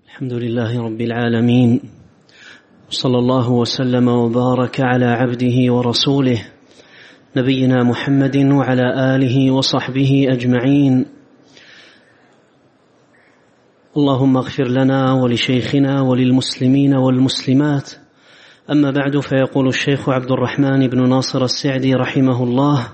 الحمد لله رب العالمين، صلى الله وسلم وبارك على عبده ورسوله نبينا محمد وعلى آله وصحبه أجمعين. اللهم اغفر لنا ولشيخنا وللمسلمين والمسلمات. أما بعد، فيقول الشيخ عبد الرحمن بن ناصر السعدي رحمه الله: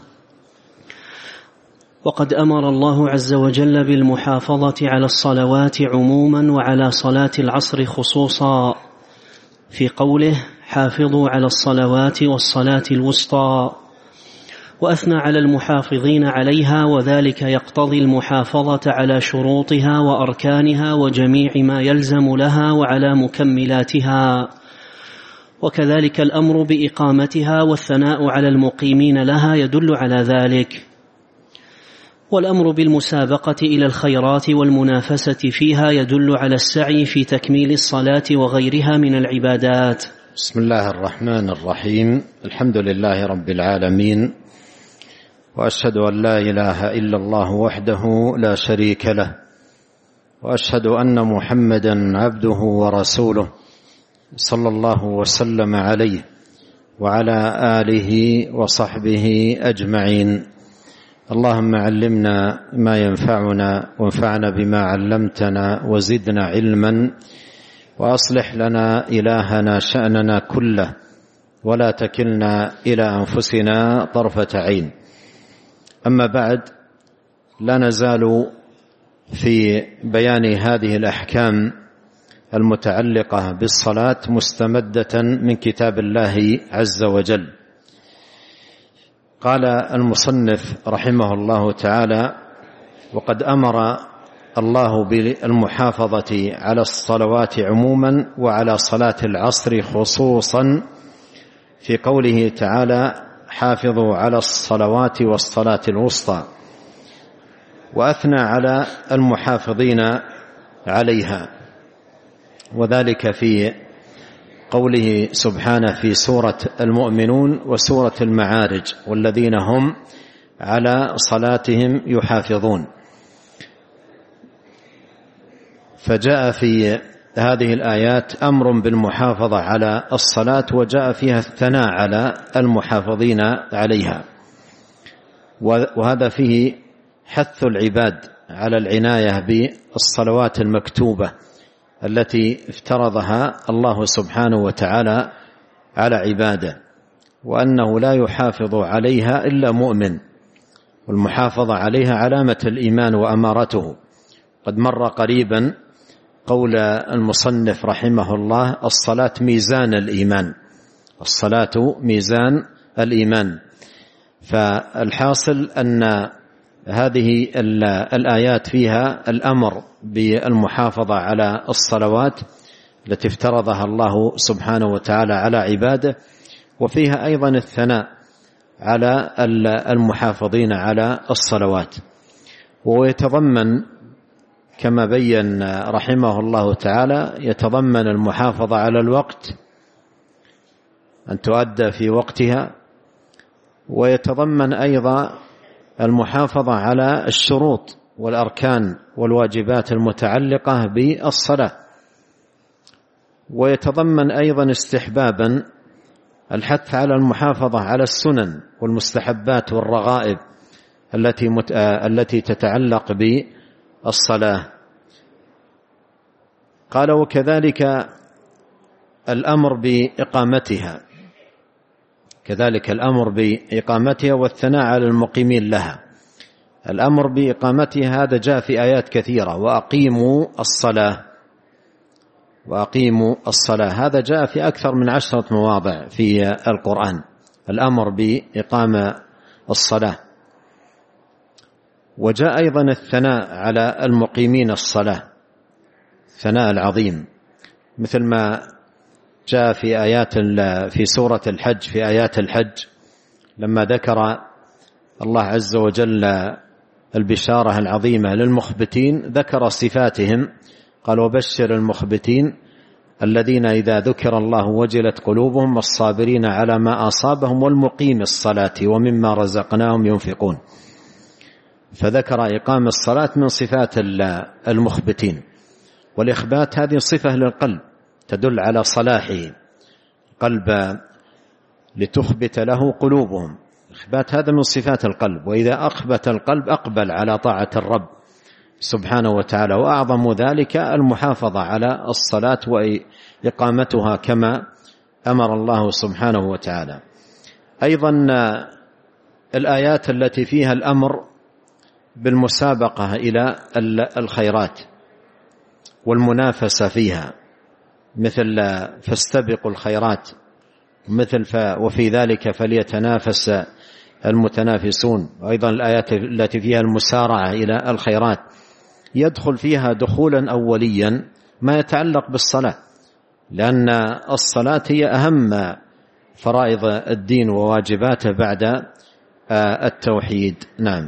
وقد أمر الله عز وجل بالمحافظة على الصلوات عموما وعلى صلاة العصر خصوصا في قوله: حافظوا على الصلوات والصلاة الوسطى، وأثنى على المحافظين عليها، وذلك يقتضي المحافظة على شروطها وأركانها وجميع ما يلزم لها وعلى مكملاتها، وكذلك الأمر بإقامتها والثناء على المقيمين لها يدل على ذلك، والأمر بالمسابقة إلى الخيرات والمنافسة فيها يدل على السعي في تكميل الصلاة وغيرها من العبادات. بسم الله الرحمن الرحيم. الحمد لله رب العالمين، وأشهد أن لا إله إلا الله وحده لا شريك له، وأشهد أن محمدا عبده ورسوله صلى الله وسلم عليه وعلى آله وصحبه أجمعين. اللهم علمنا ما ينفعنا وانفعنا بما علمتنا وزدنا علما، وأصلح لنا إلهنا شأننا كله، ولا تكلنا إلى أنفسنا طرفة عين. أما بعد، لا نزال في بيان هذه الأحكام المتعلقة بالصلاة مستمدة من كتاب الله عز وجل. قال المصنف رحمه الله تعالى: وقد أمر الله بالمحافظة على الصلوات عموما وعلى صلاة العصر خصوصا في قوله تعالى: حافظوا على الصلوات والصلاة الوسطى، وأثنى على المحافظين عليها، وذلك في قوله سبحانه في سورة المؤمنون وسورة المعارج: والذين هم على صلاتهم يحافظون. فجاء في هذه الآيات أمر بالمحافظة على الصلاة، وجاء فيها الثناء على المحافظين عليها، وهذا فيه حث العباد على العناية بالصلوات المكتوبة التي افترضها الله سبحانه وتعالى على عباده، وأنه لا يحافظ عليها إلا مؤمن، والمحافظة عليها علامة الإيمان وأمارته. قد مر قريبا قول المصنف رحمه الله: الصلاة ميزان الإيمان، الصلاة ميزان الإيمان. فالحاصل أن هذه الآيات فيها الأمر بالمحافظة على الصلوات التي افترضها الله سبحانه وتعالى على عباده، وفيها أيضا الثناء على المحافظين على الصلوات. ويتضمن كما بين رحمه الله تعالى، يتضمن المحافظة على الوقت، أن تؤدى في وقتها، ويتضمن أيضا المحافظة على الشروط والأركان والواجبات المتعلقة بالصلاة، ويتضمن أيضا استحبابا الحث على المحافظة على السنن والمستحبات والرغائب التي تتعلق بالصلاة. قال: وكذلك الأمر بإقامتها، كذلك الأمر بإقامتها والثناء على المقيمين لها. الأمر بإقامتها هذا جاء في آيات كثيرة: وأقيموا الصلاة، وأقيموا الصلاة، هذا جاء في أكثر من 10 مواضع في القرآن، الأمر بإقامة الصلاة. وجاء أيضا الثناء على المقيمين الصلاة، الثناء العظيم، مثل ما جاء في آيات في سورة الحج، في آيات الحج لما ذكر الله عز وجل البشارة العظيمة للمخبتين، ذكر صفاتهم، قال: وبشر المخبتين الذين إذا ذكر الله وجلت قلوبهم والصابرين على ما أصابهم والمقيم الصلاة ومما رزقناهم ينفقون. فذكر إقام الصلاة من صفات المخبتين. والإخبات هذه صفة للقلب تدل على صلاحه، قلب لتخبت له قلوبهم. إخبات هذا من صفات القلب، وإذا أخبت القلب أقبل على طاعة الرب سبحانه وتعالى. وأعظم ذلك المحافظة على الصلاة وإقامتها كما أمر الله سبحانه وتعالى. أيضا الآيات التي فيها الأمر بالمسابقة إلى الخيرات والمنافسة فيها، مثل فاستبقوا الخيرات، مثل وفي ذلك فليتنافس المتنافسون. وأيضا الآيات التي فيها المسارعة إلى الخيرات يدخل فيها دخولا أوليا ما يتعلق بالصلاة، لأن الصلاة هي أهم فرائض الدين وواجباته بعد التوحيد. نعم.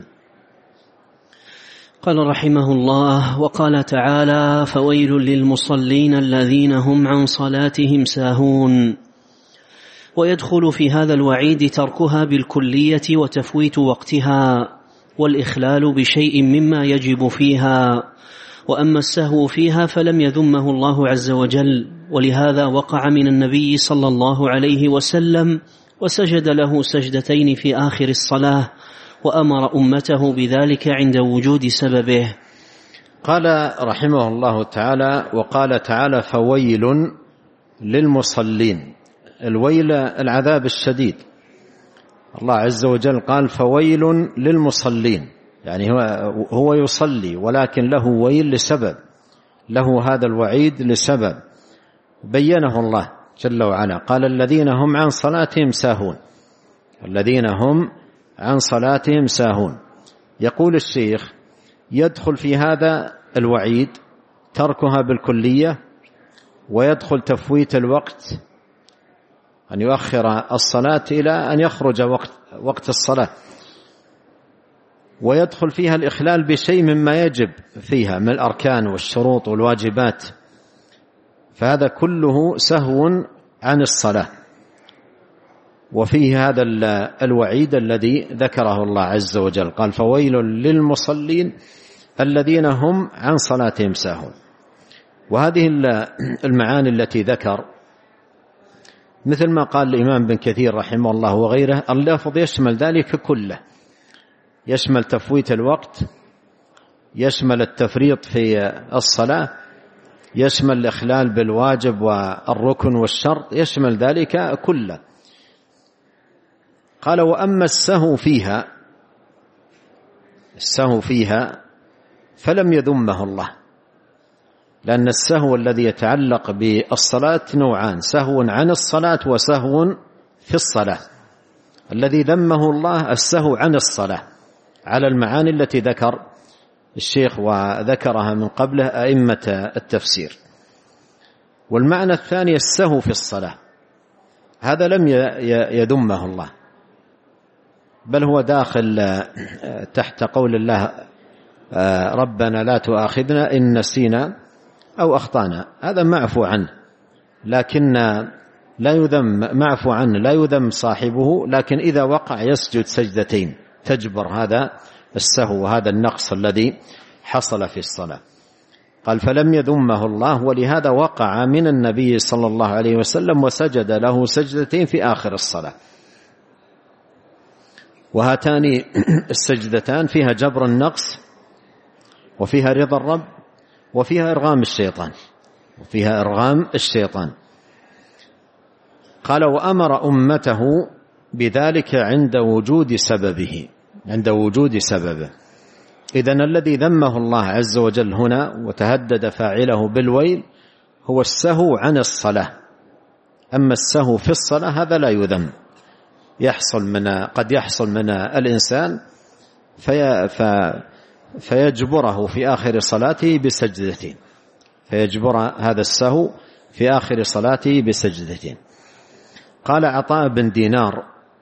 قال رحمه الله: وقال تعالى: فويل للمصلين الذين هم عن صلاتهم ساهون. ويدخل في هذا الوعيد تركها بالكلية وتفويت وقتها والإخلال بشيء مما يجب فيها. وأما السهو فيها فلم يذمه الله عز وجل، ولهذا وقع من النبي صلى الله عليه وسلم وسجد له سجدتين في آخر الصلاة، وأمر أمته بذلك عند وجود سببه. قال رحمه الله تعالى: وقال تعالى: فويل للمصلين. الويل العذاب الشديد. الله عز وجل قال: فويل للمصلين، يعني هو يصلي ولكن له ويل لسبب، له هذا الوعيد لسبب بينه الله جل وعلا. قال: الذين هم عن صلاتهم ساهون. الذين هم عن صلاتهم ساهون. يقول الشيخ: يدخل في هذا الوعيد تركها بالكلية، ويدخل تفويت الوقت، أن يؤخر الصلاة إلى أن يخرج وقت الصلاة، ويدخل فيها الإخلال بشيء مما يجب فيها من الأركان والشروط والواجبات، فهذا كله سهو عن الصلاة. وفيه هذا الوعيد الذي ذكره الله عز وجل، قال: فويل للمصلين الذين هم عن صلاتهم ساهون. وهذه المعاني التي ذكر، مثل ما قال الإمام بن كثير رحمه الله وغيره، اللفظ يشمل ذلك كله، يشمل تفويت الوقت، يشمل التفريط في الصلاة، يشمل الإخلال بالواجب والركن والشرط، يشمل ذلك كله. قال: وأما السهو فيها فلم يذمه الله، لأن السهو الذي يتعلق بالصلاة نوعان: سهو عن الصلاة وسهو في الصلاة. الذي ذمه الله السهو عن الصلاة على المعاني التي ذكر الشيخ وذكرها من قبله أئمة التفسير. والمعنى الثاني السهو في الصلاة، هذا لم يذمه الله، بل هو داخل تحت قول الله: ربنا لا تؤاخذنا إن نسينا أو أخطأنا. هذا معفو عنه، لكن لا يذم، معفو عنه لا يذم صاحبه، لكن إذا وقع يسجد سجدتين تجبر هذا السهو وهذا النقص الذي حصل في الصلاة. قال: فلم يذمه الله، ولهذا وقع من النبي صلى الله عليه وسلم وسجد له سجدتين في آخر الصلاة. وهاتان السجدتان فيها جبر النقص، وفيها رضا الرب، وفيها إرغام الشيطان. قال: وأمر أمته بذلك عند وجود سببه. إذن الذي ذمه الله عز وجل هنا وتهدد فاعله بالويل هو السهو عن الصلاة. أما السهو في الصلاة هذا لا يذم، قد يحصل من الإنسان فيجبره في آخر صلاته بسجدتين، فيجبر هذا السهو في آخر صلاته بسجدتين. قال عطاء بن دينار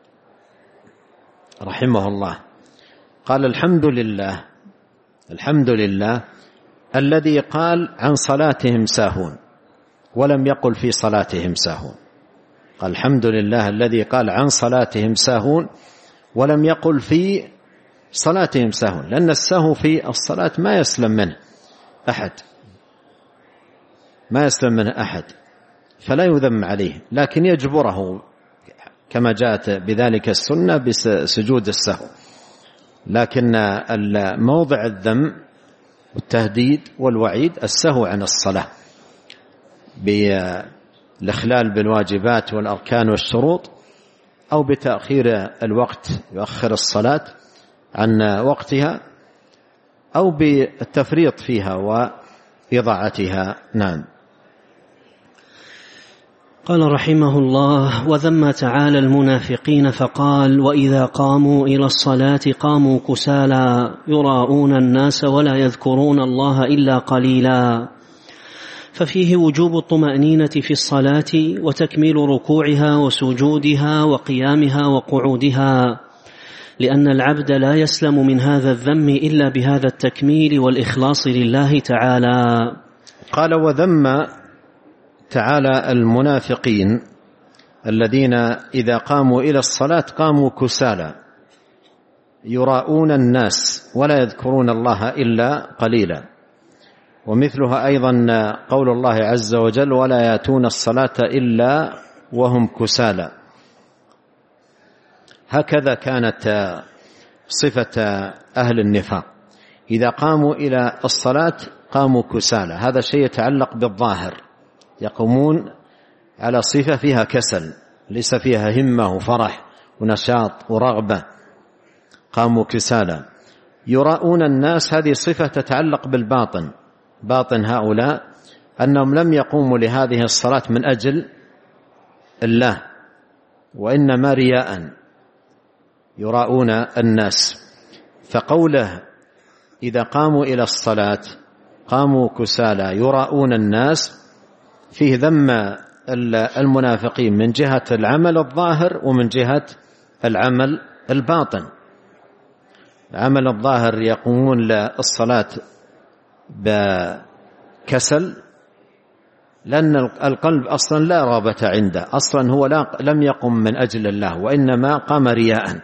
رحمه الله: قال: الحمد لله الذي قال عن صلاتهم ساهون ولم يقل في صلاتهم ساهون. قال: الحمد لله الذي قال عن صلاتهم ساهون ولم يقل في صلاتهم ساهون، لأن السهو في الصلاة ما يسلم منه أحد، ما يسلم منه أحد، فلا يذم عليه، لكن يجبره كما جاءت بذلك السنة بسجود السهو. لكن موضع الذم والتهديد والوعيد السهو عن الصلاة بالإخلال بالواجبات والأركان والشروط، أو بتأخير الوقت، يؤخر الصلاة عن وقتها، أو بالتفريط فيها وإضاعتها. نعم. قال رحمه الله: وذم تعالى المنافقين فقال: وإذا قاموا إلى الصلاة قاموا كسالى يراءون الناس ولا يذكرون الله إلا قليلا. ففيه وجوب الطمأنينة في الصلاة وتكميل ركوعها وسجودها وقيامها وقعودها، لأن العبد لا يسلم من هذا الذم إلا بهذا التكميل والإخلاص لله تعالى. قال: وذم تعالى المنافقين الذين إذا قاموا إلى الصلاة قاموا كسالى يراءون الناس ولا يذكرون الله إلا قليلا. ومثلها أيضا قول الله عز وجل: ولا يأتون الصلاة إلا وهم كسالى. هكذا كانت صفة أهل النفاق، إذا قاموا إلى الصلاة قاموا كسالى. هذا شيء يتعلق بالظاهر، يقومون على صفة فيها كسل، ليس فيها همة وفرح ونشاط ورغبة، قاموا كسالى. يراءون الناس، هذه صفة تتعلق بالباطن، باطن هؤلاء أنهم لم يقوموا لهذه الصلاة من أجل الله، وإنما رياء يراءون الناس. فقوله إذا قاموا إلى الصلاة قاموا كسالى يراءون الناس فيه ذم المنافقين من جهة العمل الظاهر ومن جهة العمل الباطن. العمل الظاهر يقومون للصلاة بكسل، لأن القلب أصلا لا رغبة عنده، أصلا هو لم يقم من أجل الله، وإنما قام رياء.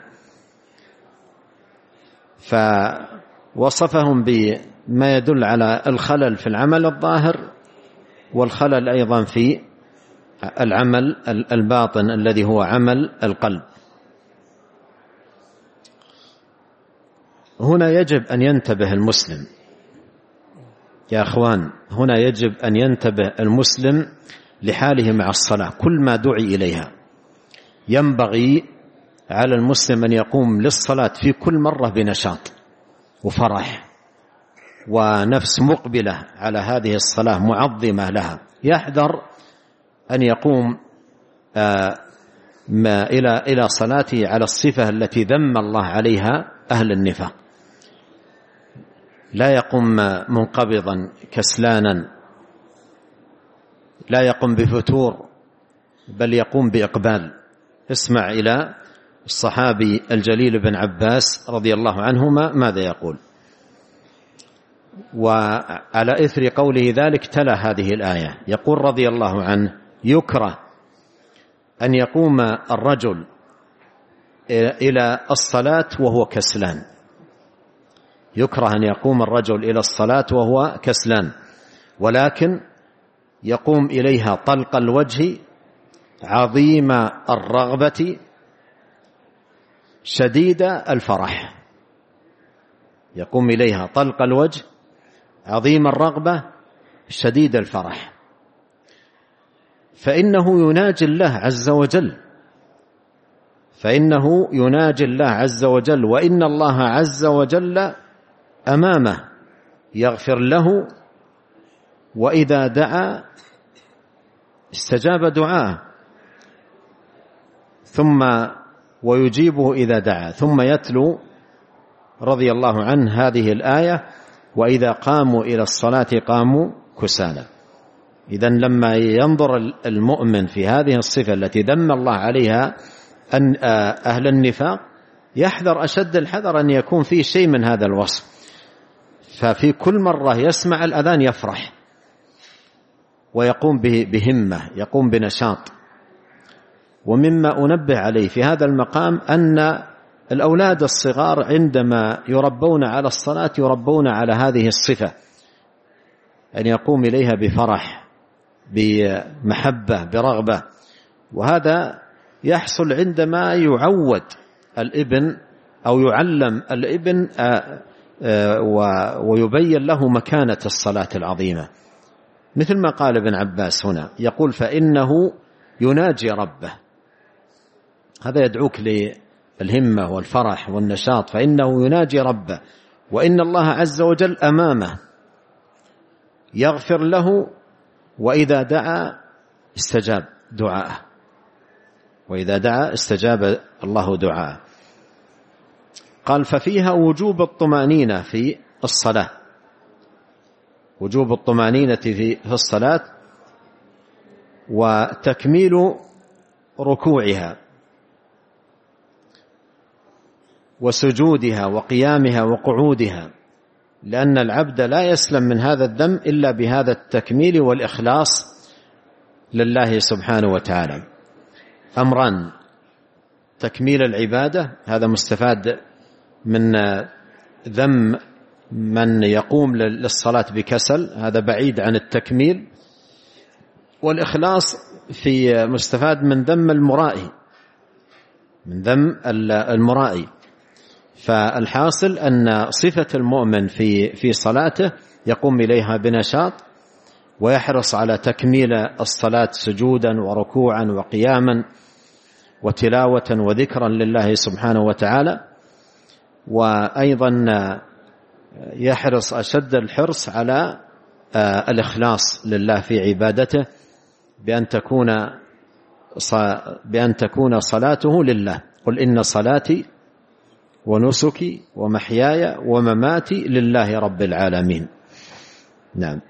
فوصفهم بما يدل على الخلل في العمل الظاهر، والخلل أيضا في العمل الباطن الذي هو عمل القلب. هنا يجب أن ينتبه المسلم يا أخوان، هنا يجب أن ينتبه المسلم لحاله مع الصلاة كل ما دعي إليها. ينبغي على المسلم أن يقوم للصلاة في كل مرة بنشاط وفرح ونفس مقبلة على هذه الصلاة معظمة لها. يحذر أن يقوم إلى صلاته على الصفة التي ذم الله عليها أهل النفاق. لا يقوم منقبضا كسلانا، لا يقوم بفتور، بل يقوم بإقبال. اسمع إلى الصحابي الجليل بن عباس رضي الله عنهما ماذا يقول. وعلى إثر قوله ذلك تلا هذه الآية، يقول رضي الله عنه: يكره أن يقوم الرجل إلى الصلاة وهو كسلان. يكره أن يقوم الرجل إلى الصلاة وهو كسلان، ولكن يقوم إليها طلق الوجه عظيم الرغبة شديد الفرح. يقوم إليها طلق الوجه عظيم الرغبة شديد الفرح، فإنه يناجي الله عز وجل، فإنه يناجي الله عز وجل، وإن الله عز وجل أمامه يغفر له، وإذا دعا استجاب دعاءه، ثم ويجيبه إذا دعا. ثم يتلو رضي الله عنه هذه الآية: وإذا قاموا إلى الصلاة قاموا كسالى. إذن لما ينظر المؤمن في هذه الصفة التي ذم الله عليها أن أهل النفاق، يحذر أشد الحذر أن يكون فيه شيء من هذا الوصف. ففي كل مرة يسمع الأذان يفرح ويقوم بهمة، يقوم بنشاط. ومما أنبه عليه في هذا المقام أن الأولاد الصغار عندما يربون على الصلاة يربون على هذه الصفة، أن يقوم إليها بفرح بمحبة برغبة. وهذا يحصل عندما يعود الابن أو يعلم الابن ويبين له مكانة الصلاة العظيمة، مثل ما قال ابن عباس هنا، يقول فإنه يناجي ربه. هذا يدعوك للهمة والفرح والنشاط، فإنه يناجي ربه، وإن الله عز وجل أمامه يغفر له، وإذا دعا استجاب دعاءه، وإذا دعا استجاب الله دعاءه. قال ففيها وجوب الطمأنينة في الصلاة، وجوب الطمأنينة في الصلاة، وتكميل ركوعها وسجودها وقيامها وقعودها، لأن العبد لا يسلم من هذا الذنب إلا بهذا التكميل والإخلاص لله سبحانه وتعالى. أمران: تكميل العبادة، هذا مستفاد من ذم من يقوم للصلاة بكسل، هذا بعيد عن التكميل. والإخلاص في مستفاد من ذم المرائي، من ذم المرائي. فالحاصل أن صفة المؤمن في صلاته يقوم إليها بنشاط، ويحرص على تكميل الصلاة سجودا وركوعا وقياما وتلاوة وذكرا لله سبحانه وتعالى. وأيضا يحرص أشد الحرص على الإخلاص لله في عبادته، بأن تكون صلاته لله. قل إن صلاتي ونسكي ومحياي ومماتي لله رب العالمين. نعم.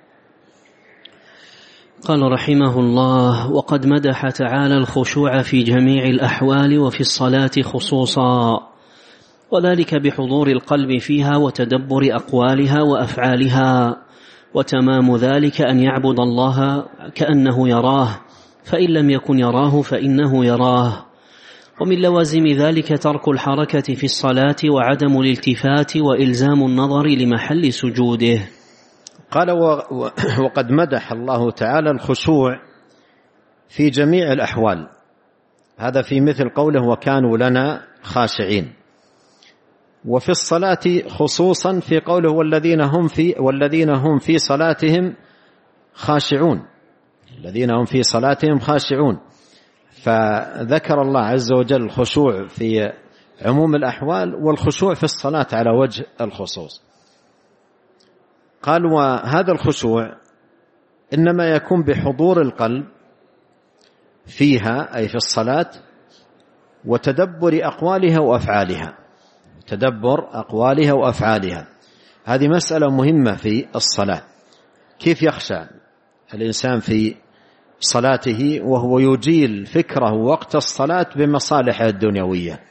قال رحمه الله: وقد مدح تعالى الخشوع في جميع الأحوال وفي الصلاة خصوصا، وذلك بحضور القلب فيها وتدبر أقوالها وأفعالها، وتمام ذلك أن يعبد الله كأنه يراه، فإن لم يكن يراه فإنه يراه. ومن لوازم ذلك ترك الحركة في الصلاة وعدم الالتفات وإلزام النظر لمحل سجوده. قال وقد مدح الله تعالى الخشوع في جميع الأحوال، هذا في مثل قوله وكانوا لنا خاشعين. وفي الصلاة خصوصا في قوله والذين هم في صلاتهم خاشعون، الذين هم في صلاتهم خاشعون. فذكر الله عز وجل الخشوع في عموم الأحوال، والخشوع في الصلاة على وجه الخصوص. قال وهذا الخشوع إنما يكون بحضور القلب فيها، أي في الصلاة، وتدبر أقوالها وأفعالها، تدبر أقوالها وأفعالها. هذه مسألة مهمة في الصلاة. كيف يخشع الإنسان في صلاته وهو يجيل فكره وقت الصلاة بمصالحه الدنيوية،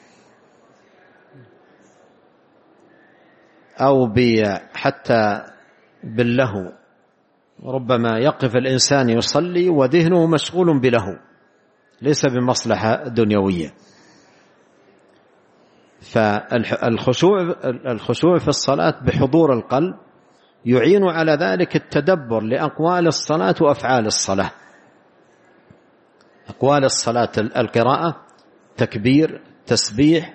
أو حتى باللهو؟ ربما يقف الإنسان يصلي وذهنه مشغول بلهو ليس بمصلحة دنيوية. فالخشوع في الصلاة بحضور القلب يعين على ذلك التدبر لأقوال الصلاة وأفعال الصلاة. أقوال الصلاة القراءة، تكبير، تسبيح،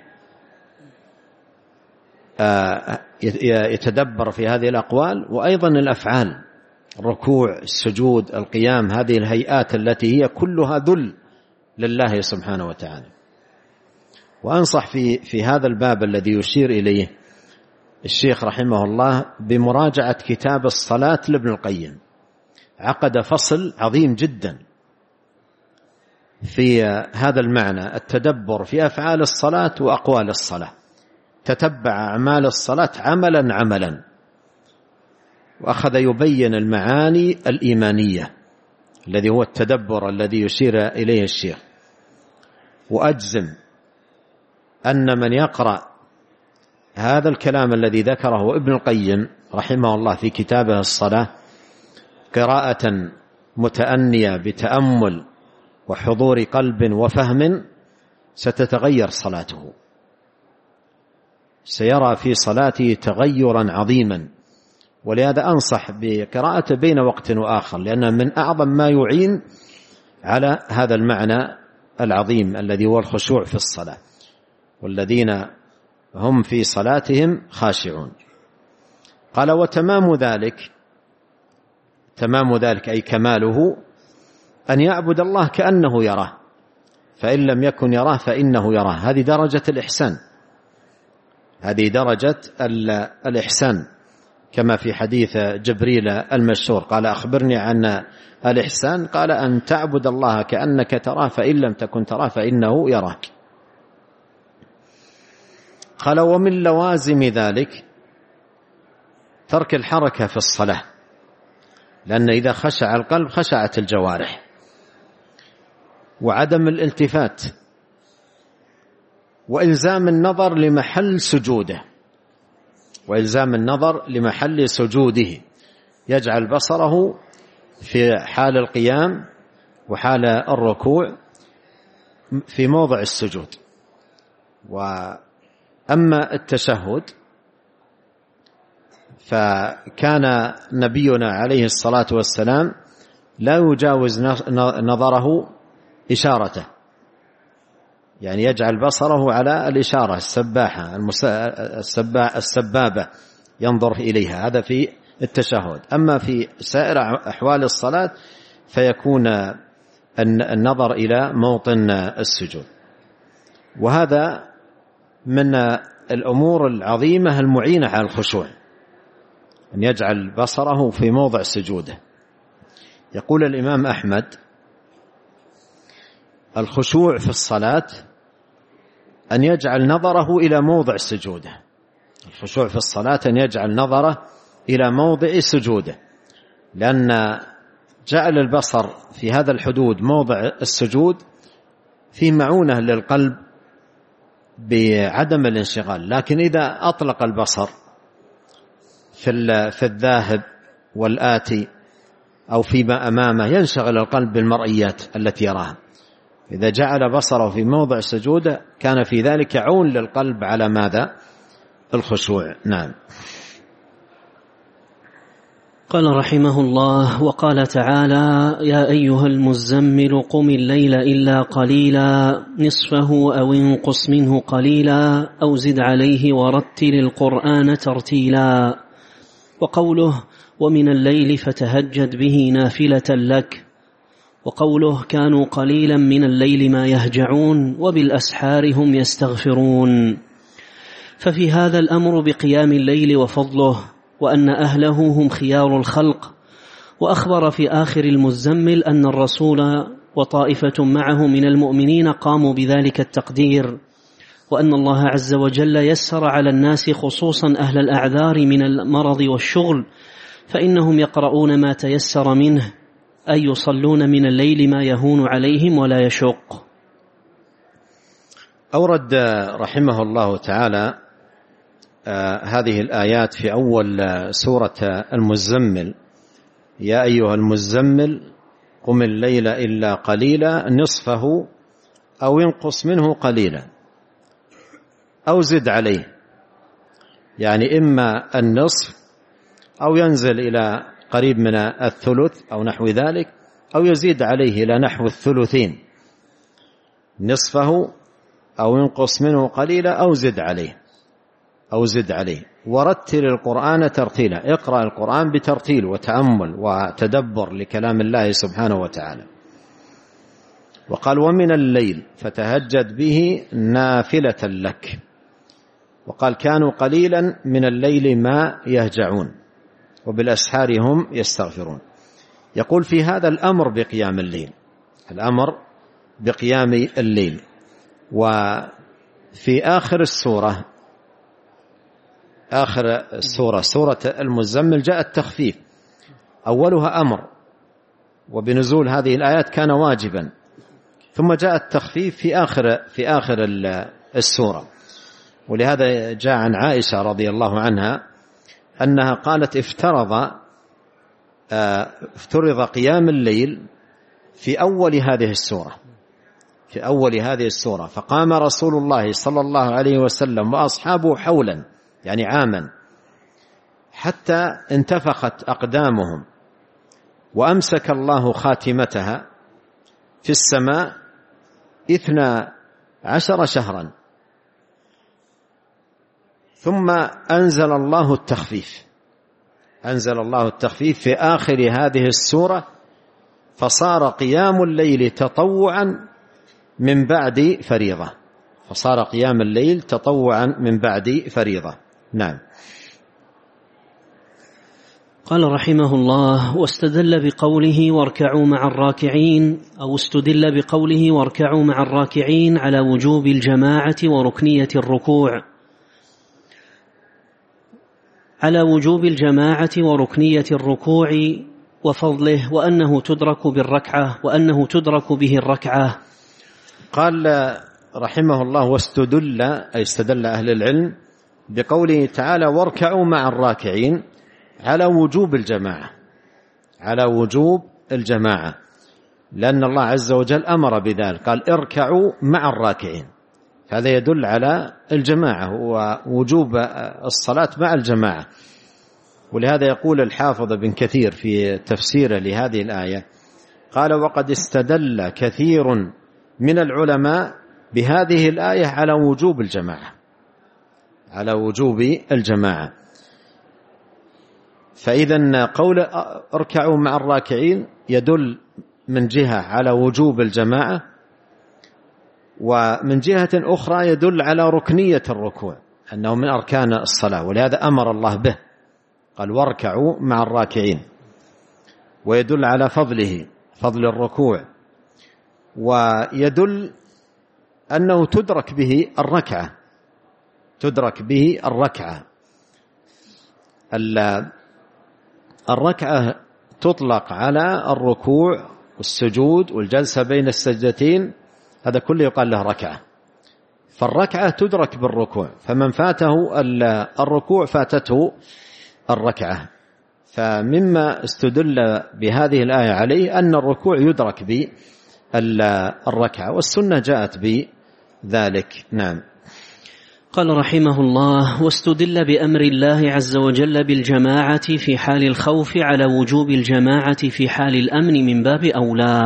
يتدبر في هذه الأقوال، وأيضا الأفعال، الركوع، السجود، القيام، هذه الهيئات التي هي كلها ذل لله سبحانه وتعالى. وأنصح في هذا الباب الذي يشير إليه الشيخ رحمه الله بمراجعة كتاب الصلاة لابن القيم. عقد فصل عظيم جدا في هذا المعنى، التدبر في أفعال الصلاة وأقوال الصلاة، تتبع أعمال الصلاة عملا عملا، وأخذ يبين المعاني الإيمانية الذي هو التدبر الذي يشير إليه الشيخ. وأجزم أن من يقرأ هذا الكلام الذي ذكره ابن القيم رحمه الله في كتابه الصلاة قراءة متأنية بتأمل وحضور قلب وفهم ستتغير صلاته، سيرى في صلاته تغيرا عظيما، ولهذا أنصح بقراءته بين وقت وآخر، لأنه من أعظم ما يعين على هذا المعنى العظيم الذي هو الخشوع في الصلاة، والذين هم في صلاتهم خاشعون. قال وتمام ذلك أي كماله أن يعبد الله كأنه يراه، فإن لم يكن يراه فإنه يراه. هذه درجة الإحسان، هذه درجة الإحسان، كما في حديث جبريل المشهور قال أخبرني عن الإحسان، قال أن تعبد الله كأنك تراه فإن لم تكن تراه فإنه يراك. قال ومن لوازم ذلك ترك الحركة في الصلاة، لأن إذا خشع القلب خشعت الجوارح، وعدم الالتفات، وإلزام النظر لمحل سجوده، يجعل بصره في حال القيام وحال الركوع في موضع السجود. وأما التشهد فكان نبينا عليه الصلاة والسلام لا يجاوز نظره إشارته، يعني يجعل بصره على الإشارة السباحة السبابة ينظر إليها، هذا في التشهد. أما في سائر أحوال الصلاة فيكون النظر إلى موطن السجود. وهذا من الأمور العظيمة المعينة على الخشوع، أن يجعل بصره في موضع سجوده. يقول الإمام أحمد الخشوع في الصلاة أن يجعل نظره إلى موضع سجوده، الخشوع في الصلاة أن يجعل نظره إلى موضع سجوده، لأن جعل البصر في هذا الحدود موضع السجود في معونة للقلب بعدم الانشغال. لكن إذا أطلق البصر في الذاهب والآتي أو فيما أمامه ينشغل القلب بالمرئيات التي يراها. إذا جعل بصره في موضع سجوده كان في ذلك عون للقلب على ماذا؟ الخشوع. نعم. قال رحمه الله: وقال تعالى: يا أيها المزمل قم الليل إلا قليلا نصفه أو انقص منه قليلا أو زد عليه ورتل القرآن ترتيلا. وقوله: ومن الليل فتهجد به نافلة لك. وقوله: كانوا قليلا من الليل ما يهجعون وبالأسحار هم يستغفرون. ففي هذا الأمر بقيام الليل وفضله، وأن أهله هم خيار الخلق. وأخبر في آخر المزمل أن الرسول وطائفة معه من المؤمنين قاموا بذلك التقدير، وأن الله عز وجل يسر على الناس خصوصا أهل الأعذار من المرض والشغل، فإنهم يقرؤون ما تيسر منه، أي يصلون من الليل ما يهون عليهم ولا يشق. أورد رحمه الله تعالى هذه الآيات في أول سورة المزمل: يا أيها المزمل قم الليل إلا قليلا نصفه أو ينقص منه قليلا أو زد عليه، يعني إما النصف أو ينزل إلى قريب من الثلث أو نحو ذلك، أو يزيد عليه إلى نحو الثلثين، نصفه أو ينقص منه قليلا أو زد عليه. ورتل القرآن ترتيلا، اقرأ القرآن بترتيل وتأمل وتدبر لكلام الله سبحانه وتعالى. وقال: ومن الليل فتهجد به نافلة لك. وقال: كانوا قليلا من الليل ما يهجعون وبالأسحار هم يستغفرون. يقول في هذا الأمر بقيام الليل، الأمر بقيام الليل. وفي آخر السورة سورة المزمل جاء التخفيف، أولها أمر، وبنزول هذه الآيات كان واجبا، ثم جاء التخفيف في آخر السورة. ولهذا جاء عن عائشة رضي الله عنها أنها قالت: افترض قيام الليل في أول هذه السورة، فقام رسول الله صلى الله عليه وسلم وأصحابه حولا، يعني عاما، حتى انتفخت أقدامهم وأمسك الله خاتمتها في السماء 12 شهرا، ثم أنزل الله التخفيف في آخر هذه السورة، فصار قيام الليل تطوعا من بعد فريضة. نعم. قال رحمه الله: واستدل بقوله واركعوا مع الراكعين، أو استدل بقوله واركعوا مع الراكعين على وجوب الجماعة وركنية الركوع، وفضله، وأنه تدرك به الركعة. قال رحمه الله: واستدل، أي استدل أهل العلم بقوله تعالى واركعوا مع الراكعين على وجوب الجماعة، لأن الله عز وجل أمر بذلك، قال اركعوا مع الراكعين، هذا يدل على الجماعة ووجوب الصلاة مع الجماعة. ولهذا يقول الحافظ بن كثير في تفسيره لهذه الآية، قال: وقد استدل كثير من العلماء بهذه الآية على وجوب الجماعة. فإذا قول اركعوا مع الراكعين يدل من جهة على وجوب الجماعة، ومن جهة أخرى يدل على ركنية الركوع، أنه من أركان الصلاة، ولهذا أمر الله به، قال واركعوا مع الراكعين، ويدل على فضل الركوع، ويدل أنه تدرك به الركعة. الركعة تطلق على الركوع والسجود والجلسة بين السجدتين، هذا كله يقال له ركعة. فالركعة تدرك بالركوع، فمن فاته الركوع فاتته الركعة. فمما استدل بهذه الآية عليه أن الركوع يدرك بالركعة، والسنة جاءت بذلك. نعم. قال رحمه الله: واستدل بأمر الله عز وجل بالجماعة في حال الخوف على وجوب الجماعة في حال الأمن من باب أولى.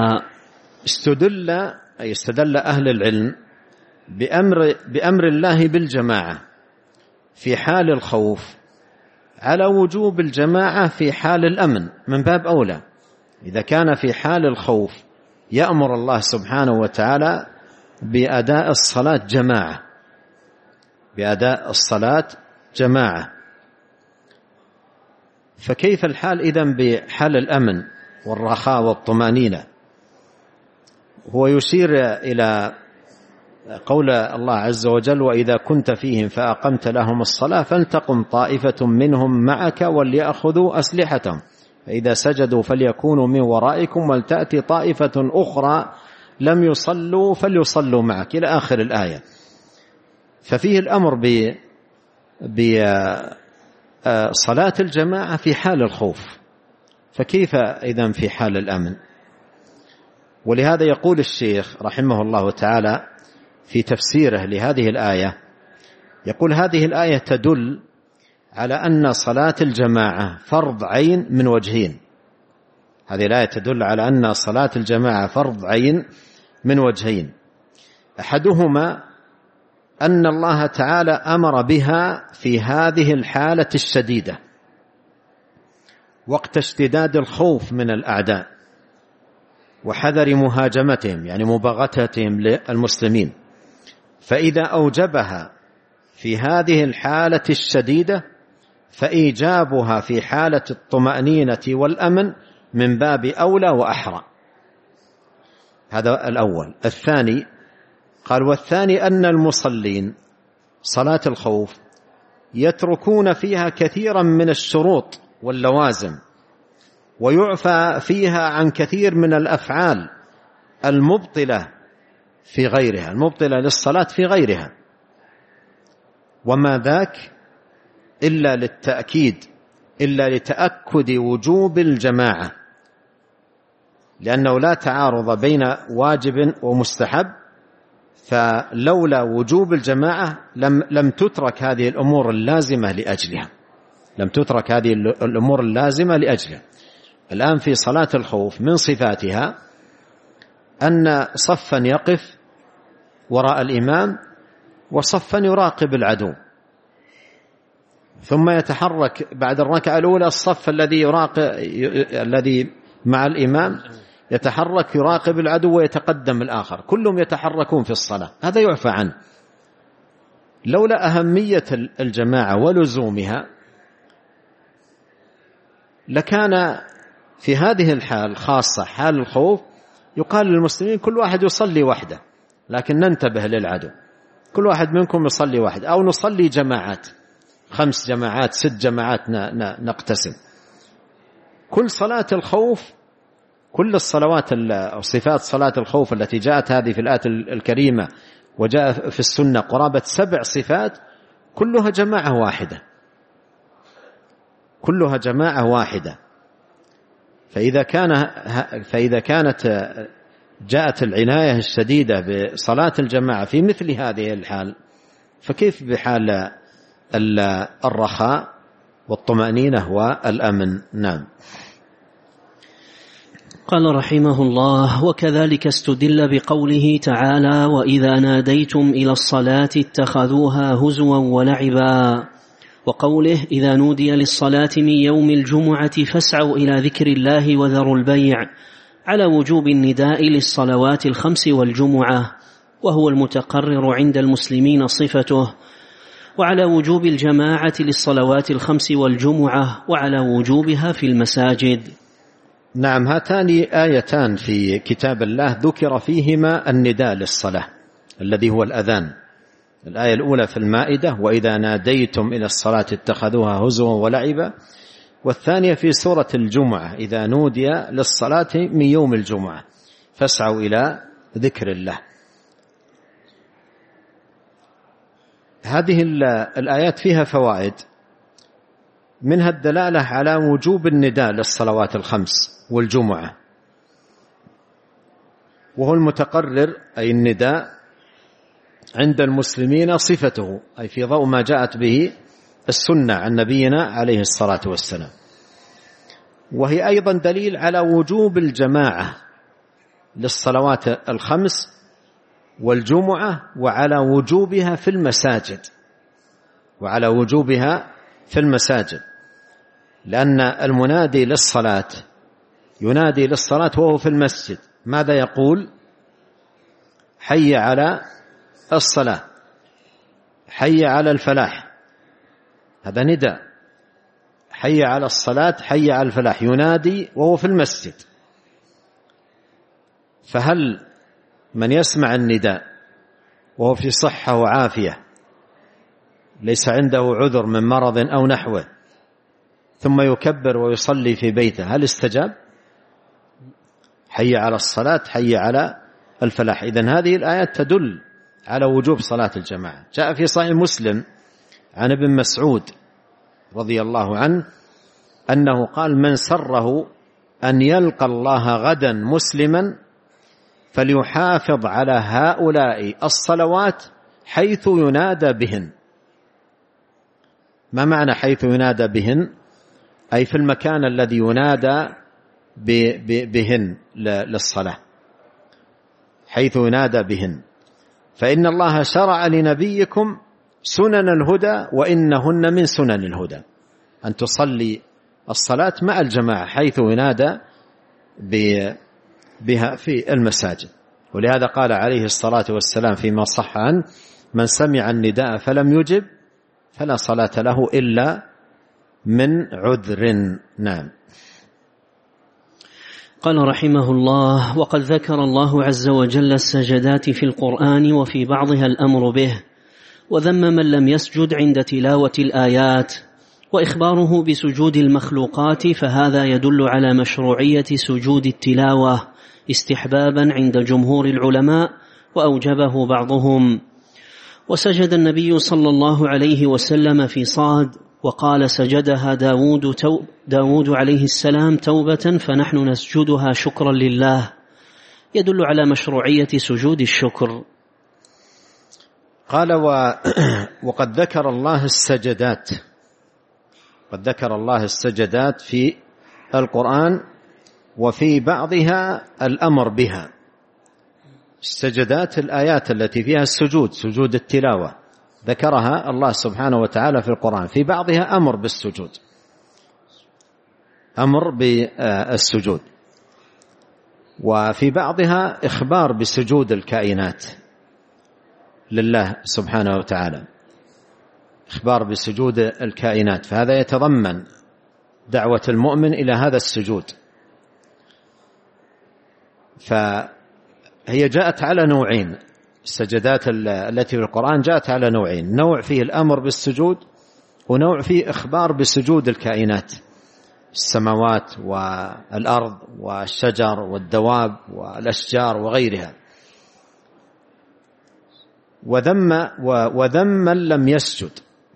استدل أهل العلم بأمر الله بالجماعة في حال الخوف على وجوب الجماعة في حال الأمن من باب أولى. إذا كان في حال الخوف يأمر الله سبحانه وتعالى بأداء الصلاة جماعة، فكيف الحال إذن بحال الأمن والرخاء والطمأنينة؟ هو يشير إلى قول الله عز وجل: وإذا كنت فيهم فأقمت لهم الصلاة فلتقم طائفة منهم معك وليأخذوا أسلحتهم فإذا سجدوا فليكونوا من ورائكم ولتأتي طائفة أخرى لم يصلوا فليصلوا معك، إلى آخر الآية. ففيه الأمر بصلاة الجماعة في حال الخوف، فكيف إذن في حال الأمن؟ ولهذا يقول الشيخ رحمه الله تعالى في تفسيره لهذه الآية، يقول: هذه الآية تدل على أن صلاة الجماعة فرض عين من وجهين. هذه الآية تدل على أن صلاة الجماعة فرض عين من وجهين، أحدهما أن الله تعالى أمر بها في هذه الحالة الشديدة وقت اشتداد الخوف من الأعداء وحذر مهاجمتهم، يعني مباغتتهم للمسلمين، فإذا أوجبها في هذه الحالة الشديدة فإيجابها في حالة الطمأنينة والأمن من باب أولى وأحرى. هذا الأول. الثاني قال: والثاني أن المصلين صلاة الخوف يتركون فيها كثيرا من الشروط واللوازم، ويعفى فيها عن كثير من الأفعال المبطلة في غيرها، المبطلة للصلاة في غيرها، وما ذاك إلا لتأكد وجوب الجماعة، لأنه لا تعارض بين واجب ومستحب، فلولا وجوب الجماعة لم تترك هذه الأمور اللازمة لأجلها. لم تترك هذه الأمور اللازمة لأجله. الآن في صلاة الخوف من صفاتها أن صفا يقف وراء الإمام وصفا يراقب العدو، ثم يتحرك بعد الركعة الأولى الصف الذي مع الإمام يتحرك يراقب العدو ويتقدم الآخر، كلهم يتحركون في الصلاة. هذا يعفى عنه. لولا أهمية الجماعة ولزومها لكان في هذه الحال خاصة حال الخوف يقال للمسلمين كل واحد يصلي وحده، لكن ننتبه للعدو، كل واحد منكم يصلي وحده، أو نصلي جماعات، 5 جماعات 6 جماعات نقتسم. كل صلاة الخوف، كل الصلوات أو صفات صلاة الخوف التي جاءت هذه في الآية الكريمة وجاء في السنة قرابة 7 صفات كلها جماعة واحدة، كلها جماعة واحدة. فإذا كانت جاءت العناية الشديدة بصلاة الجماعة في مثل هذه الحال، فكيف بحال الرخاء والطمأنينة والأمن؟ نعم. قال رحمه الله: وكذلك استدل بقوله تعالى: وإذا ناديتم إلى الصلاة اتخذوها هزوا ولعبا، وقوله: إذا نودي للصلاة من يوم الجمعة فاسعوا إلى ذكر الله وذروا البيع، على وجوب النداء للصلوات ال5 والجمعة، وهو المتقرر عند المسلمين صفته، وعلى وجوب الجماعة للصلوات ال5 والجمعة، وعلى وجوبها في المساجد. نعم، هاتان آيتان في كتاب الله ذكر فيهما النداء للصلاة الذي هو الأذان. الآية الأولى في المائدة: وإذا ناديتم إلى الصلاة اتخذوها هزوا ولعبا، والثانية في سورة الجمعة: إذا نودي للصلاة من يوم الجمعة فاسعوا إلى ذكر الله. هذه الآيات فيها فوائد، منها الدلالة على وجوب النداء للصلوات ال5 والجمعة، وهو المتقرر أي النداء عند المسلمين صفته، أي في ضوء ما جاءت به السنة عن نبينا عليه الصلاة والسلام. وهي أيضا دليل على وجوب الجماعة للصلوات ال5 والجمعة، وعلى وجوبها في المساجد، وعلى وجوبها في المساجد، لأن المنادي للصلاة ينادي للصلاة وهو في المسجد، ماذا يقول؟ حي على الصلاة، حي على الفلاح، هذا نداء. حي على الصلاة، حي على الفلاح، ينادي وهو في المسجد. فهل من يسمع النداء وهو في صحة وعافية ليس عنده عذر من مرض أو نحوه ثم يكبر ويصلي في بيته، هل استجاب؟ حي على الصلاة، حي على الفلاح. إذن هذه الآيات تدل على وجوب صلاة الجماعة. جاء في صحيح مسلم عن ابن مسعود رضي الله عنه أنه قال: من سره أن يلقى الله غدا مسلما فليحافظ على هؤلاء الصلوات حيث ينادى بهن. ما معنى حيث ينادى بهن؟ أي في المكان الذي ينادى بهن للصلاة، حيث ينادى بهن، فإن الله شرع لنبيكم سنن الهدى وإنهن من سنن الهدى، أن تصلي الصلاة مع الجماعة حيث ينادى بها في المساجد. ولهذا قال عليه الصلاة والسلام فيما صح عنه: من سمع النداء فلم يجب فلا صلاة له إلا من عذر. نعم. قال رحمه الله: وقد ذكر الله عز وجل السجدات في القرآن وفي بعضها الأمر به، وذم من لم يسجد عند تلاوة الآيات، وإخباره بسجود المخلوقات فهذا يدل على مشروعية سجود التلاوة استحبابا عند جمهور العلماء، وأوجبه بعضهم. وسجد النبي صلى الله عليه وسلم في صاد، وقال: سجدها داود عليه السلام توبة فنحن نسجدها شكرا لله، يدل على مشروعية سجود الشكر. قال: وقد ذكر الله السجدات قد ذكر الله السجدات في القرآن وفي بعضها الأمر بها. السجدات الآيات التي فيها السجود، سجود التلاوة، ذكرها الله سبحانه وتعالى في القرآن، في بعضها أمر بالسجود، أمر بالسجود، وفي بعضها إخبار بسجود الكائنات لله سبحانه وتعالى، إخبار بسجود الكائنات، فهذا يتضمن دعوة المؤمن إلى هذا السجود. فهي جاءت على نوعين، السجدات التي في القرآن جاءت على نوعين، نوع فيه الأمر بالسجود، ونوع فيه إخبار بسجود الكائنات، السماوات والأرض والشجر والدواب والأشجار وغيرها. وذم من لم يسجد،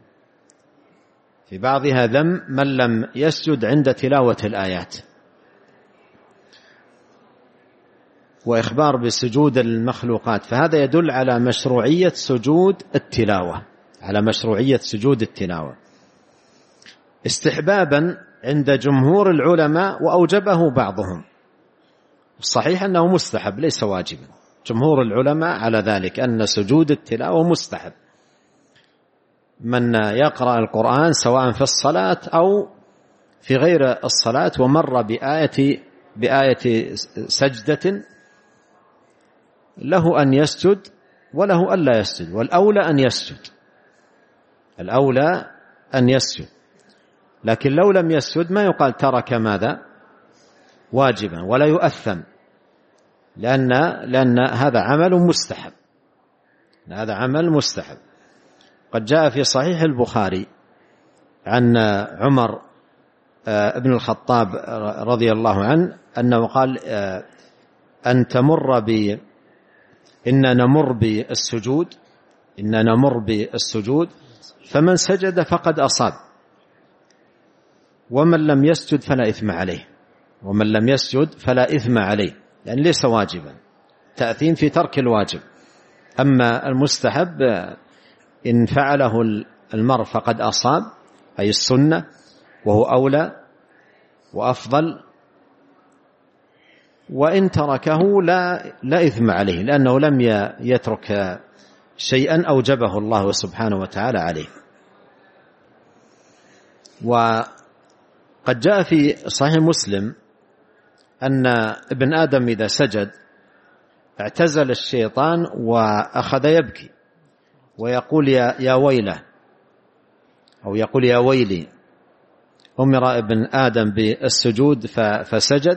في بعضها ذم من لم يسجد عند تلاوة الآيات، وإخبار بسجود المخلوقات، فهذا يدل على مشروعية سجود التلاوة، على مشروعية سجود التلاوة استحبابا عند جمهور العلماء، وأوجبه بعضهم. الصحيح أنه مستحب ليس واجبا، جمهور العلماء على ذلك، أن سجود التلاوة مستحب. من يقرأ القرآن سواء في الصلاة أو في غير الصلاة ومر بآية سجدة، له أن يسجد وله ألا يسجد، والأولى أن يسجد، الأولى أن يسجد. لكن لو لم يسجد ما يقال ترك ماذا؟ واجبا، ولا يؤثم، لأن هذا عمل مستحب، هذا عمل مستحب. قد جاء في صحيح البخاري عن عمر ابن الخطاب رضي الله عنه أنه قال إن نمر بالسجود فمن سجد فقد أصاب، ومن لم يسجد فلا إثم عليه، ومن لم يسجد فلا إثم عليه، يعني ليس واجبا، تأثيم في ترك الواجب. أما المستحب إن فعله المرء فقد أصاب، أي السنة، وهو أولى وأفضل، وإن تركه لا إثم عليه، لأنه لم يترك شيئا أوجبه الله سبحانه وتعالى عليه. وقد جاء في صحيح مسلم أن ابن آدم إذا سجد اعتزل الشيطان وأخذ يبكي ويقول يا ويله، أو يقول يا ويلي. أمر ابن آدم بالسجود فسجد،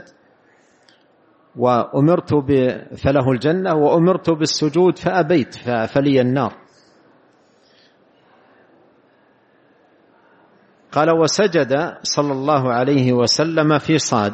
وأمرت فله الجنة، وأمرت بالسجود فأبيت فلي النار. قال وسجد صلى الله عليه وسلم في صاد،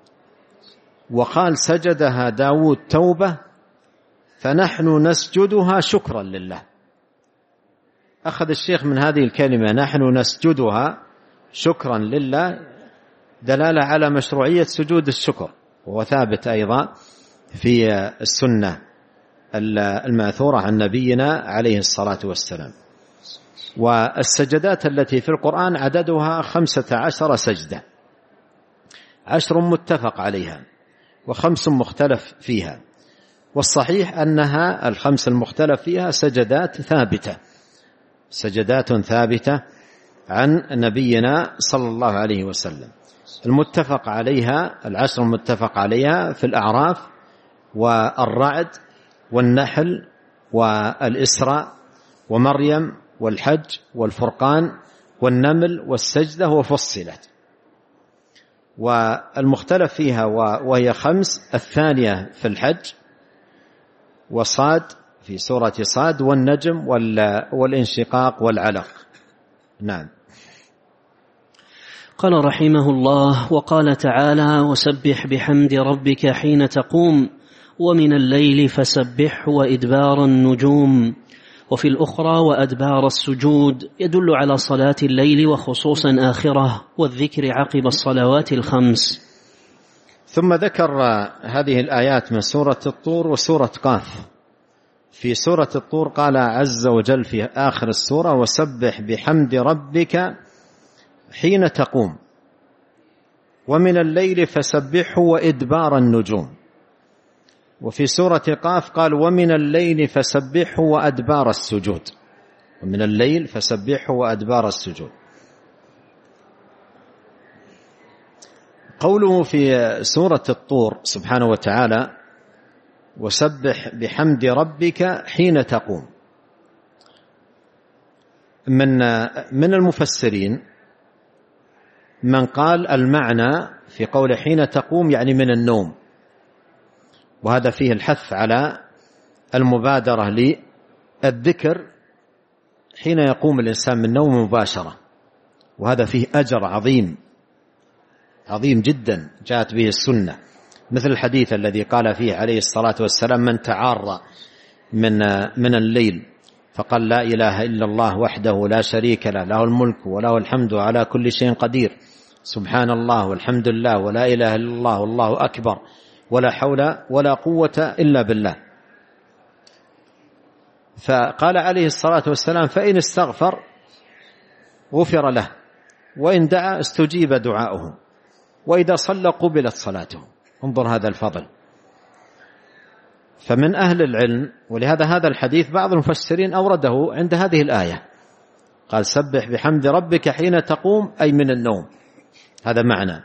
وقال سجدها داود توبة فنحن نسجدها شكرا لله. أخذ الشيخ من هذه الكلمة نحن نسجدها شكرا لله دلالة على مشروعية سجود الشكر، وهو ثابت أيضا في السنة الماثورة عن نبينا عليه الصلاة والسلام. والسجدات التي في القرآن عددها 15 سجدة، 10 متفق عليها و5 مختلف فيها، والصحيح أنها 5 المختلف فيها سجدات ثابتة عن نبينا صلى الله عليه وسلم. المتفق عليها 10 المتفق عليها في الأعراف والرعد والنحل والإسراء ومريم والحج والفرقان والنمل والسجدة وفصلت. والمختلف فيها وهي 5، الثانية في الحج، وصاد في سورة صاد، والنجم والانشقاق والعلق. نعم. قال رحمه الله: وقال تعالى: وسبح بحمد ربك حين تقوم ومن الليل فسبح وإدبار النجوم. وفي الأخرى وأدبار السجود يدل على صلاة الليل وخصوصا آخرة، والذكر عقب الصلوات الخمس. ثم ذكر هذه الآيات من سورة الطور وسورة قاف. في سورة الطور قال عز وجل في آخر السورة: وسبح بحمد ربك حين تقوم، ومن الليل فسبحه وإدبار النجوم. وفي سورة قاف قال ومن الليل فسبحه وأدبار السجود، ومن الليل فسبحه وأدبار السجود. قوله في سورة الطور سبحانه وتعالى وسبح بحمد ربك حين تقوم، من المفسرين من قال المعنى في قول حين تقوم يعني من النوم، وهذا فيه الحث على المبادرة للذكر حين يقوم الإنسان من النوم مباشرة، وهذا فيه أجر عظيم عظيم جدا جاءت به السنة، مثل الحديث الذي قال فيه عليه الصلاة والسلام من تعار من الليل فقال لا إله إلا الله وحده لا شريك له، له الملك وله الحمد على كل شيء قدير، سبحان الله والحمد لله ولا إله إلا الله والله أكبر ولا حول ولا قوة إلا بالله. فقال عليه الصلاة والسلام فإن استغفر غفر له، وإن دعا استجيب دعاؤه، وإذا صلى قبلت صلاته. انظر هذا الفضل. فمن أهل العلم، ولهذا هذا الحديث بعض المفسرين أورده عند هذه الآية، قال سبح بحمد ربك حين تقوم أي من النوم، هذا معنى.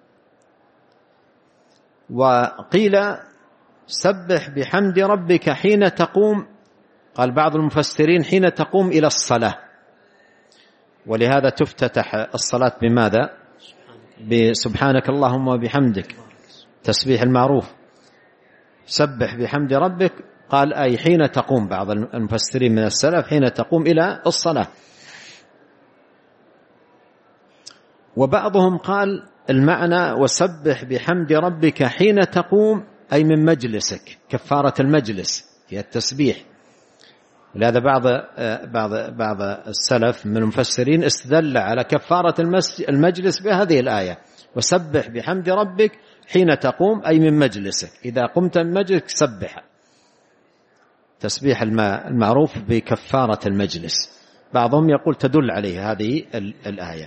وقيل سبح بحمد ربك حين تقوم، قال بعض المفسرين حين تقوم إلى الصلاة، ولهذا تفتتح الصلاة بماذا؟ بسبحانك اللهم وبحمدك، تسبيح المعروف. سبح بحمد ربك قال أي حين تقوم، بعض المفسرين من السلف حين تقوم إلى الصلاة. وبعضهم قال المعنى وسبح بحمد ربك حين تقوم أي من مجلسك، كفارة المجلس في التسبيح. ولهذا بعض السلف من المفسرين استدل على كفارة المجلس بهذه الآية وسبح بحمد ربك حين تقوم أي من مجلسك، إذا قمت من مجلسك سبح، تسبيح المعروف بكفارة المجلس. بعضهم يقول تدل عليه هذه الآية.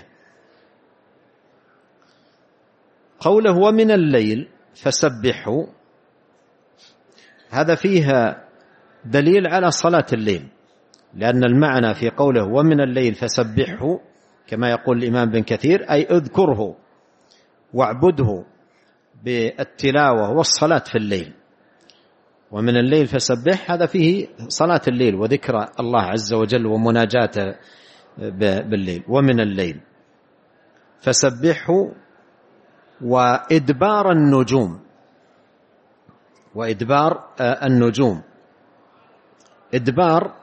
قوله ومن الليل فسبحه، هذا فيها دليل على صلاة الليل، لأن المعنى في قوله ومن الليل فسبحه كما يقول الإمام بن كثير أي اذكره واعبده بالتلاوة والصلاة في الليل. ومن الليل فسبح هذا فيه صلاة الليل وذكر الله عز وجل ومناجاته بالليل. ومن الليل فسبحه وإدبار النجوم، وإدبار النجوم، إدبار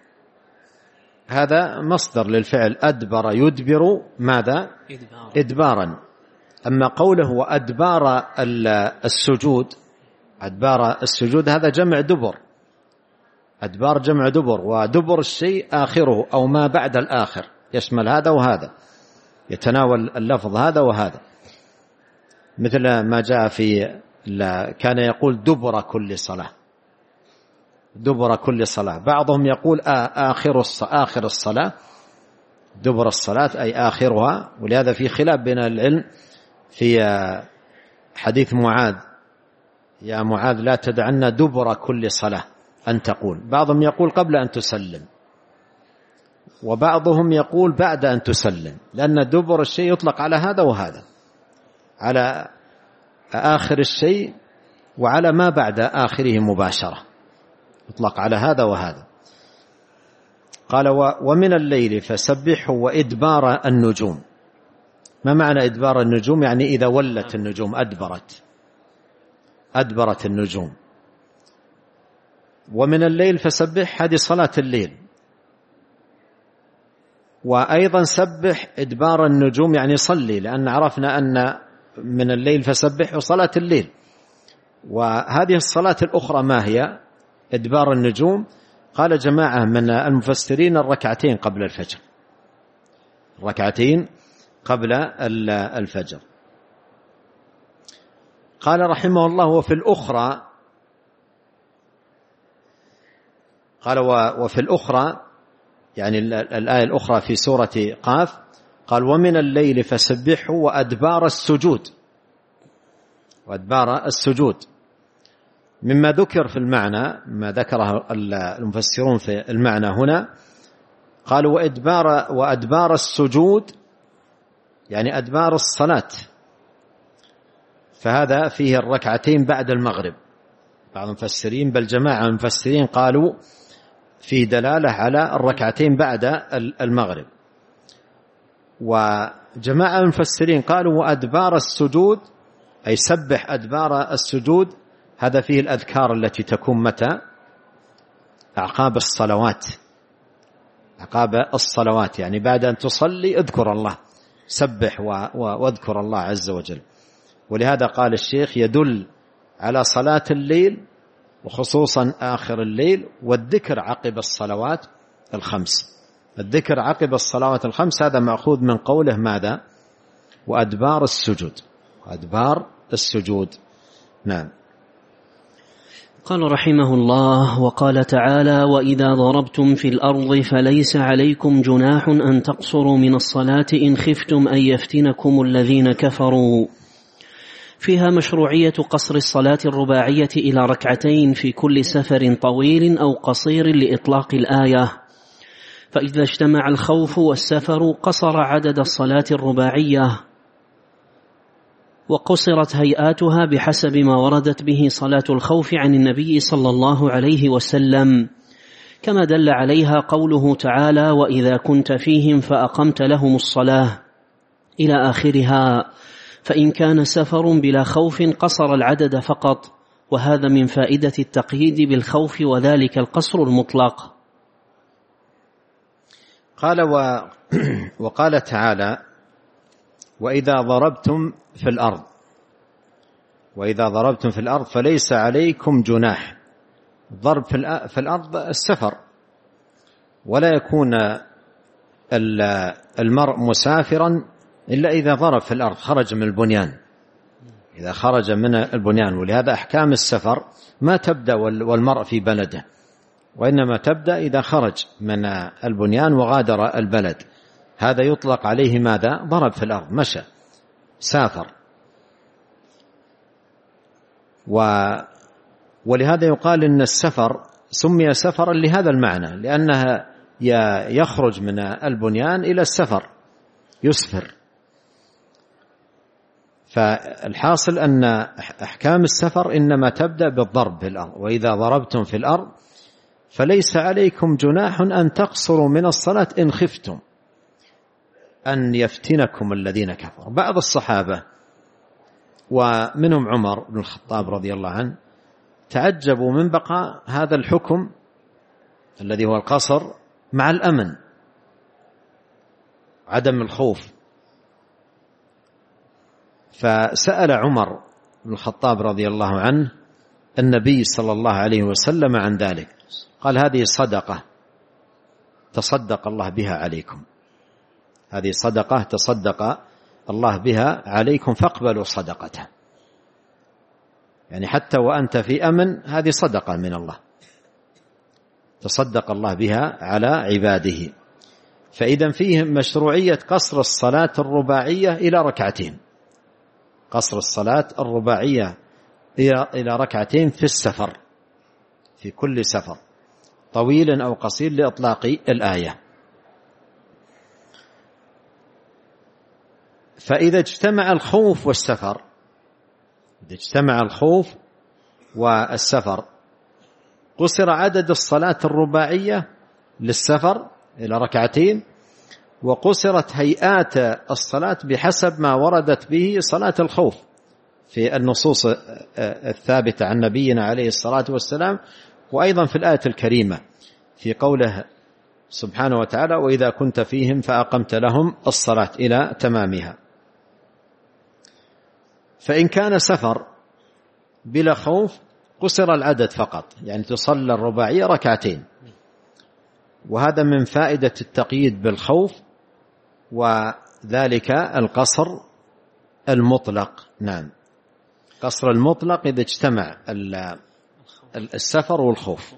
هذا مصدر للفعل أدبر يدبر ماذا؟ إدبارا. أما قوله وأدبار السجود، أدبار السجود هذا جمع دبر، أدبار جمع دبر، ودبر الشيء آخره أو ما بعد الآخر، يشمل هذا وهذا، يتناول اللفظ هذا وهذا، مثل ما جاء في كان يقول دبر كل صلاة، دبر كل صلاة. بعضهم يقول آخر الصلاة، دبر الصلاة أي آخرها. ولهذا في خلاف بين العلم في حديث معاذ يا معاذ لا تدعنا دبر كل صلاة أن تقول، بعضهم يقول قبل أن تسلم، وبعضهم يقول بعد أن تسلم، لأن دبر الشيء يطلق على هذا وهذا، على آخر الشيء وعلى ما بعد آخره مباشرة، يطلق على هذا وهذا. قال ومن الليل فسبحه وإدبار النجوم. ما معنى إدبار النجوم؟ يعني إذا ولت النجوم أدبرت النجوم. ومن الليل فسبح هذه صلاة الليل. وأيضا سبح إدبار النجوم يعني صلي، لأن عرفنا أن من الليل فسبح صلاة الليل. وهذه الصلاة الأخرى ما هي؟ إدبار النجوم. قال جماعة من المفسرين الركعتين قبل الفجر، ركعتين قبل الفجر. قال رحمه الله وفي الأخرى، قال وفي الأخرى يعني الآية الأخرى في سورة قاف، قال ومن الليل فسبحه وأدبار السجود. وأدبار السجود مما ذكر في المعنى، ما ذكره المفسرون في المعنى هنا، قالوا وأدبار السجود يعني أدبار الصلاة، فهذا فيه الركعتين بعد المغرب. بعض المفسرين بل جماعة من المفسرين قالوا فيه دلالة على الركعتين بعد المغرب، وجماعة من المفسرين قالوا وأدبار السجود أي سبح أدبار السجود، هذا فيه الأذكار التي تكون متى؟ أعقاب الصلوات. أعقاب الصلوات يعني بعد أن تصلي اذكر الله، سبح واذكر الله عز وجل. ولهذا قال الشيخ يدل على صلاة الليل وخصوصا آخر الليل، والذكر عقب الصلوات الخمس. الذكر عقب الصلوات الخمس هذا مأخوذ من قوله ماذا؟ وأدبار السجود. وأدبار السجود. نعم. قال رحمه الله: وقال تعالى: وإذا ضربتم في الأرض فليس عليكم جناح أن تقصروا من الصلاة إن خفتم أن يفتنكم الذين كفروا. فيها مشروعية قصر الصلاة الرباعية إلى ركعتين في كل سفر طويل أو قصير لإطلاق الآية، فإذا اجتمع الخوف والسفر قصر عدد الصلاة الرباعية، وقصرت هيئاتها بحسب ما وردت به صلاة الخوف عن النبي صلى الله عليه وسلم، كما دل عليها قوله تعالى: وإذا كنت فيهم فأقمت لهم الصلاة إلى آخرها. فإن كان سفر بلا خوف قصر العدد فقط، وهذا من فائدة التقييد بالخوف، وذلك القصر المطلق. قال وقال تعالى: وإذا ضربتم في الأرض. وإذا ضربتم في الأرض فليس عليكم جناح. الضرب في الأرض السفر، ولا يكون المرء مسافرا إلا إذا ضرب في الأرض، خرج من البنيان. إذا خرج من البنيان، ولهذا أحكام السفر ما تبدأ والمرء في بلده، وإنما تبدأ إذا خرج من البنيان وغادر البلد. هذا يطلق عليه ماذا؟ ضرب في الأرض، مشى، سافر. ولهذا يقال إن السفر سمي سفرا لهذا المعنى، لأنها يخرج من البنيان إلى السفر، يسفر. فالحاصل أن أحكام السفر إنما تبدأ بالضرب في الأرض. وإذا ضربتم في الأرض فليس عليكم جناح أن تقصروا من الصلاة إن خفتم أن يفتنكم الذين كفروا. بعض الصحابة ومنهم عمر بن الخطاب رضي الله عنه تعجبوا من بقاء هذا الحكم الذي هو القصر مع الأمن، عدم الخوف. فسأل عمر بن الخطاب رضي الله عنه النبي صلى الله عليه وسلم عن ذلك، قال: هذه صدقة تصدق الله بها عليكم، هذه صدقة تصدق الله بها عليكم فاقبلوا صدقته. يعني حتى وأنت في أمن هذه صدقة من الله تصدق الله بها على عباده. فإذا فيه مشروعية قصر الصلاة الرباعية إلى ركعتين، قصر الصلاة الرباعية إلى ركعتين في السفر، في كل سفر طويل أو قصير لإطلاق الآية. فإذا اجتمع الخوف والسفر، إذا اجتمع الخوف والسفر قصر عدد الصلاة الرباعية للسفر إلى ركعتين، وقصرت هيئات الصلاة بحسب ما وردت به صلاة الخوف في النصوص الثابتة عن نبينا عليه الصلاة والسلام، وأيضا في الآية الكريمة في قوله سبحانه وتعالى: وإذا كنت فيهم فأقمت لهم الصلاة إلى تمامها. فإن كان سفر بلا خوف قصر العدد فقط، يعني تصلى الرباعية ركعتين، وهذا من فائدة التقييد بالخوف، وذلك القصر المطلق. نعم، قصر المطلق إذا اجتمع السفر والخوف،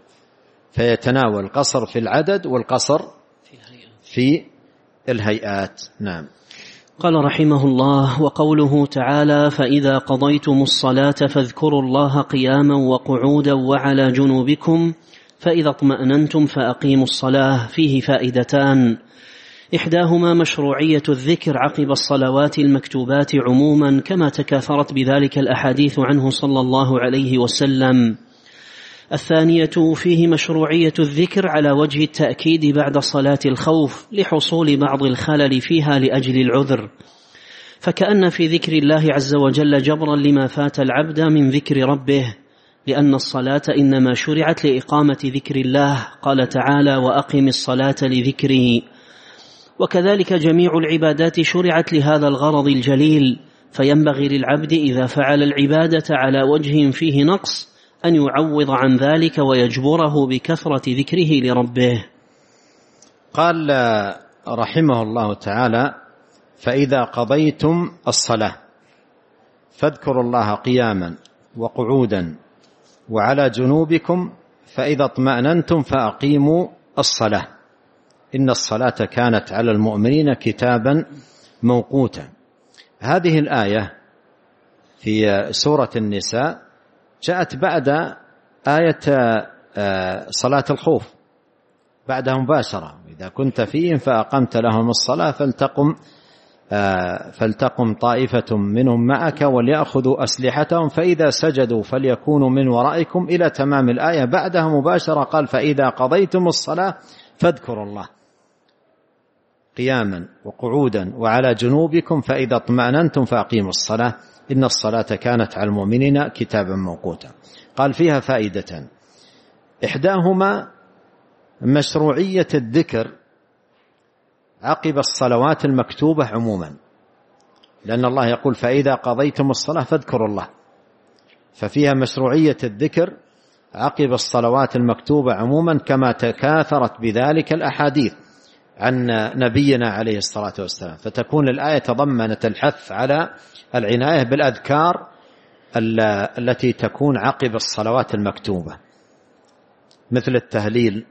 فيتناول القصر في العدد والقصر في الهيئات. نعم. قال رحمه الله: وقوله تعالى: فإذا قضيتم الصلاة فاذكروا الله قياما وقعودا وعلى جنوبكم فإذا اطمأننتم فأقيموا الصلاة، فيه فائدتان: إحداهما مشروعية الذكر عقب الصلوات المكتوبات عموما كما تكاثرت بذلك الأحاديث عنه صلى الله عليه وسلم. الثانية فيه مشروعية الذكر على وجه التأكيد بعد صلاة الخوف لحصول بعض الخلل فيها لأجل العذر، فكأن في ذكر الله عز وجل جبرا لما فات العبد من ذكر ربه، لأن الصلاة إنما شرعت لإقامة ذكر الله، قال تعالى: وأقم الصلاة لذكري. وكذلك جميع العبادات شرعت لهذا الغرض الجليل، فينبغي للعبد إذا فعل العبادة على وجه فيه نقص أن يعوض عن ذلك ويجبره بكثرة ذكره لربه. قال رحمه الله تعالى: فإذا قضيتم الصلاة فاذكروا الله قياما وقعودا وعلى جنوبكم فإذا اطمأننتم فأقيموا الصلاة إن الصلاة كانت على المؤمنين كتابا موقوتا. هذه الآية في سورة النساء جاءت بعد آية صلاة الخوف، بعدها مباشرة: إذا كنت فيهم فأقمت لهم الصلاة فلتقم طائفة منهم معك وليأخذوا أسلحتهم فإذا سجدوا فليكونوا من ورائكم إلى تمام الآية. بعدها مباشرة قال: فإذا قضيتم الصلاة فاذكروا الله قياما وقعودا وعلى جنوبكم فإذا اطمأننتم فأقيموا الصلاة إن الصلاة كانت على المؤمنين كتابا موقوتا. قال فيها فائدة: إحداهما مشروعية الذكر عقب الصلوات المكتوبة عموما، لأن الله يقول: فإذا قضيتم الصلاة فاذكروا الله، ففيها مشروعية الذكر عقب الصلوات المكتوبة عموما كما تكاثرت بذلك الأحاديث عن نبينا عليه الصلاة والسلام، فتكون الآية تضمنت الحث على العناية بالأذكار التي تكون عقب الصلوات المكتوبة، مثل التهليل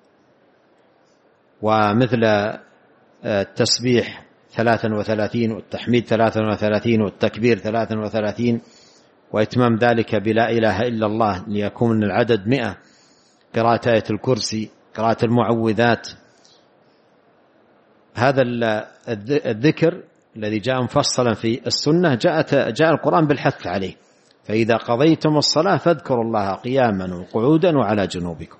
ومثل التسبيح 33 والتحميد 33 والتكبير 33 وإتمام ذلك بلا إله إلا الله ليكون العدد 100، قراءة آية الكرسي، قراءة المعوذات. هذا الذكر الذي جاء مفصلا في السنة جاء القرآن بالحث عليه: فإذا قضيتم الصلاة فاذكروا الله قياما وقعودا وعلى جنوبكم.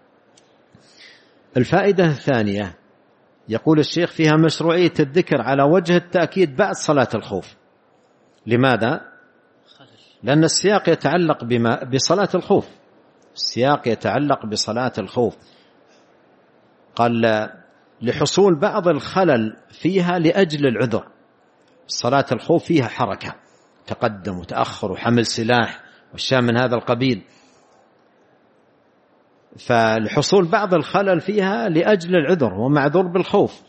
الفائدة الثانية يقول الشيخ: فيها مشروعية الذكر على وجه التأكيد بعد صلاة الخوف. لماذا؟ لأن السياق يتعلق بصلاة الخوف، السياق يتعلق بصلاة الخوف. قال: لحصول بعض الخلل فيها لأجل العذر. صلاة الخوف فيها حركة، تقدم وتأخر وحمل سلاح والشيء من هذا القبيل، فالحصول بعض الخلل فيها لأجل العذر، ومعذور بالخوف،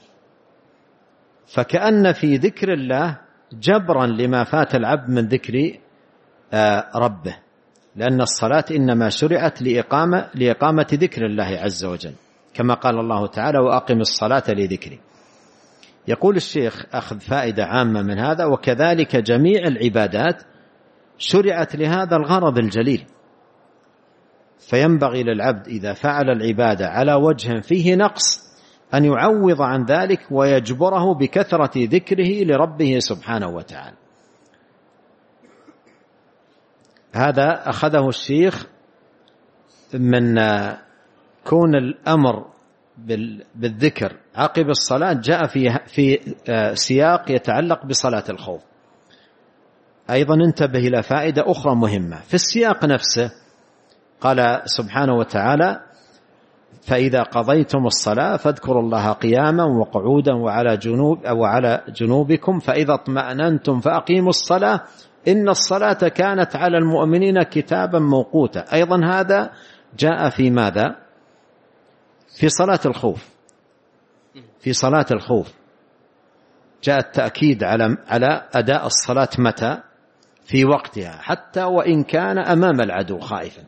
فكأن في ذكر الله جبرا لما فات العبد من ذكر ربه، لأن الصلاة إنما شرعت لإقامة ذكر الله عز وجل، كما قال الله تعالى: وأقم الصلاة لذكري. يقول الشيخ: أخذ فائدة عامة من هذا: وكذلك جميع العبادات شرعت لهذا الغرض الجليل، فينبغي للعبد إذا فعل العبادة على وجه فيه نقص أن يعوض عن ذلك ويجبره بكثرة ذكره لربه سبحانه وتعالى. هذا أخذه الشيخ من كون الأمر بالذكر عقب الصلاة جاء في سياق يتعلق بصلاة الخوف. أيضا انتبه إلى فائدة أخرى مهمة في السياق نفسه. قال سبحانه وتعالى: فإذا قضيتم الصلاة فاذكروا الله قياما وقعودا وعلى جنوبكم فإذا اطمأننتم فأقيموا الصلاة إن الصلاة كانت على المؤمنين كتابا موقوتا. أيضا هذا جاء في ماذا؟ في صلاة الخوف. في صلاة الخوف جاء التأكيد على أداء الصلاة متى؟ في وقتها، حتى وإن كان أمام العدو خائفا.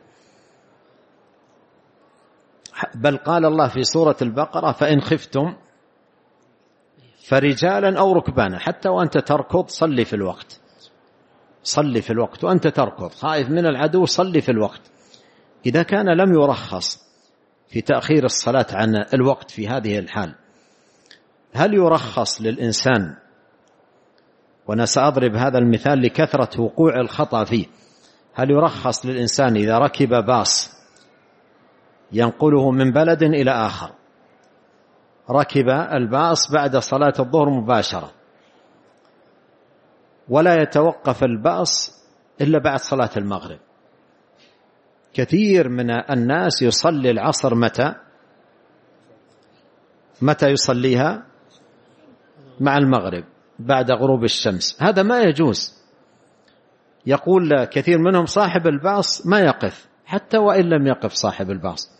بل قال الله في سورة البقرة: فإن خفتم فرجالا أو ركبانا، حتى وأنت تركض صلي في الوقت، صلي في الوقت وأنت تركض خائف من العدو، صلي في الوقت. إذا كان لم يرخص في تأخير الصلاة عن الوقت في هذه الحال، هل يرخص للإنسان؟ وأنا سأضرب هذا المثال لكثرة وقوع الخطأ فيه. هل يرخص للإنسان إذا ركب باص ينقله من بلد إلى آخر، ركب الباص بعد صلاة الظهر مباشرة ولا يتوقف الباص إلا بعد صلاة المغرب؟ كثير من الناس يصلي العصر متى يصليها؟ مع المغرب بعد غروب الشمس. هذا ما يجوز. يقول كثير منهم صاحب الباص ما يقف، حتى وإن لم يقف صاحب الباص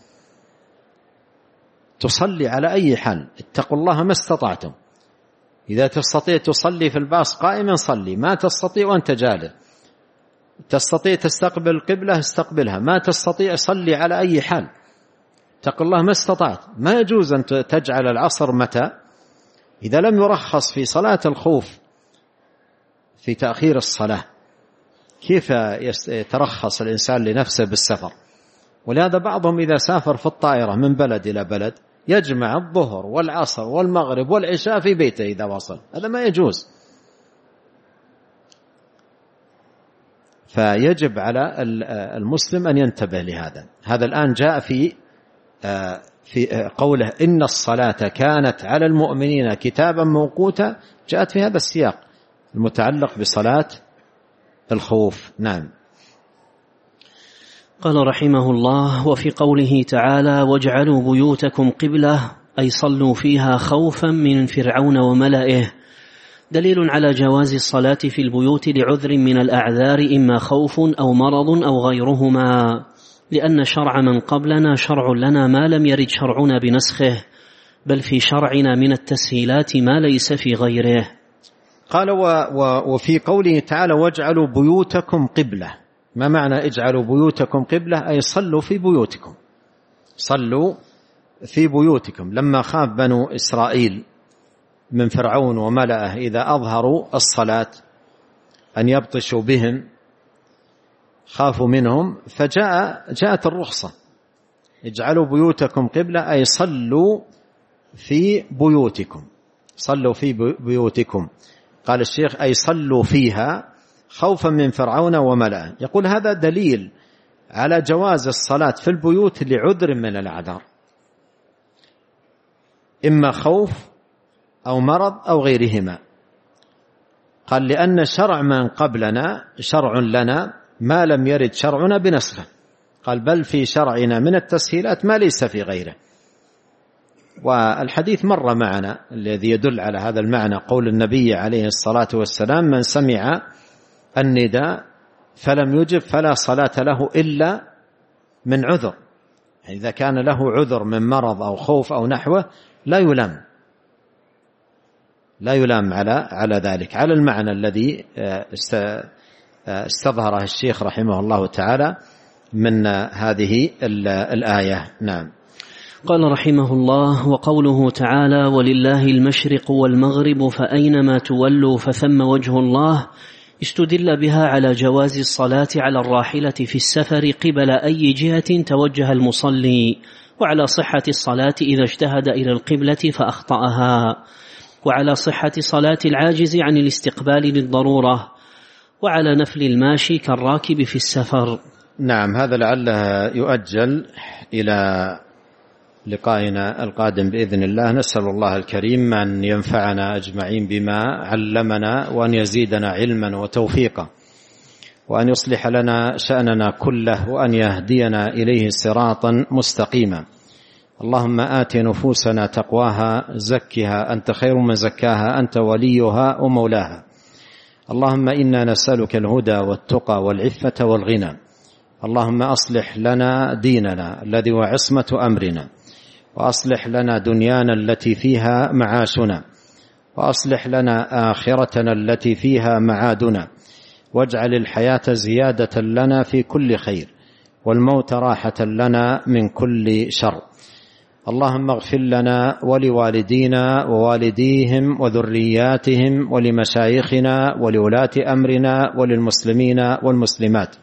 تصلي على أي حال. اتقوا الله ما استطعتم. إذا تستطيع تصلي في الباص قائما صلي، ما تستطيع وأنت جالس. تستطيع تستقبل القبلة استقبلها، ما تستطيع صلي على أي حال. اتقوا الله ما استطعت. ما يجوز أن تجعل العصر متى إذا لم يرخص في صلاة الخوف في تأخير الصلاة. كيف يترخص الإنسان لنفسه بالسفر؟ ولهذا بعضهم إذا سافر في الطائرة من بلد إلى بلد يجمع الظهر والعصر والمغرب والعشاء في بيته إذا وصل. هذا ما يجوز. فيجب على المسلم أن ينتبه لهذا. هذا الآن جاء في قوله إن الصلاة كانت على المؤمنين كتابا موقوتا، جاءت في هذا السياق المتعلق بصلاة الخوف. نعم. قال رحمه الله: وفي قوله تعالى: واجعلوا بيوتكم قبلة، أي صلوا فيها خوفا من فرعون وملئه، دليل على جواز الصلاة في البيوت لعذر من الأعذار، إما خوف أو مرض أو غيرهما، لأن شرع من قبلنا شرع لنا ما لم يرد شرعنا بنسخه، بل في شرعنا من التسهيلات ما ليس في غيره. قال وفي قوله تعالى: واجعلوا بيوتكم قبلة. ما معنى اجعلوا بيوتكم قبلة؟ أي صلوا في بيوتكم، صلوا في بيوتكم. لما خاف بنو إسرائيل من فرعون وملئه إذا أظهروا الصلاة أن يبطشوا بهم، خافوا منهم، فجاءت الرخصة: اجعلوا بيوتكم قبلة، أي صلوا في بيوتكم، صلوا في بيوتكم. قال الشيخ: أي صلوا فيها خوفا من فرعون وملئه. يقول هذا دليل على جواز الصلاة في البيوت لعذر من الأعذار، إما خوف أو مرض أو غيرهما. قال لأن شرع من قبلنا شرع لنا ما لم يرد شرعنا بنسخه. قال بل في شرعنا من التسهيلات ما ليس في غيره. والحديث مر معنا الذي يدل على هذا المعنى، قول النبي عليه الصلاة والسلام: من سمع النداء فلم يجب فلا صلاة له إلا من عذر. يعني إذا كان له عذر من مرض أو خوف أو نحوه لا يلام على ذلك، على المعنى الذي استظهره الشيخ رحمه الله تعالى من هذه الآية. نعم. قال رحمه الله: وقوله تعالى: ولله المشرق والمغرب فأينما تولوا فثم وجه الله، استدل بها على جواز الصلاة على الراحلة في السفر قبل أي جهة توجه المصلي، وعلى صحة الصلاة إذا اجتهد إلى القبلة فأخطأها، وعلى صحة صلاة العاجز عن الاستقبال للضرورة، وعلى نفل الماشي كالراكب في السفر. نعم. هذا لعله يؤجل إلى لقائنا القادم بإذن الله. نسأل الله الكريم أن ينفعنا أجمعين بما علمنا، وأن يزيدنا علما وتوفيقا، وأن يصلح لنا شأننا كله، وأن يهدينا إليه صراطا مستقيما. اللهم آت نفوسنا تقواها، زكها أنت خير من زكاها، أنت وليها ومولاها. اللهم إنا نسألك الهدى والتقى والعفة والغنى. اللهم أصلح لنا ديننا الذي هو عصمة أمرنا، وأصلح لنا دنيانا التي فيها معاشنا، وأصلح لنا آخرتنا التي فيها معادنا، واجعل الحياة زيادة لنا في كل خير، والموت راحة لنا من كل شر. اللهم اغفر لنا ولوالدينا ووالديهم وذرياتهم ولمشايخنا ولولاة أمرنا وللمسلمين والمسلمات.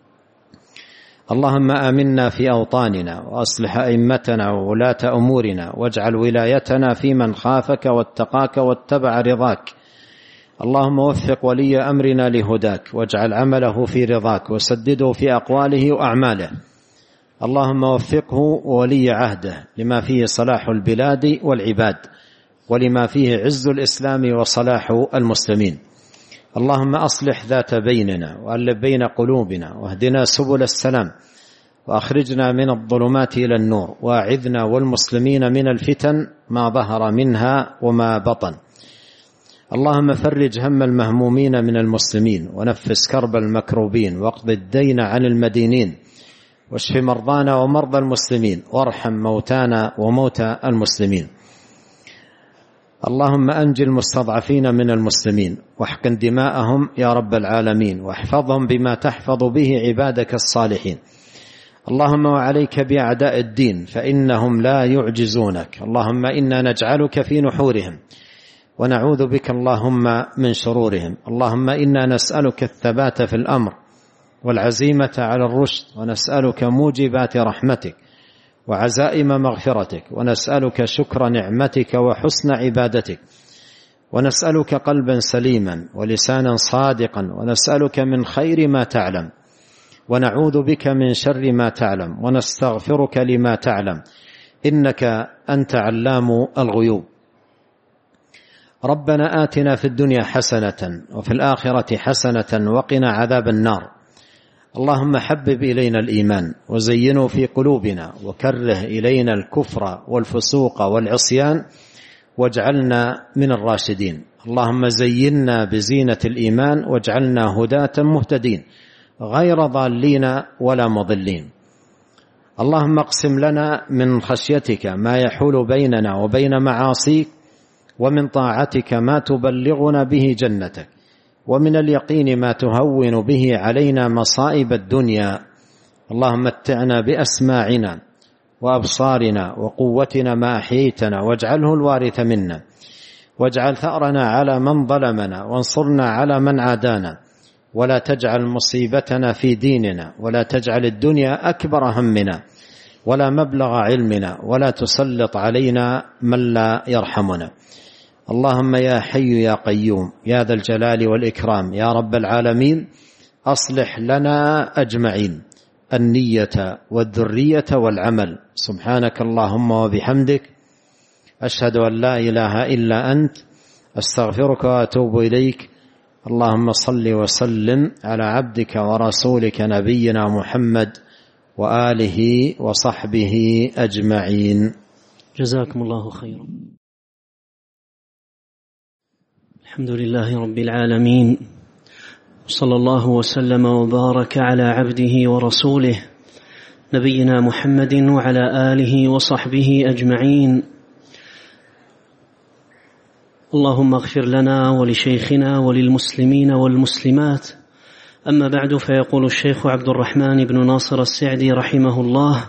اللهم آمنا في أوطاننا وأصلح أئمتنا وولاة أمورنا واجعل ولايتنا في من خافك واتقاك واتبع رضاك. اللهم وفق ولي أمرنا لهداك واجعل عمله في رضاك وسدده في أقواله وأعماله. اللهم وفقه وولي عهده لما فيه صلاح البلاد والعباد ولما فيه عز الإسلام وصلاح المسلمين. اللهم أصلح ذات بيننا وألف بين قلوبنا واهدنا سبل السلام وأخرجنا من الظلمات إلى النور وأعذنا والمسلمين من الفتن ما ظهر منها وما بطن. اللهم فرج هم المهمومين من المسلمين ونفس كرب المكروبين واقض الدين عن المدينين واشف مرضانا ومرضى المسلمين وارحم موتانا وموتى المسلمين. اللهم أنجِ المستضعفين من المسلمين واحقن دماءهم يا رب العالمين واحفظهم بما تحفظ به عبادك الصالحين. اللهم وعليك بأعداء الدين فإنهم لا يعجزونك. اللهم إنا نجعلك في نحورهم ونعوذ بك اللهم من شرورهم. اللهم إنا نسألك الثبات في الأمر والعزيمة على الرشد ونسألك موجبات رحمتك وعزائم مغفرتك ونسألك شكر نعمتك وحسن عبادتك ونسألك قلبا سليما ولسانا صادقا ونسألك من خير ما تعلم ونعوذ بك من شر ما تعلم ونستغفرك لما تعلم إنك أنت علام الغيوب. ربنا آتنا في الدنيا حسنة وفي الآخرة حسنة وقنا عذاب النار. اللهم حبب إلينا الإيمان وزينه في قلوبنا وكره إلينا الكفر والفسوق والعصيان واجعلنا من الراشدين. اللهم زينا بزينة الإيمان واجعلنا هداة مهتدين غير ضالين ولا مضلين. اللهم اقسم لنا من خشيتك ما يحول بيننا وبين معاصيك ومن طاعتك ما تبلغنا به جنتك ومن اليقين ما تهون به علينا مصائب الدنيا. اللهم متعنا بأسماعنا وأبصارنا وقوتنا ما أحييتنا واجعله الوارث منا واجعل ثأرنا على من ظلمنا وانصرنا على من عادانا ولا تجعل مصيبتنا في ديننا ولا تجعل الدنيا أكبر همنا ولا مبلغ علمنا ولا تسلط علينا من لا يرحمنا. اللهم يا حي يا قيوم يا ذا الجلال والإكرام يا رب العالمين أصلح لنا أجمعين النية والذرية والعمل. سبحانك اللهم وبحمدك أشهد أن لا إله إلا أنت أستغفرك وأتوب إليك. اللهم صل وسلم على عبدك ورسولك نبينا محمد وآله وصحبه أجمعين. جزاكم الله خيرا. الحمد لله رب العالمين صلى الله وسلم وبارك على عبده ورسوله نبينا محمد وعلى آله وصحبه أجمعين. اللهم اغفر لنا ولشيخنا وللمسلمين والمسلمات. أما بعد، فيقول الشيخ عبد الرحمن بن ناصر السعدي رحمه الله: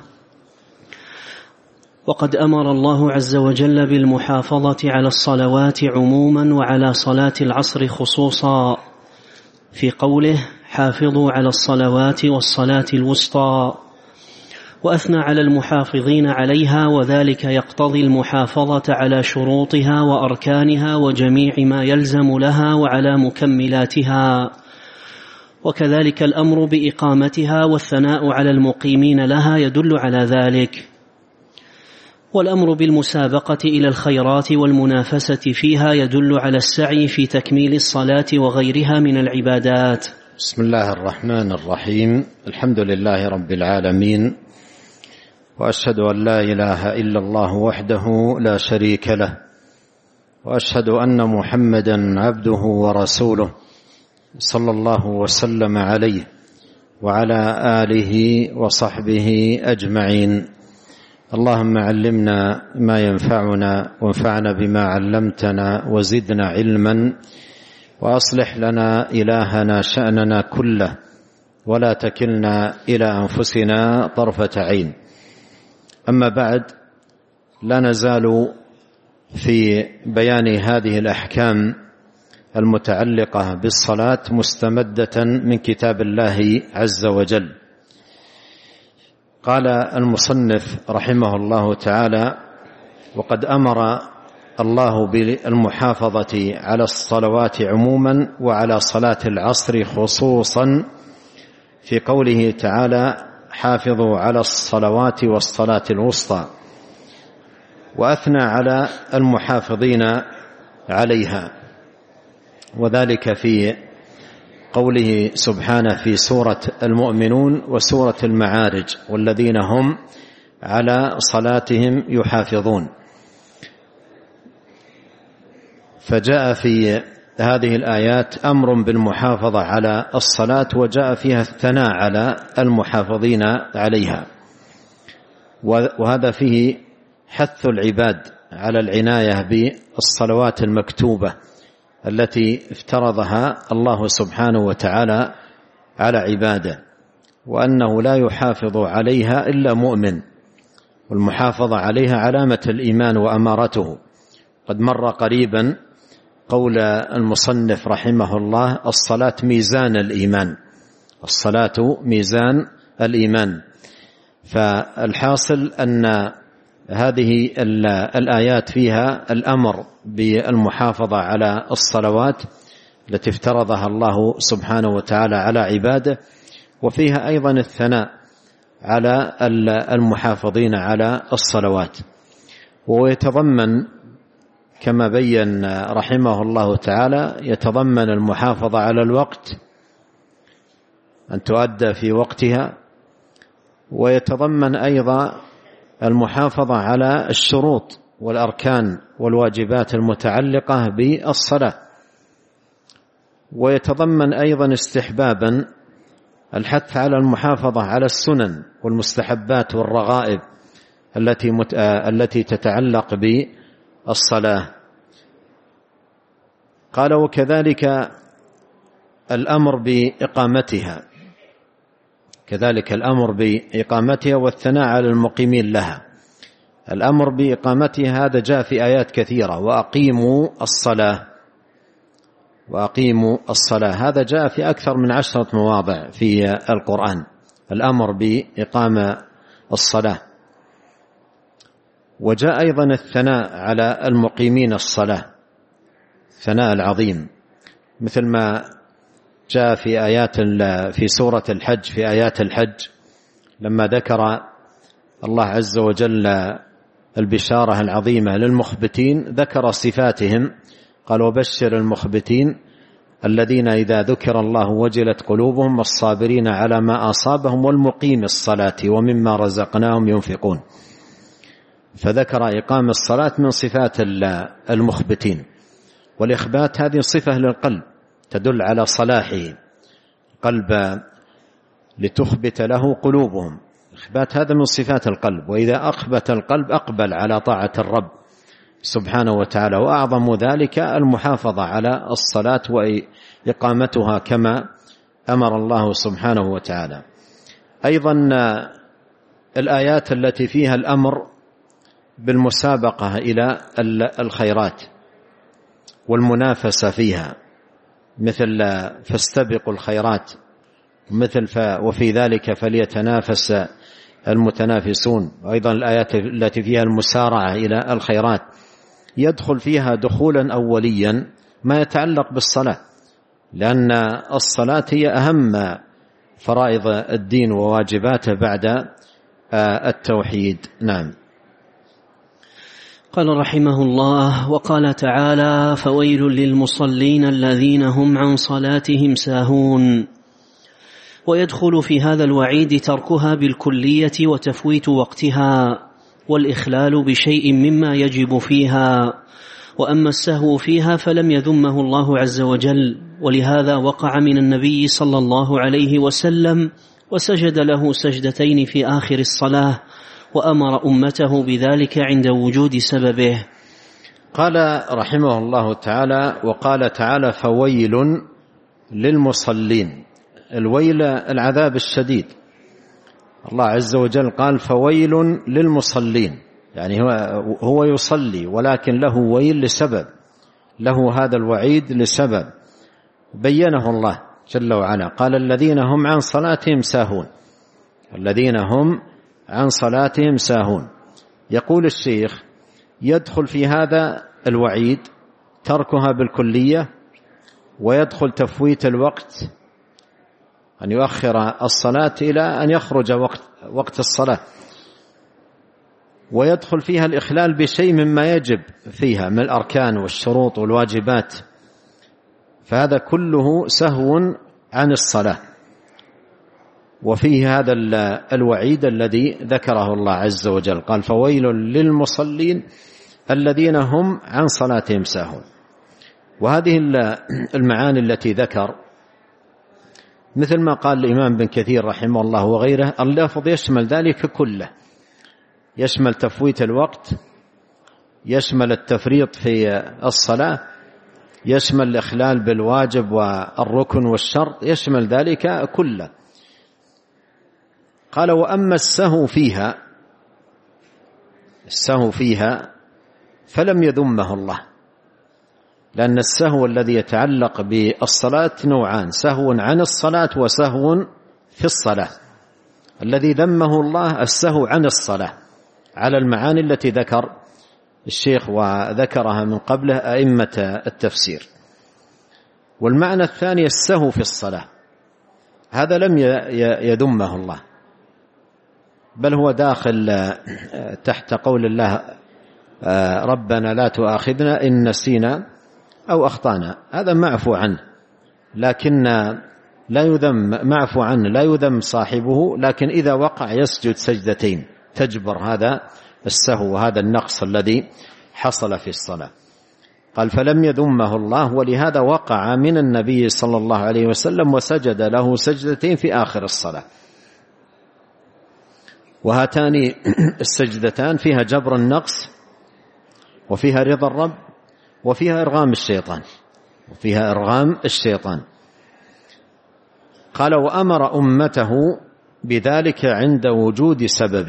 وقد أمر الله عز وجل بالمحافظة على الصلوات عموما وعلى صلاة العصر خصوصا في قوله: حافظوا على الصلوات والصلاة الوسطى، وأثنى على المحافظين عليها، وذلك يقتضي المحافظة على شروطها وأركانها وجميع ما يلزم لها وعلى مكملاتها، وكذلك الأمر بإقامتها والثناء على المقيمين لها يدل على ذلك، والأمر بالمسابقة إلى الخيرات والمنافسة فيها يدل على السعي في تكميل الصلاة وغيرها من العبادات. بسم الله الرحمن الرحيم. الحمد لله رب العالمين، وأشهد أن لا إله إلا الله وحده لا شريك له، وأشهد أن محمدا عبده ورسوله صلى الله وسلم عليه وعلى آله وصحبه أجمعين. اللهم علمنا ما ينفعنا وانفعنا بما علمتنا وزدنا علما، وأصلح لنا إلهنا شأننا كله ولا تكلنا إلى أنفسنا طرفة عين. أما بعد، لا نزال في بيان هذه الأحكام المتعلقة بالصلاة مستمدة من كتاب الله عز وجل. قال المصنف رحمه الله تعالى: وقد أمر الله بالمحافظة على الصلوات عموما وعلى صلاة العصر خصوصا في قوله تعالى: حافظوا على الصلوات والصلاة الوسطى، وأثنى على المحافظين عليها، وذلك في قوله سبحانه في سورة المؤمنون وسورة المعارج: والذين هم على صلاتهم يحافظون. فجاء في هذه الآيات أمر بالمحافظة على الصلاة، وجاء فيها الثناء على المحافظين عليها، وهذا فيه حث العباد على العناية بالصلوات المكتوبة التي افترضها الله سبحانه وتعالى على عباده، وأنه لا يحافظ عليها إلا مؤمن، والمحافظة عليها علامة الإيمان وأمارته. قد مر قريبا قول المصنف رحمه الله: الصلاة ميزان الإيمان، الصلاة ميزان الإيمان. فالحاصل أن هذه الآيات فيها الأمر بالمحافظة على الصلوات التي افترضها الله سبحانه وتعالى على عباده، وفيها أيضا الثناء على المحافظين على الصلوات. ويتضمن كما بين رحمه الله تعالى يتضمن المحافظة على الوقت، أن تؤدى في وقتها، ويتضمن أيضا المحافظة على الشروط والأركان والواجبات المتعلقة بالصلاة، ويتضمن أيضا استحبابا الحث على المحافظة على السنن والمستحبات والرغائب التي تتعلق بالصلاة. قال: وكذلك الأمر بإقامتها، كذلك الأمر بإقامتها والثناء على المقيمين لها. الأمر بإقامتها هذا جاء في آيات كثيرة: وأقيموا الصلاة، وأقيموا الصلاة، هذا جاء في أكثر من 10 مواضع في القرآن، الأمر بإقامة الصلاة. وجاء أيضا الثناء على المقيمين الصلاة، الثناء العظيم، مثل ما جاء في آيات في سورة الحج، في آيات الحج لما ذكر الله عز وجل البشارة العظيمة للمخبتين ذكر صفاتهم، قال: وبشر المخبتين الذين إذا ذكر الله وجلت قلوبهم والصابرين على ما أصابهم والمقيم الصلاة ومما رزقناهم ينفقون. فذكر إقام الصلاة من صفات المخبتين، والإخبات هذه صفة للقلب تدل على صلاحه، قلب لتخبت له قلوبهم، إخبات هذا من صفات القلب، وإذا أخبت القلب أقبل على طاعة الرب سبحانه وتعالى. وأعظم ذلك المحافظة على الصلاة وإقامتها كما أمر الله سبحانه وتعالى. أيضا الآيات التي فيها الأمر بالمسابقة إلى الخيرات والمنافسة فيها، مثل فاستبقوا الخيرات، مثل وفي ذلك فليتنافس المتنافسون. وأيضا الآيات التي فيها المسارعة إلى الخيرات يدخل فيها دخولا أوليا ما يتعلق بالصلاة، لأن الصلاة هي أهم فرائض الدين وواجباته بعد التوحيد. نعم. قال رحمه الله: وقال تعالى: فويل للمصلين الذين هم عن صلاتهم ساهون. ويدخل في هذا الوعيد تركها بالكلية وتفويت وقتها والإخلال بشيء مما يجب فيها، وأما السهو فيها فلم يذمه الله عز وجل، ولهذا وقع من النبي صلى الله عليه وسلم وسجد له سجدتين في آخر الصلاة، وأمر أمته بذلك عند وجود سببه. قال رحمه الله تعالى: وقال تعالى: فويل للمصلين. الويل العذاب الشديد، الله عز وجل قال: فويل للمصلين، يعني هو يصلي ولكن له ويل لسبب، له هذا الوعيد لسبب بينه الله جل وعلا. قال الذين هم عن صلاتهم ساهون، الذين هم عن صلاتهم ساهون. يقول الشيخ يدخل في هذا الوعيد تركها بالكلية، ويدخل تفويت الوقت، أن يؤخر الصلاة إلى أن يخرج وقت الصلاة، ويدخل فيها الإخلال بشيء مما يجب فيها من الأركان والشروط والواجبات، فهذا كله سهو عن الصلاة. وفيه هذا الوعيد الذي ذكره الله عز وجل، قال فويل للمصلين الذين هم عن صلاتهم ساهون. وهذه المعاني التي ذكر مثل ما قال الإمام بن كثير رحمه الله وغيره، اللفظ يشمل ذلك كله، يشمل تفويت الوقت، يشمل التفريط في الصلاة، يشمل الإخلال بالواجب والركن والشرط، يشمل ذلك كله. قال وأما السهو فيها فلم يذمه الله، لأن السهو الذي يتعلق بالصلاة نوعان، سهو عن الصلاة وسهو في الصلاة. الذي ذمه الله السهو عن الصلاة على المعاني التي ذكر الشيخ وذكرها من قبله أئمة التفسير. والمعنى الثاني السهو في الصلاة، هذا لم يذمه الله، بل هو داخل تحت قول الله ربنا لا تؤاخذنا إن نسينا أو أخطأنا، هذا معفو عنه، لكن لا يذم، معفو عنه لا يذم صاحبه، لكن إذا وقع يسجد سجدتين تجبر هذا السهو وهذا النقص الذي حصل في الصلاة. قال فلم يذمه الله، ولهذا وقع من النبي صلى الله عليه وسلم وسجد له سجدتين في آخر الصلاة، وهاتان السجدتان فيها جبر النقص وفيها رضا الرب وفيها إرغام الشيطان. قال وأمر أمته بذلك عند وجود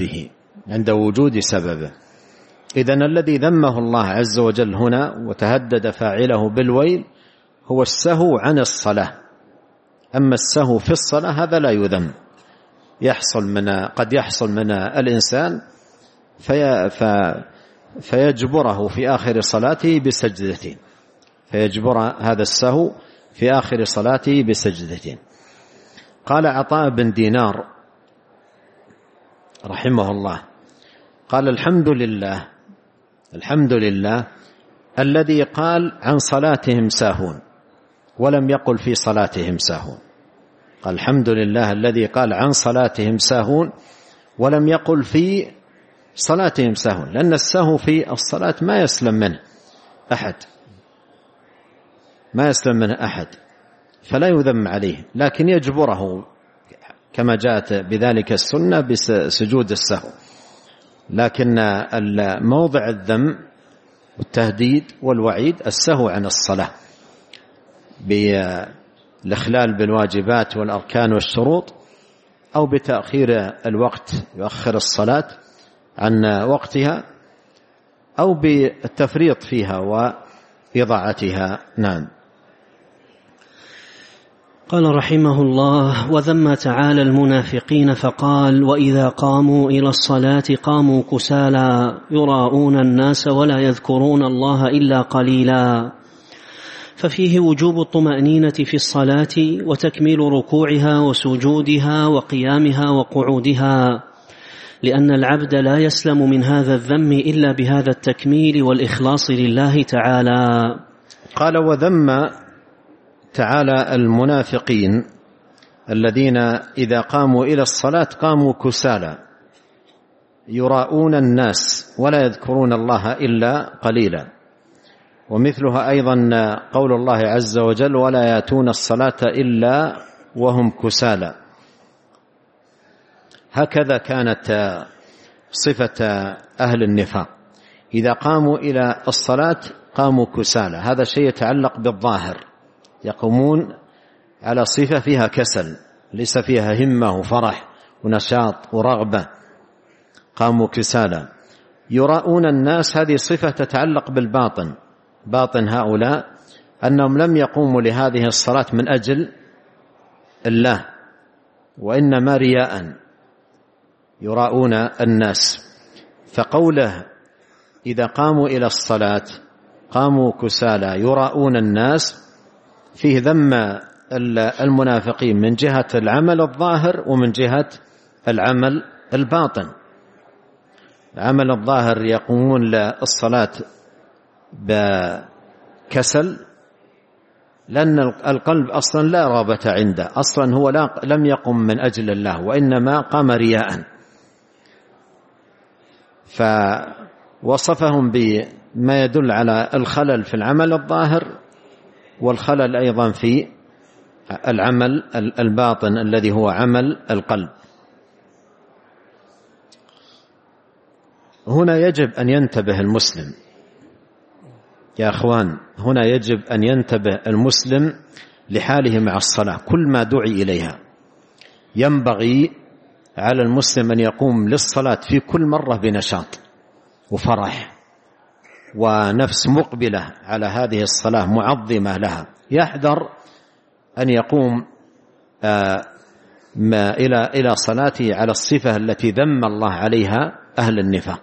سببه. إذن الذي ذمه الله عز وجل هنا وتهدد فاعله بالويل هو السهو عن الصلاة. أما السهو في الصلاة هذا لا يذم، قد يحصل من الإنسان فيجبره في آخر صلاته بسجدتين، فيجبر هذا السهو في آخر صلاته بسجدتين. قال عطاء بن دينار رحمه الله قال الحمد لله الذي قال عن صلاتهم ساهون ولم يقل في صلاتهم ساهون. قال الحمد لله الذي قال عن صلاتهم ساهون ولم يقل في صلاتهم ساهون، لأن السهو في الصلاة ما يسلم منه أحد، فلا يذم عليه، لكن يجبره كما جاءت بذلك السنة بسجود السهو. لكن موضع الذم والتهديد والوعيد السهو عن الصلاة بالإخلال بالواجبات والأركان والشروط، أو بتأخير الوقت، يؤخر الصلاة عن وقتها، أو بالتفريط فيها وإضاعتها. نعم. قال رحمه الله وذم تعالى المنافقين فقال وإذا قاموا إلى الصلاة قاموا كسالى يراءون الناس ولا يذكرون الله إلا قليلا، ففيه وجوب الطمأنينة في الصلاة وتكميل ركوعها وسجودها وقيامها وقعودها، لأن العبد لا يسلم من هذا الذم إلا بهذا التكميل والإخلاص لله تعالى. قال وذم تعالى المنافقين الذين إذا قاموا إلى الصلاة قاموا كسالى يراءون الناس ولا يذكرون الله إلا قليلا. ومثلها أيضا قول الله عز وجل ولا يأتون الصلاة إلا وهم كسالى. هكذا كانت صفة أهل النفاق، إذا قاموا إلى الصلاة قاموا كسالى. هذا شيء يتعلق بالظاهر، يقومون على صفة فيها كسل، ليس فيها همة وفرح ونشاط ورغبة، قاموا كسالى. يراؤون الناس هذه صفة تتعلق بالباطن، باطن هؤلاء أنهم لم يقوموا لهذه الصلاة من أجل الله، وإنما رياء يراؤون الناس. فقوله إذا قاموا إلى الصلاة قاموا كسالى يراؤون الناس فيه ذم المنافقين من جهة العمل الظاهر ومن جهة العمل الباطن. العمل الظاهر يقومون للصلاة بكسل، لأن القلب أصلا لا رغبة عنده، أصلا هو لم يقم من أجل الله وإنما قام رياء. فوصفهم بما يدل على الخلل في العمل الظاهر والخلل أيضا في العمل الباطن الذي هو عمل القلب. هنا يجب أن ينتبه المسلم يا أخوان، هنا يجب أن ينتبه المسلم لحاله مع الصلاة كل ما دعي إليها. ينبغي على المسلم أن يقوم للصلاة في كل مرة بنشاط وفرح ونفس مقبلة على هذه الصلاة معظمة لها. يحذر أن يقوم إلى صلاته على الصفة التي ذم الله عليها أهل النفاق.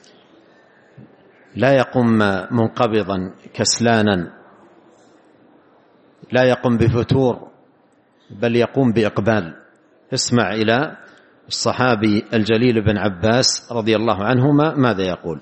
لا يقوم منقبضا كسلانا، لا يقوم بفتور، بل يقوم بإقبال. اسمع إلى الصحابي الجليل بن عباس رضي الله عنهما ماذا يقول.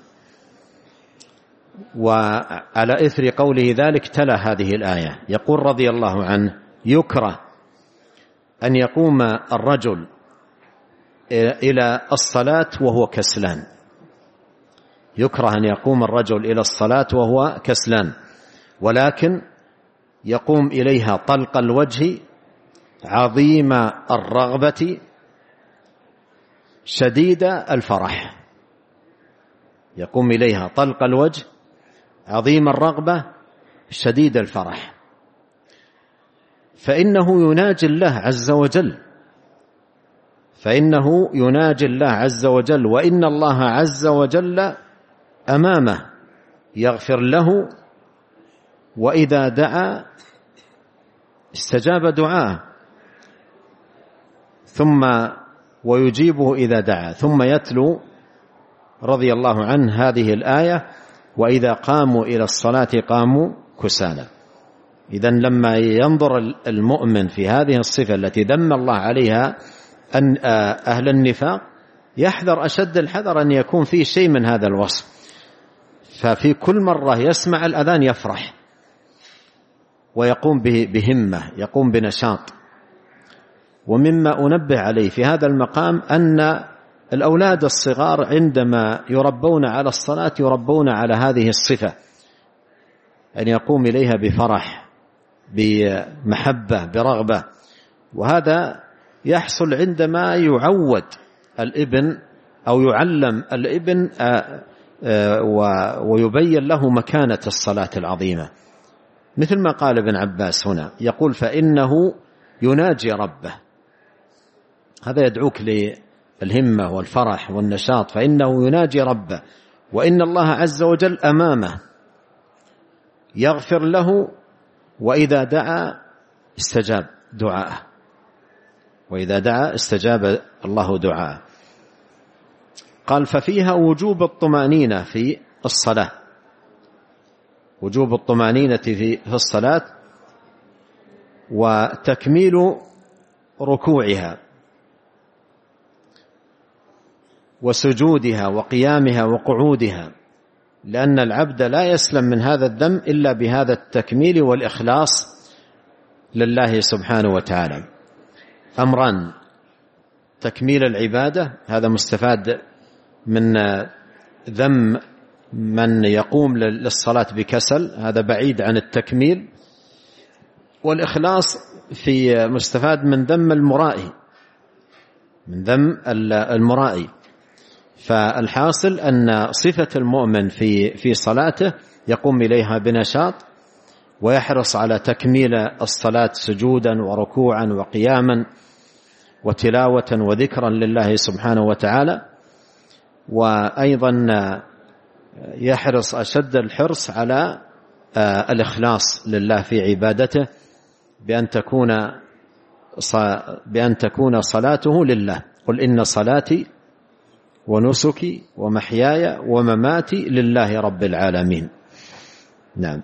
وعلى إثر قوله ذلك تلا هذه الآية، يقول رضي الله عنه: يكره أن يقوم الرجل إلى الصلاة وهو كسلان. يكره أن يقوم الرجل إلى الصلاة وهو كسلان، ولكن يقوم إليها طلق الوجه عظيم الرغبة شديد الفرح. يقوم إليها طلق الوجه عظيم الرغبة شديد الفرح، فإنه يناجي الله عز وجل، فإنه يناجي الله عز وجل، وإن الله عز وجل أمامه يغفر له، وإذا دعا استجاب دعاءه، ثم ويجيبه إذا دعا. ثم يتلو رضي الله عنه هذه الآية: وإذا قاموا إلى الصلاة قاموا كسالى. إذن لما ينظر المؤمن في هذه الصفة التي ذم الله عليها أن أهل النفاق، يحذر أشد الحذر أن يكون فيه شيء من هذا الوصف. ففي كل مرة يسمع الأذان يفرح ويقوم بهمة، يقوم بنشاط. ومما أنبه عليه في هذا المقام أن الأولاد الصغار عندما يربون على الصلاة يربون على هذه الصفة، أن يقوم إليها بفرح بمحبة برغبة. وهذا يحصل عندما يعود الابن أو يعلم الابن ويبين له مكانة الصلاة العظيمة، مثل ما قال ابن عباس هنا، يقول: فإنه يناجي ربه. هذا يدعوك للهمة والفرح والنشاط، فإنه يناجي ربه، وإن الله عز وجل أمامه يغفر له، وإذا دعا استجاب دعاءه، وإذا دعا استجاب الله دعاءه. قال: ففيها وجوب الطمأنينة في الصلاة، وجوب الطمأنينة في الصلاة، وتكميل ركوعها وسجودها وقيامها وقعودها، لأن العبد لا يسلم من هذا الذم إلا بهذا التكميل والإخلاص لله سبحانه وتعالى. أمران: تكميل العبادة، هذا مستفاد من ذم من يقوم للصلاة بكسل، هذا بعيد عن التكميل. والإخلاص في مستفاد من ذم المرائي، من ذم المرائي. فالحاصل أن صفة المؤمن في صلاته يقوم إليها بنشاط، ويحرص على تكميل الصلاة سجودا وركوعا وقياما وتلاوة وذكرا لله سبحانه وتعالى. وأيضا يحرص أشد الحرص على الإخلاص لله في عبادته بأن تكون صلاته لله. قل إن صلاتي ونسكي ومحياي ومماتي لله رب العالمين. نعم.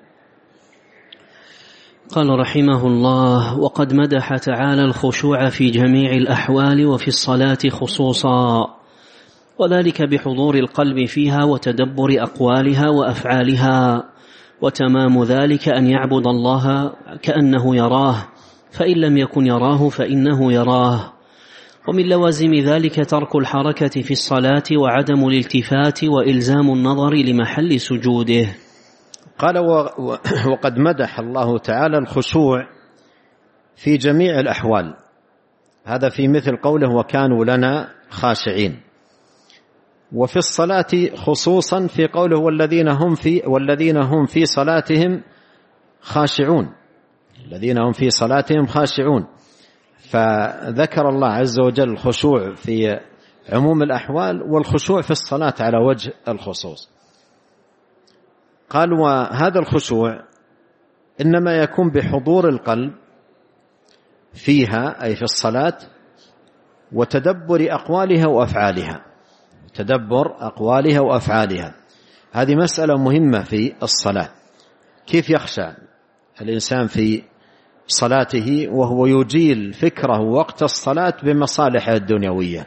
قال رحمه الله: وقد مدح تعالى الخشوع في جميع الأحوال وفي الصلاة خصوصا، وذلك بحضور القلب فيها وتدبر أقوالها وأفعالها، وتمام ذلك أن يعبد الله كأنه يراه، فإن لم يكن يراه فإنه يراه. ومن لوازم ذلك ترك الحركة في الصلاة وعدم الالتفات وإلزام النظر لمحل سجوده. قال: وقد مدح الله تعالى الخشوع في جميع الأحوال، هذا في مثل قوله: وكانوا لنا خاشعين. وفي الصلاة خصوصا في قوله: والذين هم في صلاتهم خاشعون، الذين هم في صلاتهم خاشعون. فذكر الله عز وجل الخشوع في عموم الأحوال والخشوع في الصلاة على وجه الخصوص. قال: وهذا الخشوع إنما يكون بحضور القلب فيها، أي في الصلاة، وتدبر أقوالها وأفعالها. تدبر أقوالها وأفعالها هذه مسألة مهمة في الصلاة. كيف يخشع الإنسان في صلاته وهو يجيل فكره وقت الصلاة بمصالحه الدنيوية،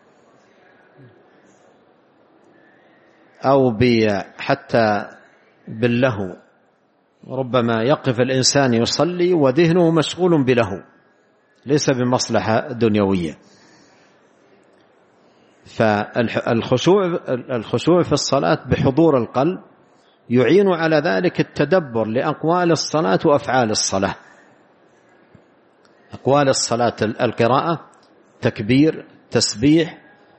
أو حتى باللهو. ربما يقف الإنسان يصلي وذهنه مشغول بلهو ليس بمصلحة دنيوية. فالخشوع في الصلاة بحضور القلب يعين على ذلك التدبر لأقوال الصلاة وأفعال الصلاة. أقوال الصلاة: القراءة، تكبير، تسبيح،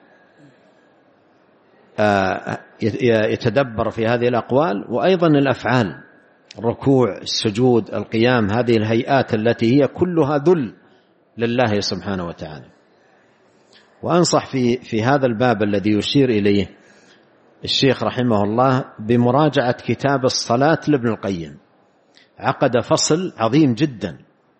يتدبر في هذه الأقوال، وأيضا الأفعال: الركوع، السجود، القيام، هذه الهيئات التي هي كلها ذل لله سبحانه وتعالى. وأنصح في هذا الباب الذي يشير إليه الشيخ رحمه الله بمراجعة كتاب الصلاة لابن القيم. عقد فصل عظيم جدا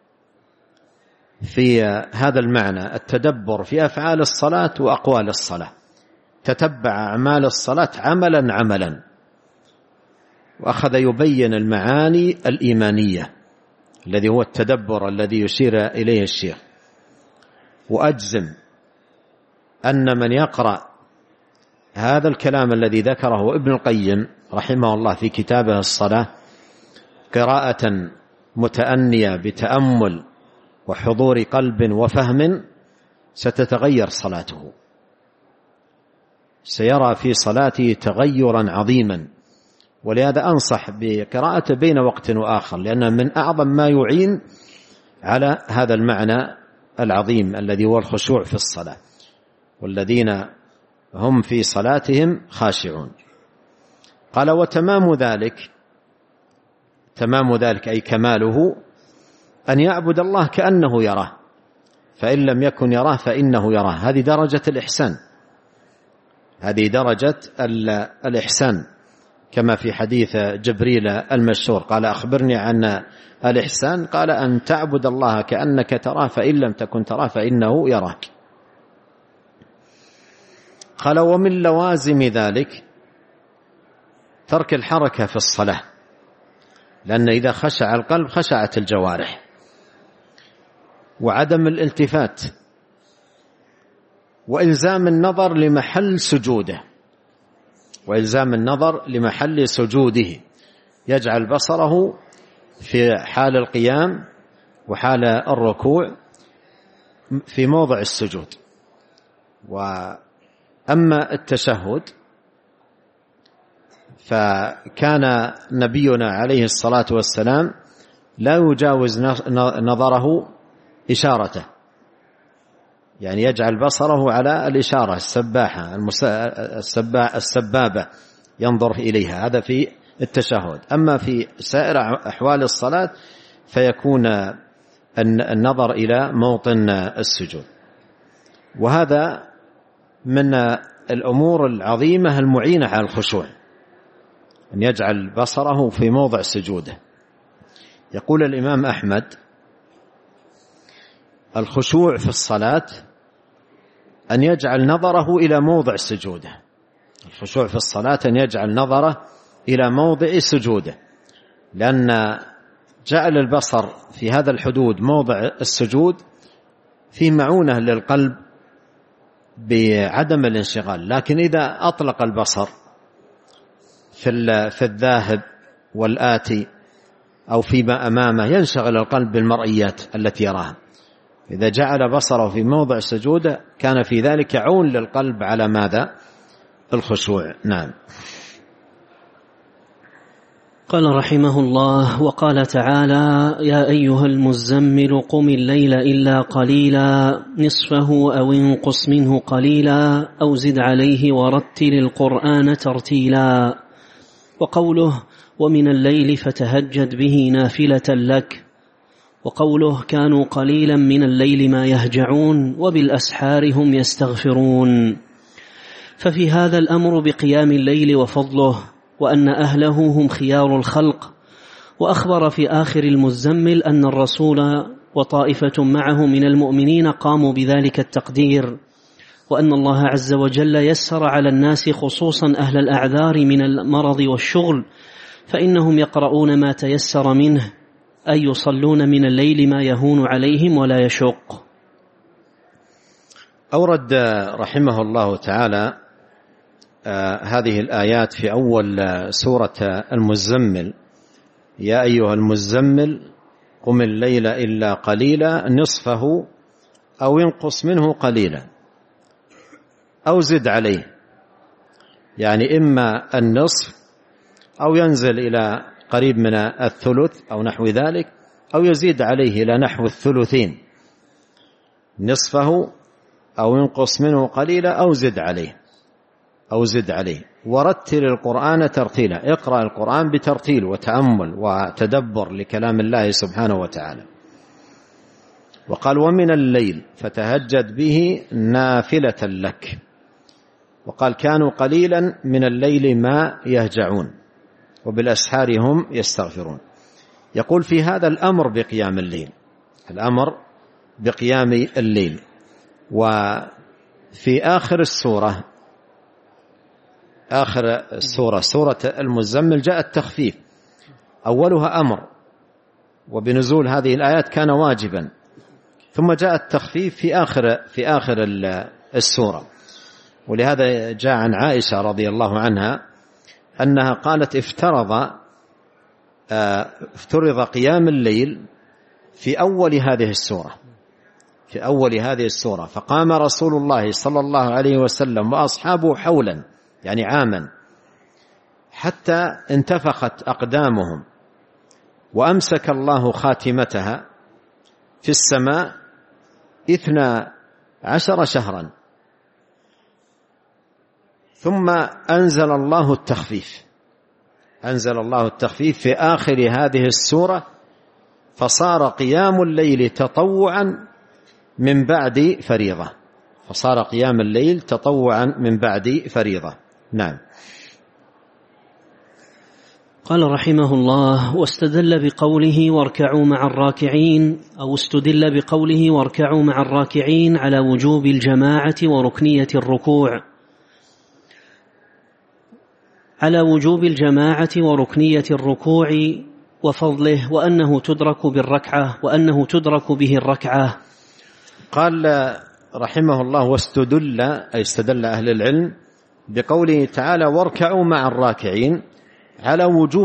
في هذا المعنى: التدبر في أفعال الصلاة وأقوال الصلاة. تتبع أعمال الصلاة عملا عملا، وأخذ يبين المعاني الإيمانية الذي هو التدبر الذي يشير إليه الشيخ. وأجزم أن من يقرأ هذا الكلام الذي ذكره ابن القيم رحمه الله في كتابه الصلاة قراءة متأنية بتأمل وحضور قلب وفهم ستتغير صلاته، سيرى في صلاته تغيرا عظيما. ولهذا أنصح بقراءته بين وقت وآخر، لأنه من أعظم ما يعين على هذا المعنى العظيم الذي هو الخشوع في الصلاة. والذين هم في صلاتهم خاشعون. قال: وتمام ذلك أي كماله أن يعبد الله كأنه يراه، فإن لم يكن يراه فإنه يراه. هذه درجة الإحسان، هذه درجة الإحسان، كما في حديث جبريل المشهور قال: أخبرني عن الإحسان، قال: أن تعبد الله كأنك تراه فإن لم تكن تراه فإنه يراك. قال: ومن لوازم ذلك ترك الحركة في الصلاة، لأن إذا خشع القلب خشعت الجوارح، وعدم الالتفات، وإلزام النظر لمحل سجوده، يجعل بصره في حال القيام وحال الركوع في موضع السجود. وأما التشهد فكان نبينا عليه الصلاة والسلام لا يجاوز نظره إشارته، يعني يجعل بصره على الإشارة السباحة السبابة ينظر إليها، هذا في التشهد. أما في سائر أحوال الصلاة فيكون النظر إلى موطن السجود. وهذا من الأمور العظيمة المعينة على الخشوع، أن يجعل بصره في موضع سجوده. يقول الإمام أحمد: الخشوع في الصلاة أن يجعل نظره إلى موضع سجوده. الخشوع في الصلاة أن يجعل نظره إلى موضع سجوده، لأن جعل البصر في هذا الحدود موضع السجود فيه معونة للقلب بعدم الانشغال. لكن إذا أطلق البصر في الذاهب والآتي أو فيما أمامه ينشغل القلب بالمرئيات التي يراها. إذا جعل بصره في موضع سجوده كان في ذلك عون للقلب على ماذا؟ الخشوع. نعم. قال رحمه الله: وقال تعالى: يا أيها المزمل قم الليل إلا قليلا نصفه أو انقص منه قليلا أو زد عليه ورتل القرآن ترتيلا. وقوله: ومن الليل فتهجد به نافلة لك. وقوله: كانوا قليلا من الليل ما يهجعون وبالأسحار هم يستغفرون. ففي هذا الأمر بقيام الليل وفضله، وأن أهله هم خيار الخلق. وأخبر في آخر المزمل أن الرسول وطائفة معه من المؤمنين قاموا بذلك التقدير، وأن الله عز وجل يسر على الناس خصوصا أهل الأعذار من المرض والشغل، فإنهم يقرؤون ما تيسر منه، أي يصلون من الليل ما يهون عليهم ولا يشق. أورد رحمه الله تعالى هذه الآيات في أول سورة المزمل: يا أيها المزمل قم الليل إلا قليلا نصفه أو ينقص منه قليلا أو زد عليه، يعني إما النصف أو ينزل إلى قريب من الثلث أو نحو ذلك، أو يزيد عليه إلى نحو الثلثين، نصفه أو ينقص منه قليلا أو زد عليه ورتل القرآن ترتيلا. اقرأ القرآن بترتيل وتأمل وتدبر لكلام الله سبحانه وتعالى. وقال: ومن الليل فتهجد به نافلة لك. وقال: كانوا قليلا من الليل ما يهجعون وبالأسحار هم يستغفرون. يقول في هذا الأمر بقيام الليل، الأمر بقيام الليل. وفي آخر السورة سورة المزمل جاء التخفيف، أولها أمر، وبنزول هذه الآيات كان واجبا، ثم جاء التخفيف في آخر السورة. ولهذا جاء عن عائشة رضي الله عنها أنها قالت: افترض قيام الليل في أول هذه السورة، فقام رسول الله صلى الله عليه وسلم وأصحابه حولا، يعني عاما، حتى انتفخت أقدامهم، وأمسك الله خاتمتها في السماء 12 شهرا، ثم أنزل الله التخفيف في آخر هذه السورة، فصار قيام الليل تطوعا من بعد فريضة. نعم. قال رحمه الله: واستدل بقوله واركعوا مع الراكعين، أو استدل بقوله واركعوا مع الراكعين على وجوب الجماعة وركنية الركوع، وفضله، وأنه تدرك به الركعة. قال رحمه الله: واستدل، أي استدل أهل العلم بقوله تعالى واركعوا مع الراكعين على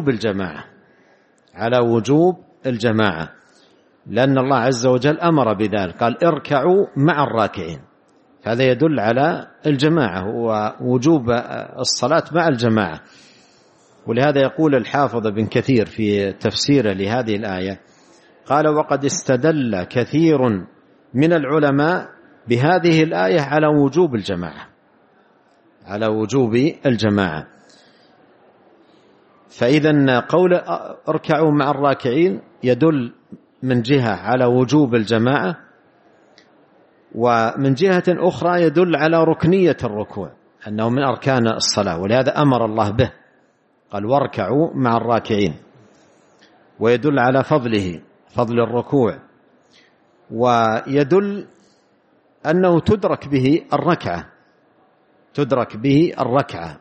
وجوب الجماعة، لأن الله عز وجل أمر بذلك، قال اركعوا مع الراكعين، هذا يدل على الجماعة ووجوب الصلاة مع الجماعة. ولهذا يقول الحافظ بن كثير في تفسيره لهذه الآية، قال: وقد استدل كثير من العلماء بهذه الآية على وجوب الجماعة. فإذا قول اركعوا مع الراكعين يدل من جهة على وجوب الجماعة، ومن جهة أخرى يدل على ركنية الركوع، أنه من أركان الصلاة، ولهذا أمر الله به، قال واركعوا مع الراكعين، ويدل على فضله، فضل الركوع، ويدل أنه تدرك به الركعة، تدرك به الركعة.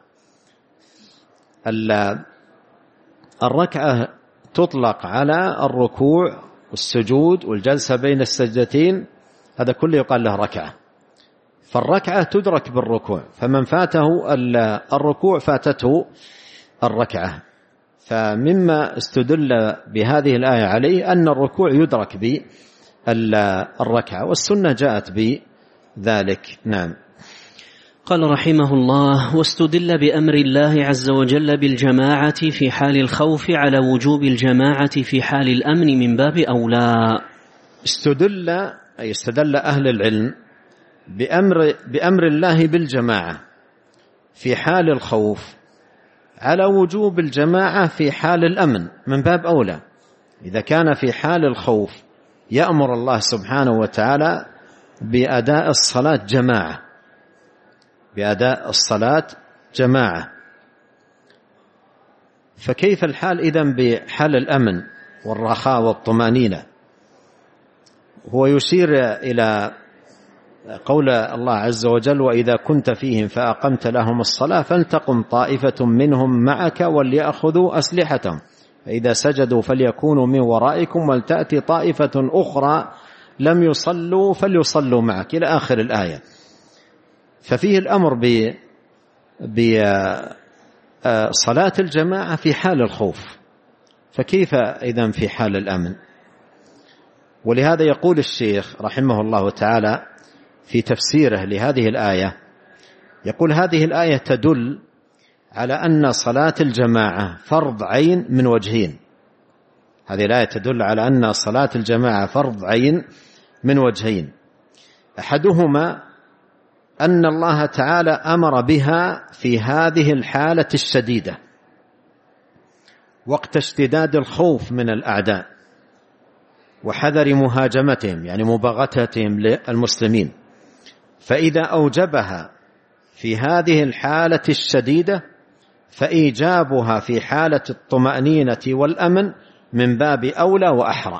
الركعة تطلق على الركوع والسجود والجلسة بين السجدتين، هذا كله يقال له ركعة. فالركعة تدرك بالركوع، فمن فاته الركوع فاتته الركعة. فمما استدل بهذه الآية عليه أن الركوع يدرك بالركعة، والسنة جاءت بذلك. نعم. قال رحمه الله: واستدل بأمر الله عز وجل بالجماعة في حال الخوف على وجوب الجماعة في حال الأمن من باب أولى. استدل أهل العلم بأمر الله بالجماعة في حال الخوف على وجوب الجماعة في حال الأمن من باب أولى. إذا كان في حال الخوف يأمر الله سبحانه وتعالى بأداء الصلاة جماعة، بأداء الصلاة جماعة، فكيف الحال إذن بحال الأمن والرخاء والطمأنينة؟ هو يشير إلى قول الله عز وجل: وإذا كنت فيهم فأقمت لهم الصلاة فلتقم طائفة منهم معك وليأخذوا أسلحتهم فإذا سجدوا فليكونوا من ورائكم ولتأتي طائفة أخرى لم يصلوا فليصلوا معك، إلى آخر الآية. ففيه الأمر بصلاة الجماعة في حال الخوف، فكيف إذن في حال الأمن؟ ولهذا يقول الشيخ رحمه الله تعالى في تفسيره لهذه الآية، يقول: هذه الآية تدل على أن صلاة الجماعة فرض عين من وجهين. هذه الآية تدل على أن صلاة الجماعة فرض عين من وجهين. أحدهما أن الله تعالى أمر بها في هذه الحالة الشديدة وقت اشتداد الخوف من الأعداء وحذر مهاجمتهم، يعني مباغتتهم للمسلمين، فإذا أوجبها في هذه الحالة الشديدة فإيجابها في حالة الطمأنينة والأمن من باب أولى وأحرى.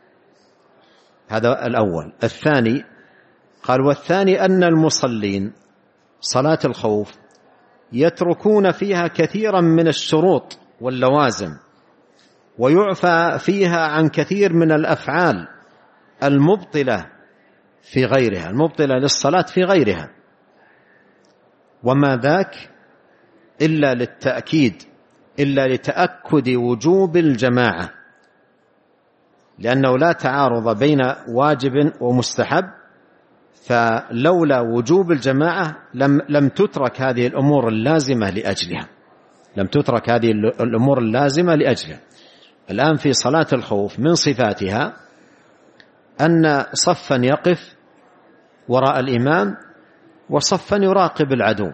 هذا الأول. الثاني قال: والثاني أن المصلين صلاة الخوف يتركون فيها كثيرا من الشروط واللوازم، ويعفى فيها عن كثير من الأفعال المبطلة في غيرها، المبطلة للصلاة في غيرها، وما ذاك إلا للتأكيد، إلا لتأكد وجوب الجماعة، لأنه لا تعارض بين واجب ومستحب، فلولا وجوب الجماعة لم تترك هذه الأمور اللازمة لأجلها، لم تترك هذه الأمور اللازمة لأجلها. الآن في صلاة الخوف من صفاتها أن صفا يقف وراء الإمام وصفا يراقب العدو،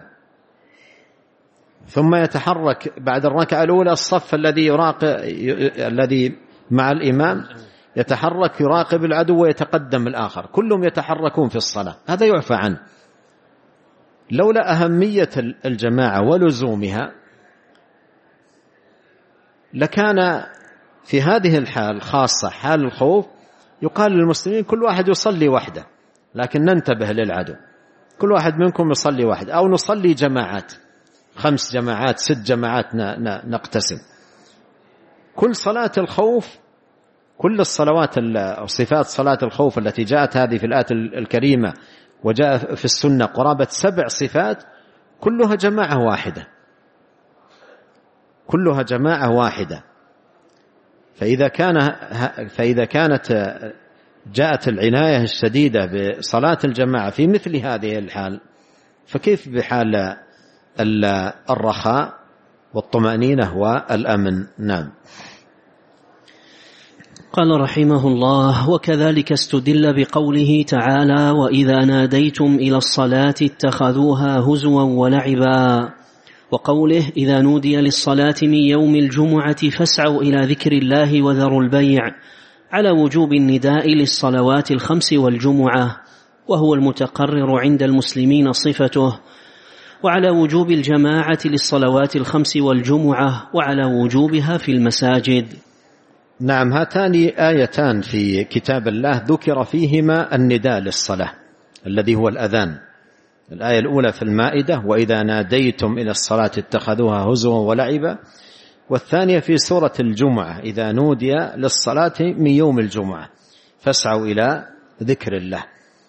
ثم يتحرك بعد الركعة الأولى الصف الذي مع الإمام يتحرك يراقب العدو ويتقدم الآخر، كلهم يتحركون في الصلاة، هذا يعفى عنه. لولا أهمية الجماعة ولزومها لكان في هذه الحال خاصة حال الخوف يقال للمسلمين كل واحد يصلي وحده، لكن ننتبه للعدو، كل واحد منكم يصلي وحده، أو نصلي جماعات، 5 جماعات 6 جماعات نقتسم. كل صلاة الخوف، كل الصلوات أو صفات صلاة الخوف التي جاءت هذه في الآية الكريمة وجاء في السنة قرابة 7 صفات كلها جماعة واحدة، كلها جماعة واحدة. فإذا كانت جاءت العناية الشديدة بصلاة الجماعة في مثل هذه الحال، فكيف بحال الرخاء والطمأنينة والأمن؟ نعم. قال رحمه الله: وكذلك استدل بقوله تعالى: وإذا ناديتم إلى الصلاة اتخذوها هزوا ولعبا، وقوله: إذا نودي للصلاة من يوم الجمعة فاسعوا إلى ذكر الله وذروا البيع، على وجوب النداء للصلوات ال5 والجمعة، وهو المتقرر عند المسلمين صفته. وعلى وجوب الجماعة للصلوات الخمس والجمعة وعلى وجوبها في المساجد. نعم، هاتان آيتان في كتاب الله ذكر فيهما النداء للصلاة الذي هو الأذان. الآية الأولى في المائدة: وإذا ناديتم إلى الصلاة اتخذوها هزوا ولعبا. والثانية في سورة الجمعة: إذا نودي للصلاة من يوم الجمعة فاسعوا إلى ذكر الله.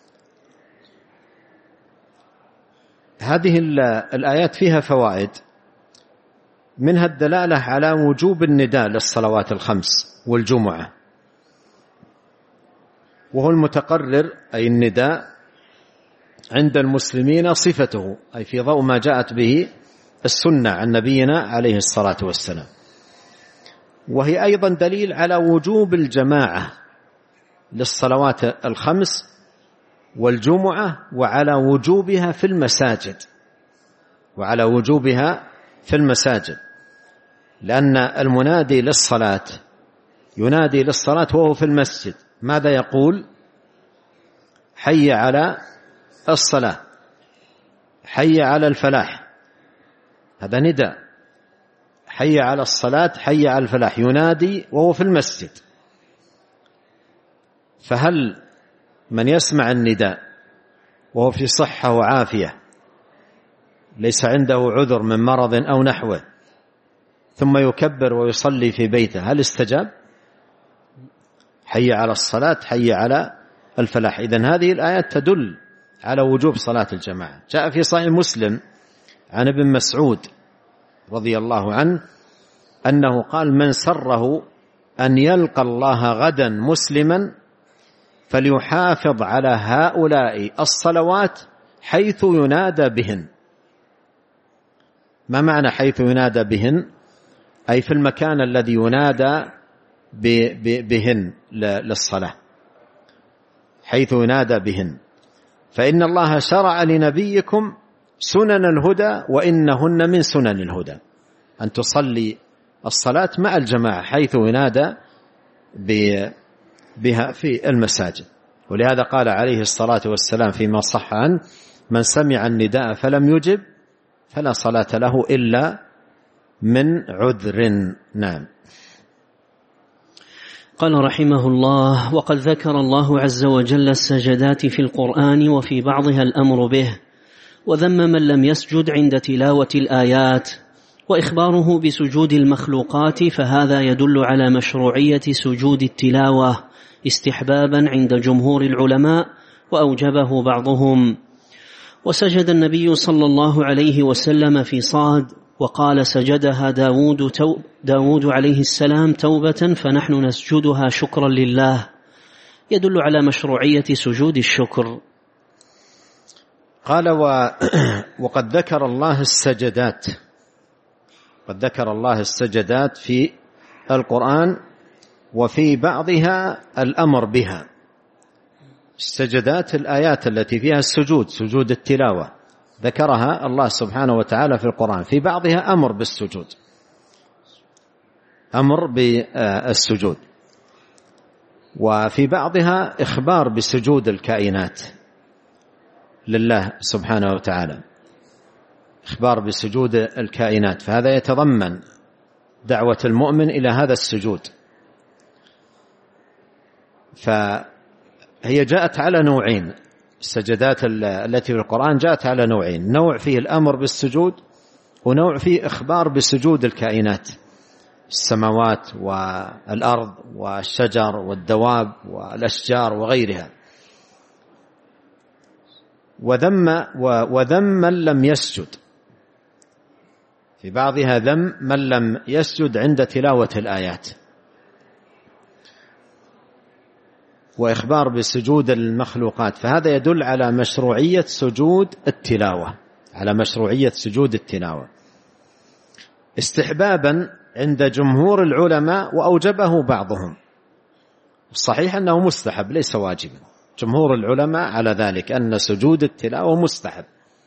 هذه الآيات فيها فوائد، منها الدلالة على وجوب النداء للصلوات الخمس والجمعة، وهو المتقرر أي النداء عند المسلمين صفته، أي في ضوء ما جاءت به السنة عن نبينا عليه الصلاة والسلام. وهي أيضا دليل على وجوب الجماعة للصلوات الخمس والجمعة وعلى وجوبها في المساجد، وعلى وجوبها في المساجد، لأن المنادي للصلاة ينادي للصلاة وهو في المسجد. ماذا يقول؟ حي على الصلاة، حي على الفلاح، هذا نداء. حي على الصلاة، حي على الفلاح، ينادي وهو في المسجد. فهل من يسمع النداء وهو في صحة وعافية ليس عنده عذر من مرض أو نحوه ثم يكبر ويصلي في بيته، هل استجاب؟ حي على الصلاة، حي على الفلاح. إذن هذه الآيات تدل على وجوب صلاة الجماعة. جاء في صحيح مسلم عن ابن مسعود رضي الله عنه أنه قال: من سره أن يلقى الله غدا مسلما فليحافظ على هؤلاء الصلوات حيث ينادى بهن. ما معنى حيث ينادى بهن؟ أي في المكان الذي ينادى بهن للصلاة، حيث ينادى بهن. فإن الله شرع لنبيكم سنن الهدى وإنهن من سنن الهدى، أن تصلي الصلاة مع الجماعة حيث ينادى بها في المساجد. ولهذا قال عليه الصلاة والسلام فيما صح عنه: من سمع النداء فلم يجب فلا صلاة له إلا من عذر. نعم. قال رحمه الله: وقد ذكر الله عز وجل السجدات في القرآن وفي بعضها الأمر به، وذم من لم يسجد عند تلاوة الآيات، وإخباره بسجود المخلوقات فهذا يدل على مشروعية سجود التلاوة استحبابا عند جمهور العلماء، وأوجبه بعضهم. وسجد النبي صلى الله عليه وسلم في صاد، وقال: سجدها داود عليه السلام توبة فنحن نسجدها شكرا لله، يدل على مشروعية سجود الشكر. قال: وقد ذكر الله السجدات، قد ذكر الله السجدات في القرآن وفي بعضها الأمر بها. السجدات الآيات التي فيها السجود، سجود التلاوة، ذكرها الله سبحانه وتعالى في القرآن، في بعضها أمر بالسجود، أمر بالسجود، وفي بعضها إخبار بسجود الكائنات لله سبحانه وتعالى، إخبار بسجود الكائنات، فهذا يتضمن دعوة المؤمن إلى هذا السجود. فهي جاءت على نوعين، السجدات التي في القرآن جاءت على نوعين: نوع فيه الأمر بالسجود، ونوع فيه إخبار بسجود الكائنات، السماوات والأرض والشجر والدواب والأشجار وغيرها. وذم من لم يسجد، في بعضها ذم من لم يسجد عند تلاوة الآيات، وإخبار بسجود المخلوقات، فهذا يدل على مشروعية سجود التلاوة، على مشروعية سجود التلاوة استحبابا عند جمهور العلماء، وأوجبه بعضهم. الصحيح أنه مستحب ليس واجبا، جمهور العلماء على ذلك أن سجود التلاوة مستحب.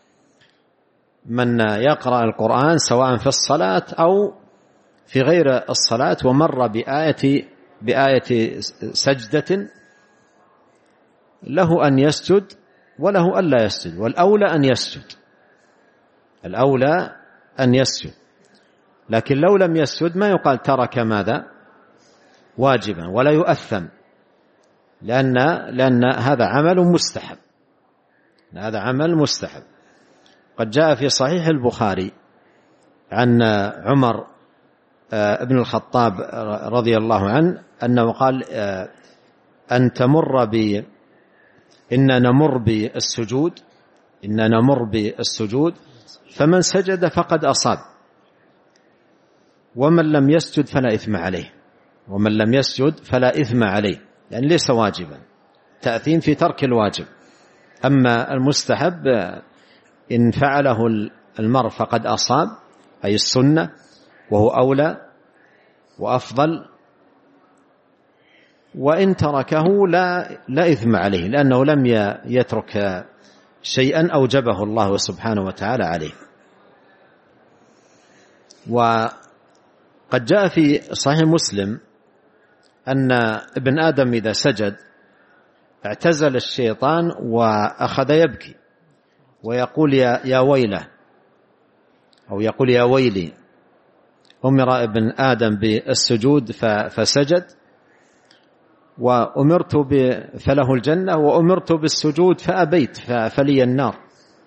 من يقرأ القرآن سواء في الصلاة أو في غير الصلاة ومر بآية سجدة له أن يسجد وله أن لا يسجد، والأولى أن يسجد، الأولى أن يسجد، لكن لو لم يسجد ما يقال ترك ماذا؟ واجبا، ولا يؤثم، لأن هذا عمل مستحب، هذا عمل مستحب. قد جاء في صحيح البخاري عن عمر ابن الخطاب رضي الله عنه أنه قال إن نمر بالسجود فمن سجد فقد أصاب، ومن لم يسجد فلا إثم عليه، يعني ليس واجبا، تأثيم في ترك الواجب. أما المستحب إن فعله المرء فقد أصاب، أي السنة، وهو أولى وأفضل، وإن تركه لا إثم عليه، لأنه لم يترك شيئا أوجبه الله سبحانه وتعالى عليه. وقد جاء في صحيح مسلم أن ابن آدم إذا سجد اعتزل الشيطان وأخذ يبكي ويقول يا ويله، أو يقول يا ويلي. أمر ابن آدم بالسجود فسجد، وأمرت فله الجنة، وأمرت بالسجود فأبيت فلي النار.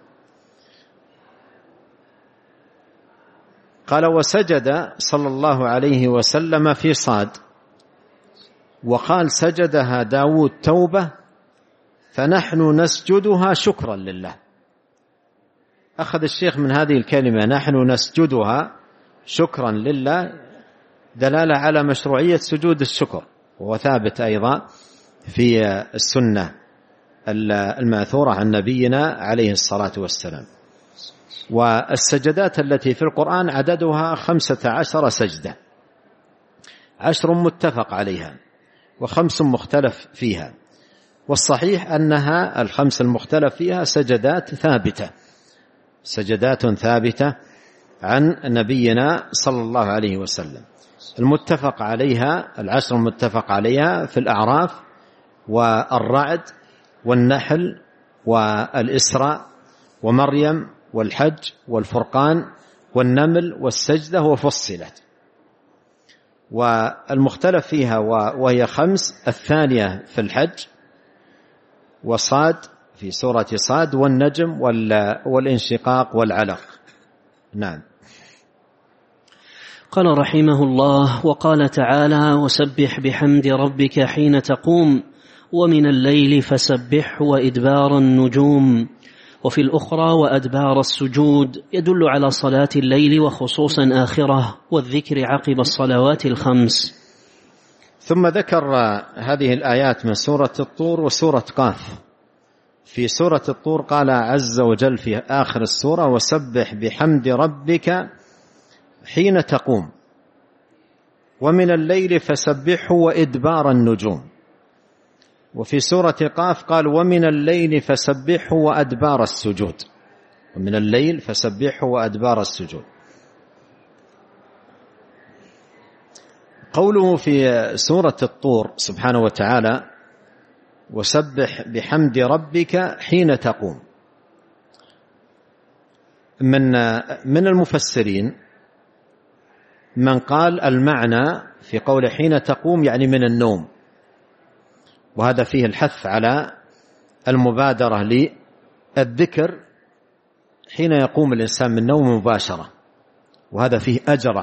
قال وسجد صلى الله عليه وسلم في صاد، وقال سجدها داود توبة فنحن نسجدها شكرا لله. أخذ الشيخ من هذه الكلمة نحن نسجدها شكرا لله دلالة على مشروعية سجود الشكر، وهو ثابت أيضا في السنة الماثورة عن نبينا عليه الصلاة والسلام. والسجدات التي في القرآن عددها 15 سجدة، 10 متفق عليها و5 مختلف فيها، والصحيح أنها 5 المختلف فيها سجدات ثابتة عن نبينا صلى الله عليه وسلم. المتفق عليها 10 المتفق عليها في الأعراف والرعد والنحل والإسراء ومريم والحج والفرقان والنمل والسجدة وفصلت. والمختلف فيها وهي 5، الثانية في الحج، وصاد في سورة صاد، والنجم والانشقاق والعلق. نعم. قال رحمه الله: وقال تعالى: وسبح بحمد ربك حين تقوم ومن الليل فسبحه وإدبار النجوم. وفي الأخرى وأدبار السجود، يدل على صلاة الليل وخصوصا آخرة، والذكر عقب الصلوات الخمس. ثم ذكر هذه الآيات من سورة الطور وسورة قاف. في سورة الطور قال عز وجل في آخر السورة: وسبح بحمد ربك حين تقوم ومن الليل فسبحه وإدبار النجوم. وفي سورة قاف قال: ومن الليل فسبحه وأدبار السجود، ومن الليل فسبحه وأدبار السجود. قوله في سورة الطور سبحانه وتعالى: وسبح بحمد ربك حين تقوم، من المفسرين من قال المعنى في قول حين تقوم يعني من النوم، وهذا فيه الحث على المبادرة للذكر حين يقوم الإنسان من النوم مباشرة، وهذا فيه أجر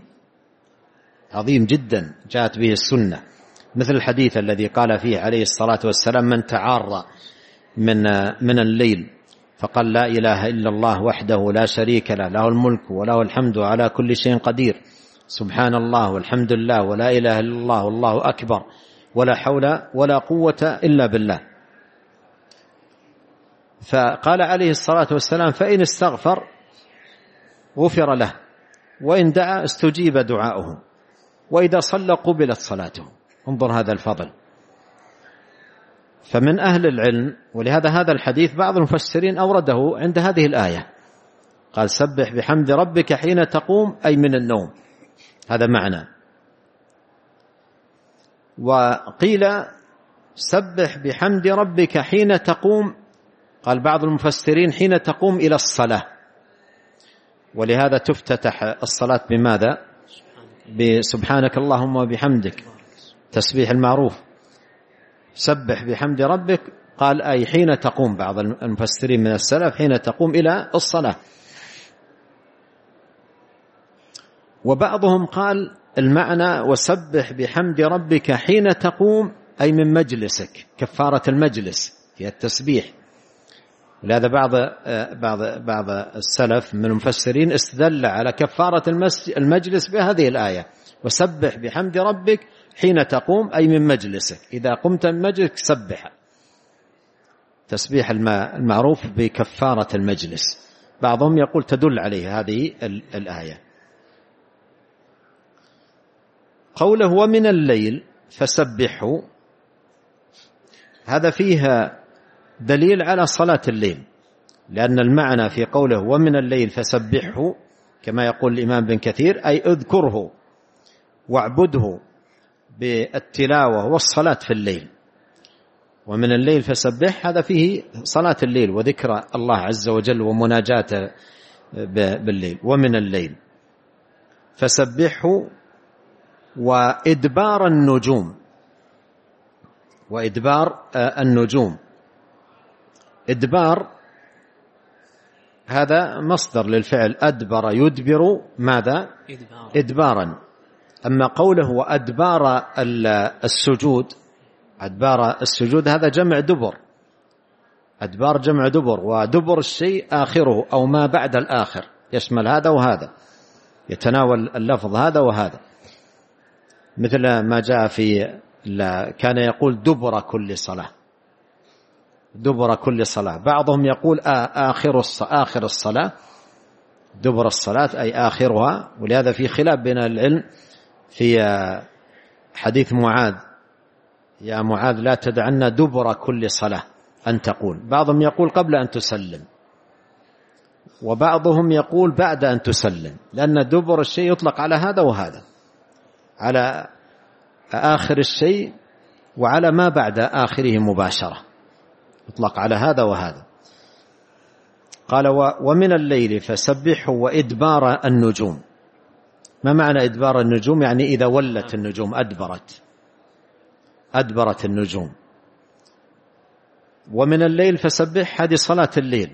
عظيم جدا جاءت به السنة، مثل الحديث الذي قال فيه عليه الصلاة والسلام: من تعار من الليل فقال لا إله إلا الله وحده لا شريك له، له الملك وله الحمد على كل شيء قدير، سبحان الله والحمد لله ولا إله إلا الله والله أكبر ولا حول ولا قوة إلا بالله. فقال عليه الصلاة والسلام: فإن استغفر غفر له، وإن دعا استجيب دعاؤه، وإذا صلى قبلت صلاته. انظر هذا الفضل. فمن أهل العلم، ولهذا هذا الحديث بعض المفسرين أورده عند هذه الآية، قال: سبح بحمد ربك حين تقوم أي من النوم، هذا معنى. وقيل سبح بحمد ربك حين تقوم، قال بعض المفسرين حين تقوم إلى الصلاة، ولهذا تفتتح الصلاة بماذا؟ بسبحانك اللهم وبحمدك، تسبيح المعروف. سبح بحمد ربك، قال أي حين تقوم، بعض المفسرين من السلف حين تقوم إلى الصلاة. وبعضهم قال المعنى وسبح بحمد ربك حين تقوم أي من مجلسك، كفارة المجلس هي التسبيح. ولهذا بعض السلف من المفسرين استدل على كفارة المجلس بهذه الآية، وسبح بحمد ربك حين تقوم أي من مجلسك، إذا قمت من مجلسك سبح، تسبيح المعروف بكفارة المجلس. بعضهم يقول تدل عليه هذه الآية. قوله ومن الليل فسبحه، هذا فيها دليل على صلاة الليل، لأن المعنى في قوله ومن الليل فسبحه كما يقول الإمام بن كثير أي اذكره واعبده بالتلاوة والصلاة في الليل. ومن الليل فسبح، هذا فيه صلاة الليل وذكر الله عز وجل ومناجاته بالليل. ومن الليل فسبحه وإدبار النجوم، وإدبار النجوم. إدبار هذا مصدر للفعل أدبر يدبر، ماذا؟ إدبارا. أما قوله وأدبار السجود، أدبار السجود هذا جمع دبر، أدبار جمع دبر، ودبر الشيء آخره أو ما بعد الآخر، يشمل هذا وهذا، يتناول اللفظ هذا وهذا، مثل ما جاء في كان يقول دبر كل صلاة، دبر كل صلاة. بعضهم يقول آخر الصلاة، دبر الصلاة أي آخرها. ولهذا في خلاف بين العلم في حديث معاذ يا معاذ لا تدعنا دبر كل صلاة أن تقول. بعضهم يقول قبل أن تسلم، وبعضهم يقول بعد أن تسلم، لأن دبر الشيء يطلق على هذا وهذا، على آخر الشيء وعلى ما بعد آخره مباشرة، يطلق على هذا وهذا. قال ومن الليل فسبحه وإدبار النجوم. ما معنى إدبار النجوم؟ يعني إذا ولت النجوم، أدبرت النجوم. ومن الليل فسبح، هذه صلاة الليل.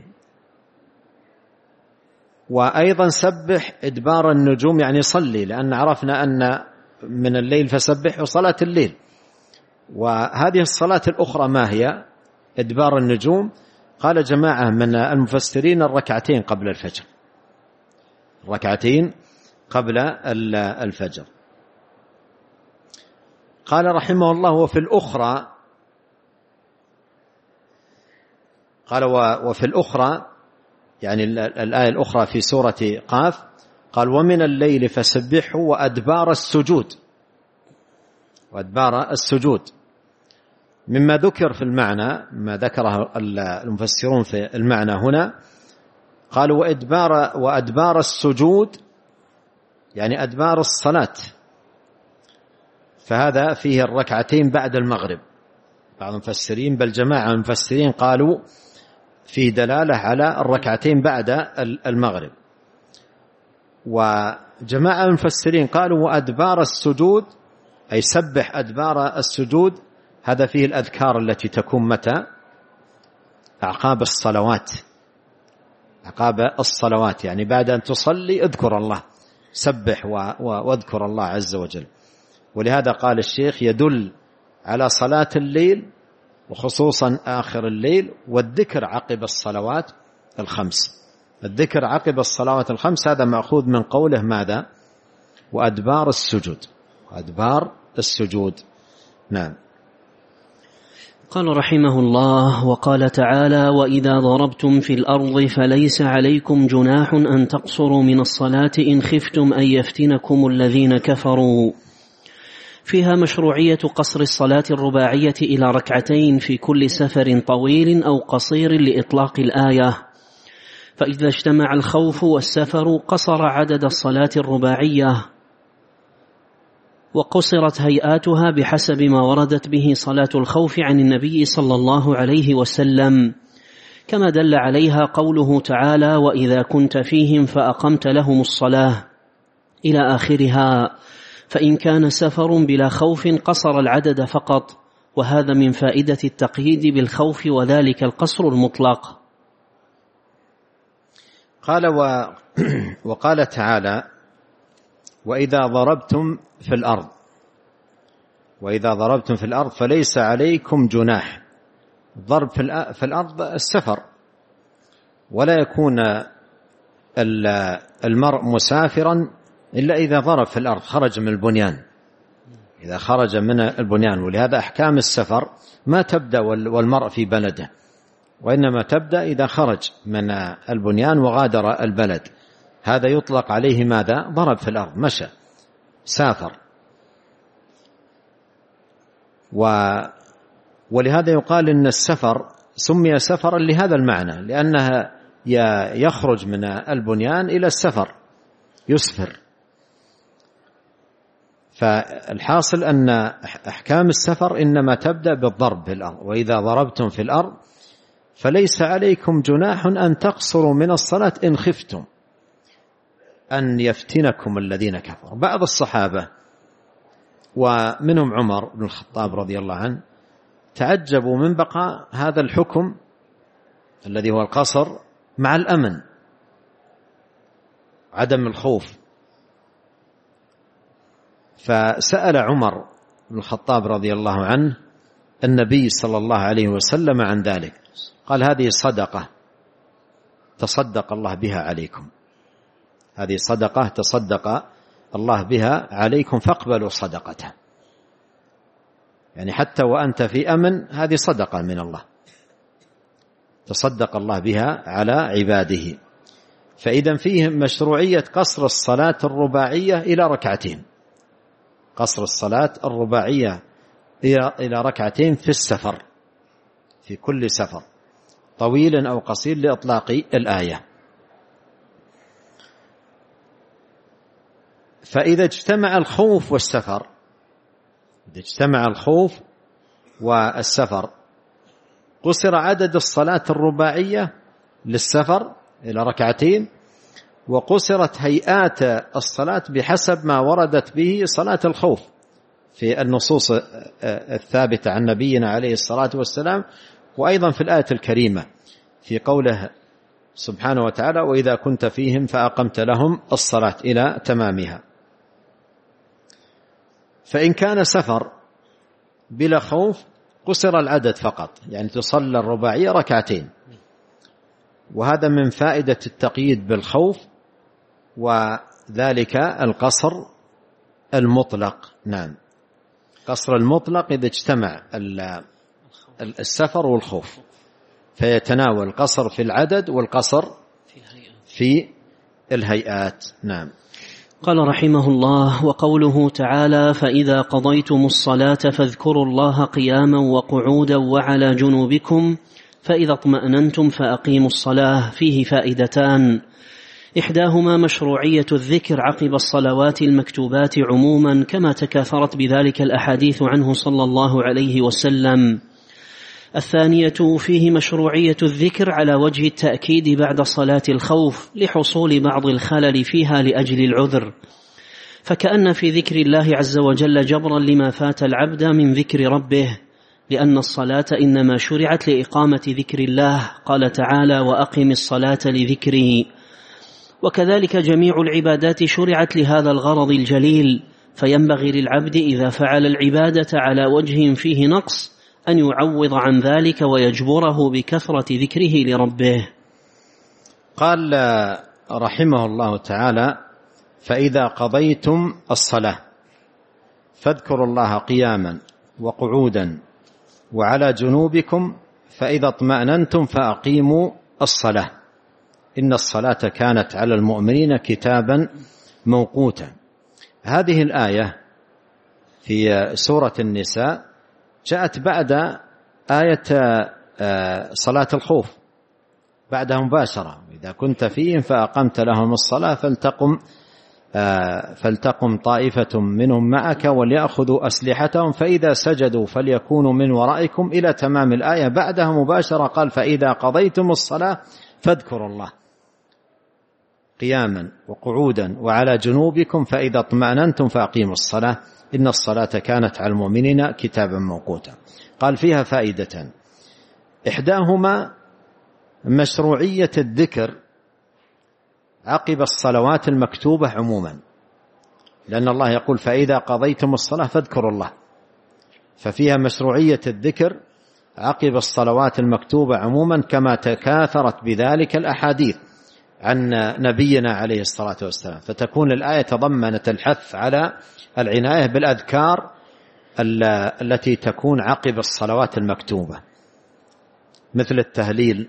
وأيضا سبح إدبار النجوم يعني صلي، لأن عرفنا أن من الليل فسبح وصلاة الليل. وهذه الصلاة الأخرى ما هي؟ إدبار النجوم. قال جماعة من المفسرين الركعتين قبل الفجر، ركعتين قبل الفجر. قال رحمه الله وفي الأخرى، قال وفي الأخرى يعني الآية الأخرى في سورة قاف، قال ومن الليل فسبحه وأدبار السجود، وأدبار السجود. مما ذكر في المعنى، ما ذكره المفسرون في المعنى هنا، قالوا وأدبار السجود يعني أدبار الصلاة، فهذا فيه الركعتين بعد المغرب. بعض المفسرين بل جماعة المفسرين قالوا في دلالة على الركعتين بعد المغرب. وجماعة المفسرين قالوا وأدبار السجود أي سبح أدبار السجود، هذا فيه الأذكار التي تكون متى؟ أعقاب الصلوات، أعقاب الصلوات، يعني بعد أن تصلي اذكر الله، سبح واذكر الله عز وجل. ولهذا قال الشيخ يدل على صلاة الليل وخصوصا آخر الليل، والذكر عقب الصلوات الخمس. الذكر عقب الصلوات الخمس هذا مأخوذ من قوله ماذا؟ وأدبار السجود، وأدبار السجود. نعم. قال رحمه الله وقال تعالى وإذا ضربتم في الأرض فليس عليكم جناح أن تقصروا من الصلاة إن خفتم أن يفتنكم الذين كفروا. فيها مشروعية قصر الصلاة الرباعية إلى ركعتين في كل سفر طويل أو قصير لإطلاق الآية، فإذا اجتمع الخوف والسفر قصر عدد الصلاة الرباعية، وقصرت هيئاتها بحسب ما وردت به صلاة الخوف عن النبي صلى الله عليه وسلم، كما دل عليها قوله تعالى: وإذا كنت فيهم فأقمت لهم الصلاة إلى آخرها. فإن كان سفر بلا خوف قصر العدد فقط، وهذا من فائدة التقييد بالخوف، وذلك القصر المطلق. قال وقال تعالى: وإذا ضربتم في الأرض فليس عليكم جناح. الضرب في الأرض السفر، ولا يكون المرء مسافرا إلا إذا ضرب في الأرض، خرج من البنيان، إذا خرج من البنيان. ولهذا أحكام السفر ما تبدأ والمرء في بلده، وإنما تبدأ إذا خرج من البنيان وغادر البلد. هذا يطلق عليه ماذا؟ ضرب في الأرض، مشى، سافر. ولهذا يقال إن السفر سمي سفرا لهذا المعنى، لأنها يخرج من البنيان إلى السفر، يسفر. فالحاصل أن أحكام السفر إنما تبدأ بالضرب في الأرض. وإذا ضربتم في الأرض فليس عليكم جناح أن تقصروا من الصلاة إن خفتم أن يفتنكم الذين كفروا. بعض الصحابة ومنهم عمر بن الخطاب رضي الله عنه تعجبوا من بقاء هذا الحكم الذي هو القصر مع الأمن، عدم الخوف. فسأل عمر بن الخطاب رضي الله عنه النبي صلى الله عليه وسلم عن ذلك، قال: هذه صدقة تصدق الله بها عليكم، هذه صدقة تصدق الله بها عليكم فاقبلوا صدقته. يعني حتى وأنت في أمن، هذه صدقة من الله تصدق الله بها على عباده. فإذا فيه مشروعية قصر الصلاة الرباعية إلى ركعتين، قصر الصلاة الرباعية إلى ركعتين في السفر، في كل سفر طويل أو قصير، لإطلاق الآية. فإذا اجتمع الخوف والسفر، إذا اجتمع الخوف والسفر قصر عدد الصلاة الرباعية للسفر إلى ركعتين، وقصرت هيئات الصلاة بحسب ما وردت به صلاة الخوف في النصوص الثابتة عن نبينا عليه الصلاة والسلام، وأيضا في الآية الكريمة في قوله سبحانه وتعالى: وإذا كنت فيهم فأقمت لهم الصلاة إلى تمامها. فإن كان سفر بلا خوف قصر العدد فقط، يعني تصلى الرباعية ركعتين، وهذا من فائدة التقييد بالخوف، وذلك القصر المطلق. نعم، قصر المطلق إذا اجتمع السفر والخوف، فيتناول القصر في العدد والقصر في الهيئات. نعم. قال رحمه الله: وقوله تعالى: فإذا قضيتم الصلاة فاذكروا الله قياما وقعودا وعلى جنوبكم فإذا اطمأننتم فأقيموا الصلاة، فيه فائدتان: إحداهما مشروعية الذكر عقب الصلوات المكتوبات عموما، كما تكاثرت بذلك الأحاديث عنه صلى الله عليه وسلم. الثانية فيه مشروعية الذكر على وجه التأكيد بعد صلاة الخوف لحصول بعض الخلل فيها لأجل العذر، فكأن في ذكر الله عز وجل جبرا لما فات العبد من ذكر ربه، لأن الصلاة إنما شرعت لإقامة ذكر الله، قال تعالى: وأقم الصلاة لذكري. وكذلك جميع العبادات شرعت لهذا الغرض الجليل، فينبغي للعبد إذا فعل العبادة على وجه فيه نقص أن يعوض عن ذلك ويجبره بكثرة ذكره لربه. قال رحمه الله تعالى: فإذا قضيتم الصلاة فاذكروا الله قياما وقعودا وعلى جنوبكم فإذا اطمأننتم فأقيموا الصلاة إن الصلاة كانت على المؤمنين كتابا موقوتا. هذه الآية في سورة النساء جاءت بعد آية صلاة الخوف، بعدها مباشرة: إذا كنت فيهم فأقمت لهم الصلاة فلتقم فلتقم طائفة منهم معك وليأخذوا أسلحتهم فإذا سجدوا فليكونوا من ورائكم إلى تمام الآية. بعدها مباشرة قال فإذا قضيتم الصلاة فاذكروا الله قياما وقعودا وعلى جنوبكم فإذا اطمأننتم فأقيموا الصلاة إن الصلاة كانت على المؤمنين كتابا موقوتا. قال فيها فائدتان: إحداهما مشروعية الذكر عقب الصلوات المكتوبة عموما، لأن الله يقول فإذا قضيتم الصلاة فاذكروا الله، ففيها مشروعية الذكر عقب الصلوات المكتوبة عموما، كما تكاثرت بذلك الأحاديث عن نبينا عليه الصلاة والسلام، فتكون الآية تضمنت الحث على العناية بالأذكار التي تكون عقب الصلوات المكتوبة، مثل التهليل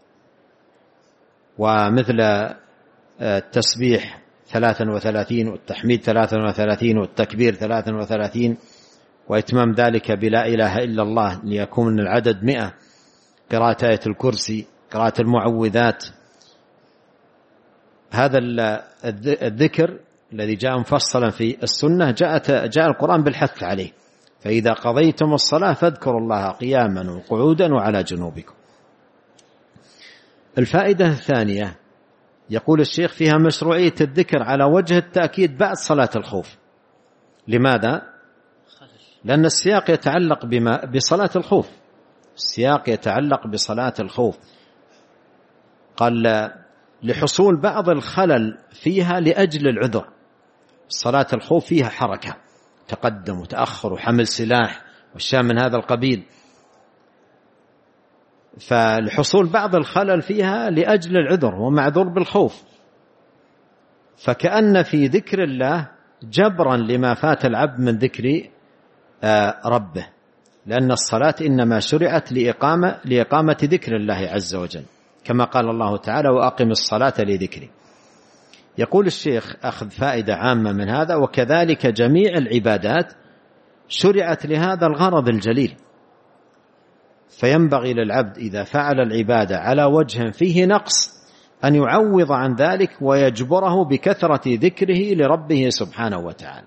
ومثل التسبيح 33 والتحميد 33 والتكبير 33 وإتمام ذلك بلا إله إلا الله ليكون العدد 100، قراءة آية الكرسي، قراءة المعوذات. هذا الذكر الذي جاء مفصلا في السنة جاء القرآن بالحث عليه، فإذا قضيتم الصلاة فاذكروا الله قياما وقعودا وعلى جنوبكم. الفائدة الثانية يقول الشيخ فيها مشروعية الذكر على وجه التأكيد بعد صلاة الخوف. لماذا؟ لأن السياق يتعلق بصلاة الخوف، السياق يتعلق بصلاة الخوف. قال لحصول بعض الخلل فيها لأجل العذر. صلاة الخوف فيها حركة، تقدم وتأخر وحمل سلاح والشيء من هذا القبيل، فالحصول بعض الخلل فيها لأجل العذر ومعذور بالخوف، فكأن في ذكر الله جبرا لما فات العبد من ذكر ربه، لأن الصلاة إنما شرعت لإقامة ذكر الله عز وجل، كما قال الله تعالى وأقم الصلاة لذكري. يقول الشيخ أخذ فائدة عامة من هذا: وكذلك جميع العبادات شرعت لهذا الغرض الجليل، فينبغي للعبد إذا فعل العبادة على وجه فيه نقص أن يعوض عن ذلك ويجبره بكثرة ذكره لربه سبحانه وتعالى.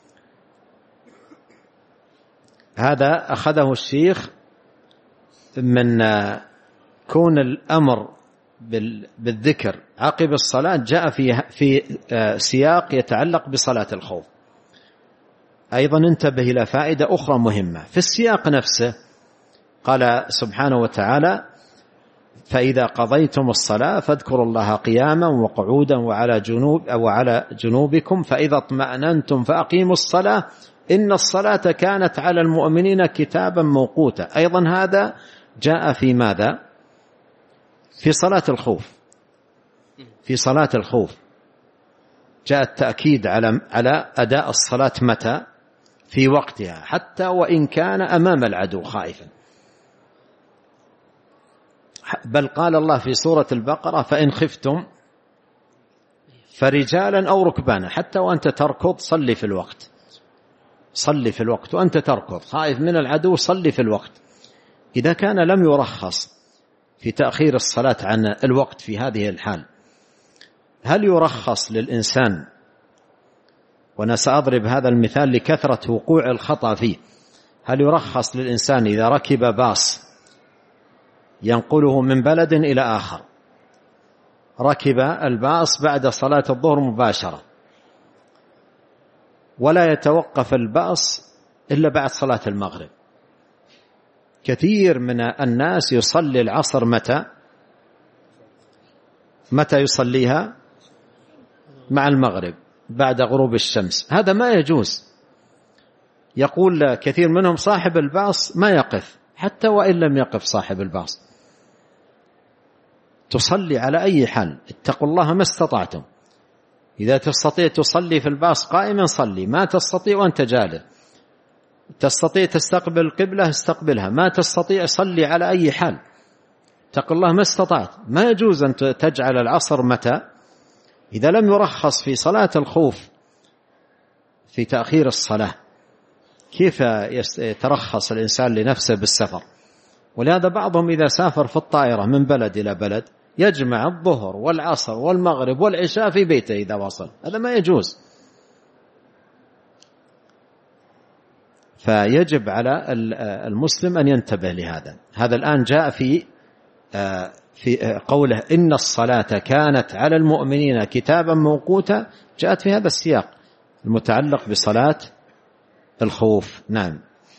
هذا أخذه الشيخ من كون الأمر بالذكر عقب الصلاة جاء في سياق يتعلق بصلاة الخوف. أيضا انتبه إلى فائدة أخرى مهمة في السياق نفسه، قال سبحانه وتعالى فإذا قضيتم الصلاة فاذكروا الله قياما وقعودا وعلى جنوبكم فإذا اطمأننتم فأقيموا الصلاة إن الصلاة كانت على المؤمنين كتابا موقوتا. أيضا هذا جاء في ماذا؟ في صلاة الخوف. في صلاة الخوف جاء التأكيد على أداء الصلاة متى؟ في وقتها، حتى وإن كان أمام العدو خائفا. بل قال الله في سورة البقرة فإن خفتم فرجالا أو ركبانا، حتى وأنت تركض صلي في الوقت، صلي في الوقت وأنت تركض خائف من العدو، صلي في الوقت. إذا كان لم يرخص في تأخير الصلاة عن الوقت في هذه الحال، هل يرخص للإنسان؟ وأنا سأضرب هذا المثال لكثرة وقوع الخطأ فيه. هل يرخص للإنسان إذا ركب باص ينقله من بلد إلى آخر، ركب الباص بعد صلاة الظهر مباشرة ولا يتوقف الباص إلا بعد صلاة المغرب؟ كثير من الناس يصلي العصر متى يصليها؟ مع المغرب بعد غروب الشمس. هذا ما يجوز. يقول كثير منهم صاحب الباص ما يقف، حتى وإن لم يقف صاحب الباص تصلي على أي حال. اتقوا الله ما استطعتم. إذا تستطيع تصلي في الباص قائما صلي، ما تستطيع وأنت جالس. تستطيع تستقبل القبلة استقبلها، ما تستطيع صلي على أي حال. اتقوا الله ما استطعت. ما يجوز أن تجعل العصر متى؟ إذا لم يرخص في صلاة الخوف في تأخير الصلاة، كيف يترخص الإنسان لنفسه بالسفر؟ ولهذا بعضهم إذا سافر في الطائرة من بلد إلى بلد يجمع الظهر والعصر والمغرب والعشاء في بيته إذا وصل، هذا ما يجوز. فيجب على المسلم أن ينتبه لهذا. هذا الآن جاء في قوله إن الصلاة كانت على المؤمنين كتابا موقوتا، جاءت في هذا السياق المتعلق بصلاة الخوف. نعم.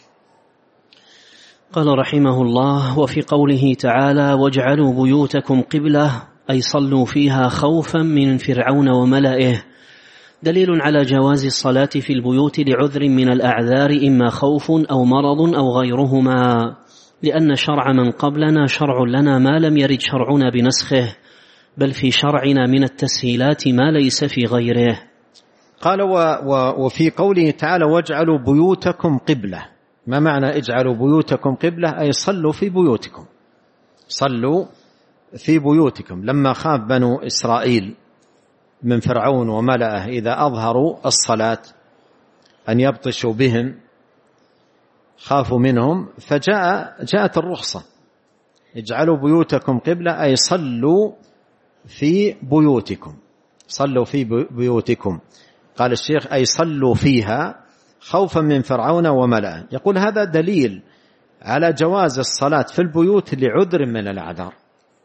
قال رحمه الله: وفي قوله تعالى: واجعلوا بيوتكم قبلة، أي صلوا فيها خوفا من فرعون وملئه، دليل على جواز الصلاة في البيوت لعذر من الأعذار، إما خوف أو مرض أو غيرهما، لأن شرع من قبلنا شرع لنا ما لم يرد شرعنا بنسخه، بل في شرعنا من التسهيلات ما ليس في غيره. قال وفي قوله تعالى: واجعلوا بيوتكم قبلة، ما معنى اجعلوا بيوتكم قبلة؟ أي صلوا في بيوتكم، صلوا في بيوتكم. لما خاف بنو إسرائيل من فرعون وملئه إذا أظهروا الصلاة أن يبطشوا بهم، خافوا منهم، فجاءت الرخصة: اجعلوا بيوتكم قبلة، أي صلوا في بيوتكم، صلوا في بيوتكم. قال الشيخ: أي صلوا فيها خوفا من فرعون وملئه. يقول هذا دليل على جواز الصلاة في البيوت لعذر من الأعذار،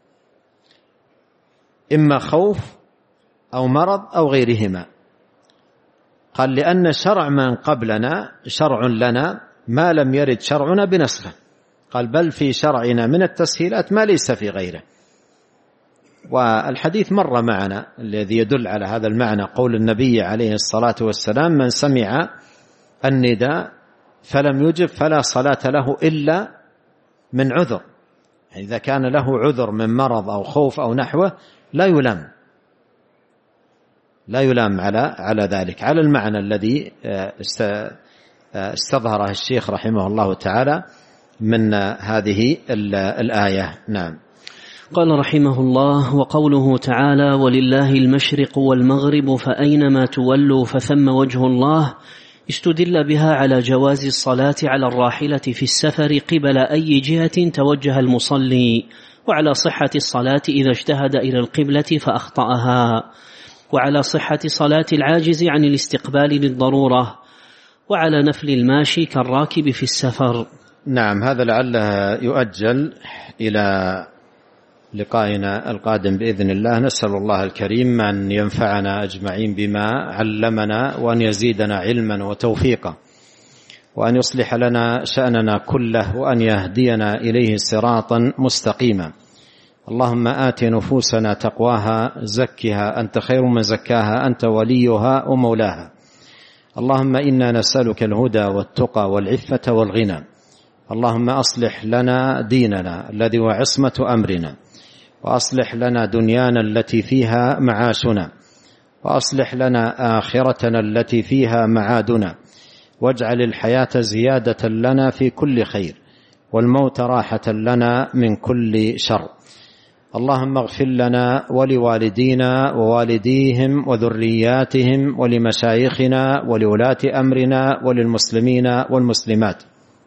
إما خوف أو مرض أو غيرهما. قال: لأن شرع من قبلنا شرع لنا ما لم يرد شرعنا بنسخه. قال: بل في شرعنا من التسهيلات ما ليس في غيره. والحديث مر معنا الذي يدل على هذا المعنى، قول النبي عليه الصلاة والسلام: من سمع النداء فلم يجب فلا صلاة له إلا من عذر. إذا كان له عذر من مرض أو خوف أو نحوه لا يلام على ذلك، على المعنى الذي استظهره الشيخ رحمه الله تعالى من هذه الآية. نعم. قال رحمه الله: وقوله تعالى: ولله المشرق والمغرب فأينما تولوا فثم وجه الله، استدل بها على جواز الصلاة على الراحلة في السفر قبل أي جهة توجه المصلي، وعلى صحة الصلاة إذا اجتهد إلى القبلة فأخطأها، وعلى صحة صلاة العاجز عن الاستقبال للضرورة، وعلى نفل الماشي كالراكب في السفر. نعم. هذا لعله يؤجل إلى لقائنا القادم بإذن الله. نسأل الله الكريم أن ينفعنا أجمعين بما علمنا، وأن يزيدنا علما وتوفيقا، وأن يصلح لنا شأننا كله، وأن يهدينا إليه صراطا مستقيما. اللهم آت نفوسنا تقواها، زكها أنت خير من زكاها، أنت وليها ومولاها. اللهم إنا نسألك الهدى والتقى والعفة والغنى. اللهم أصلح لنا ديننا الذي هو عصمة أمرنا، وأصلح لنا دنيانا التي فيها معاشنا، وأصلح لنا آخرتنا التي فيها معادنا، واجعل الحياة زيادة لنا في كل خير، والموت راحة لنا من كل شر. اللهم اغفر لنا ولوالدينا ووالديهم وذرياتهم ولمشايخنا ولولاة أمرنا وللمسلمين والمسلمات.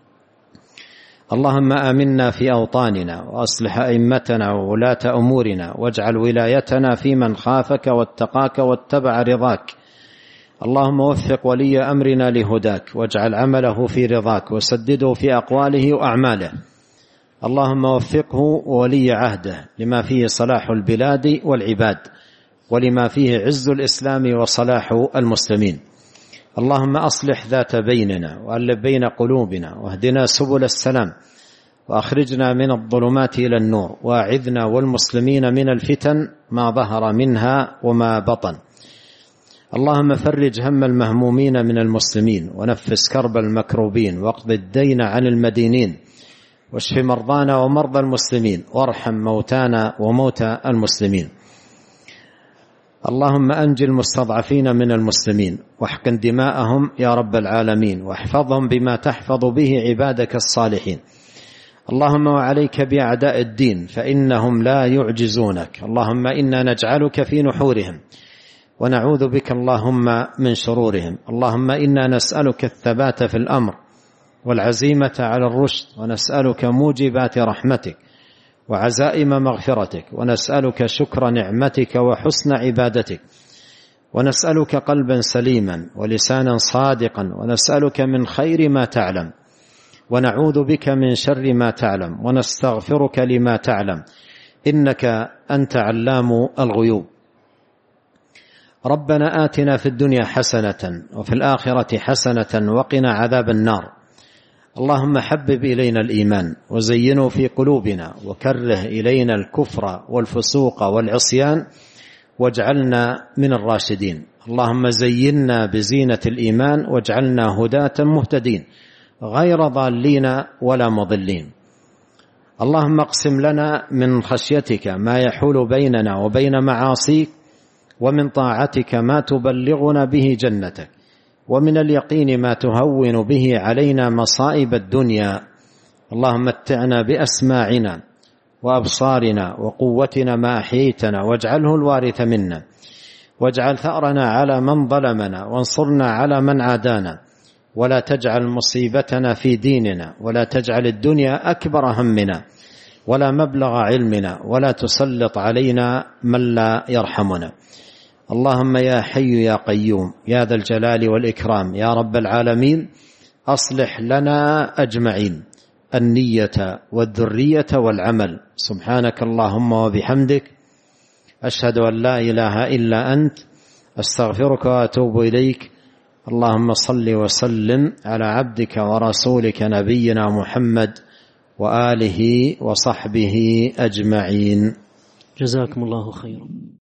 اللهم آمنا في أوطاننا، وأصلح أئمتنا وولاة أمورنا، واجعل ولايتنا في من خافك واتقاك واتبع رضاك. اللهم وفق ولي أمرنا لهداك، واجعل عمله في رضاك، وسدده في أقواله وأعماله. اللهم وفقه ولي عهده لما فيه صلاح البلاد والعباد، ولما فيه عز الإسلام وصلاح المسلمين. اللهم أصلح ذات بيننا، وألف بين قلوبنا، واهدنا سبل السلام، وأخرجنا من الظلمات إلى النور، وأعذنا والمسلمين من الفتن ما ظهر منها وما بطن. اللهم فرج هم المهمومين من المسلمين، ونفس كرب المكروبين، واقض الدين عن المدينين، واشف مرضانا ومرضى المسلمين، وارحم موتانا وموتى المسلمين. اللهم أنجِ المستضعفين من المسلمين، واحقن دماءهم يا رب العالمين، واحفظهم بما تحفظ به عبادك الصالحين. اللهم وعليك بأعداء الدين فإنهم لا يعجزونك. اللهم إنا نجعلك في نحورهم، ونعوذ بك اللهم من شرورهم. اللهم إنا نسألك الثبات في الأمر والعزيمة على الرشد، ونسألك موجبات رحمتك وعزائم مغفرتك، ونسألك شكر نعمتك وحسن عبادتك، ونسألك قلبا سليما ولسانا صادقا، ونسألك من خير ما تعلم، ونعوذ بك من شر ما تعلم، ونستغفرك لما تعلم، إنك أنت علام الغيوب. ربنا آتنا في الدنيا حسنة وفي الآخرة حسنة وقنا عذاب النار. اللهم حبب إلينا الإيمان وزينه في قلوبنا، وكره إلينا الكفر والفسوق والعصيان، واجعلنا من الراشدين. اللهم زينا بزينة الإيمان واجعلنا هداة مهتدين غير ضالين ولا مضلين. اللهم اقسم لنا من خشيتك ما يحول بيننا وبين معاصيك، ومن طاعتك ما تبلغنا به جنتك، ومن اليقين ما تهون به علينا مصائب الدنيا. اللهم متعنا بأسماعنا وأبصارنا وقوتنا ما أحييتنا، واجعله الوارث منا، واجعل ثأرنا على من ظلمنا، وانصرنا على من عادانا، ولا تجعل مصيبتنا في ديننا، ولا تجعل الدنيا أكبر همنا ولا مبلغ علمنا، ولا تسلط علينا من لا يرحمنا. اللهم يا حي يا قيوم يا ذا الجلال والإكرام يا رب العالمين، أصلح لنا أجمعين النية والذرية والعمل. سبحانك اللهم وبحمدك، أشهد أن لا إله إلا أنت، أستغفرك وأتوب إليك. اللهم صل وسلم على عبدك ورسولك نبينا محمد وآله وصحبه أجمعين. جزاكم الله خيرا.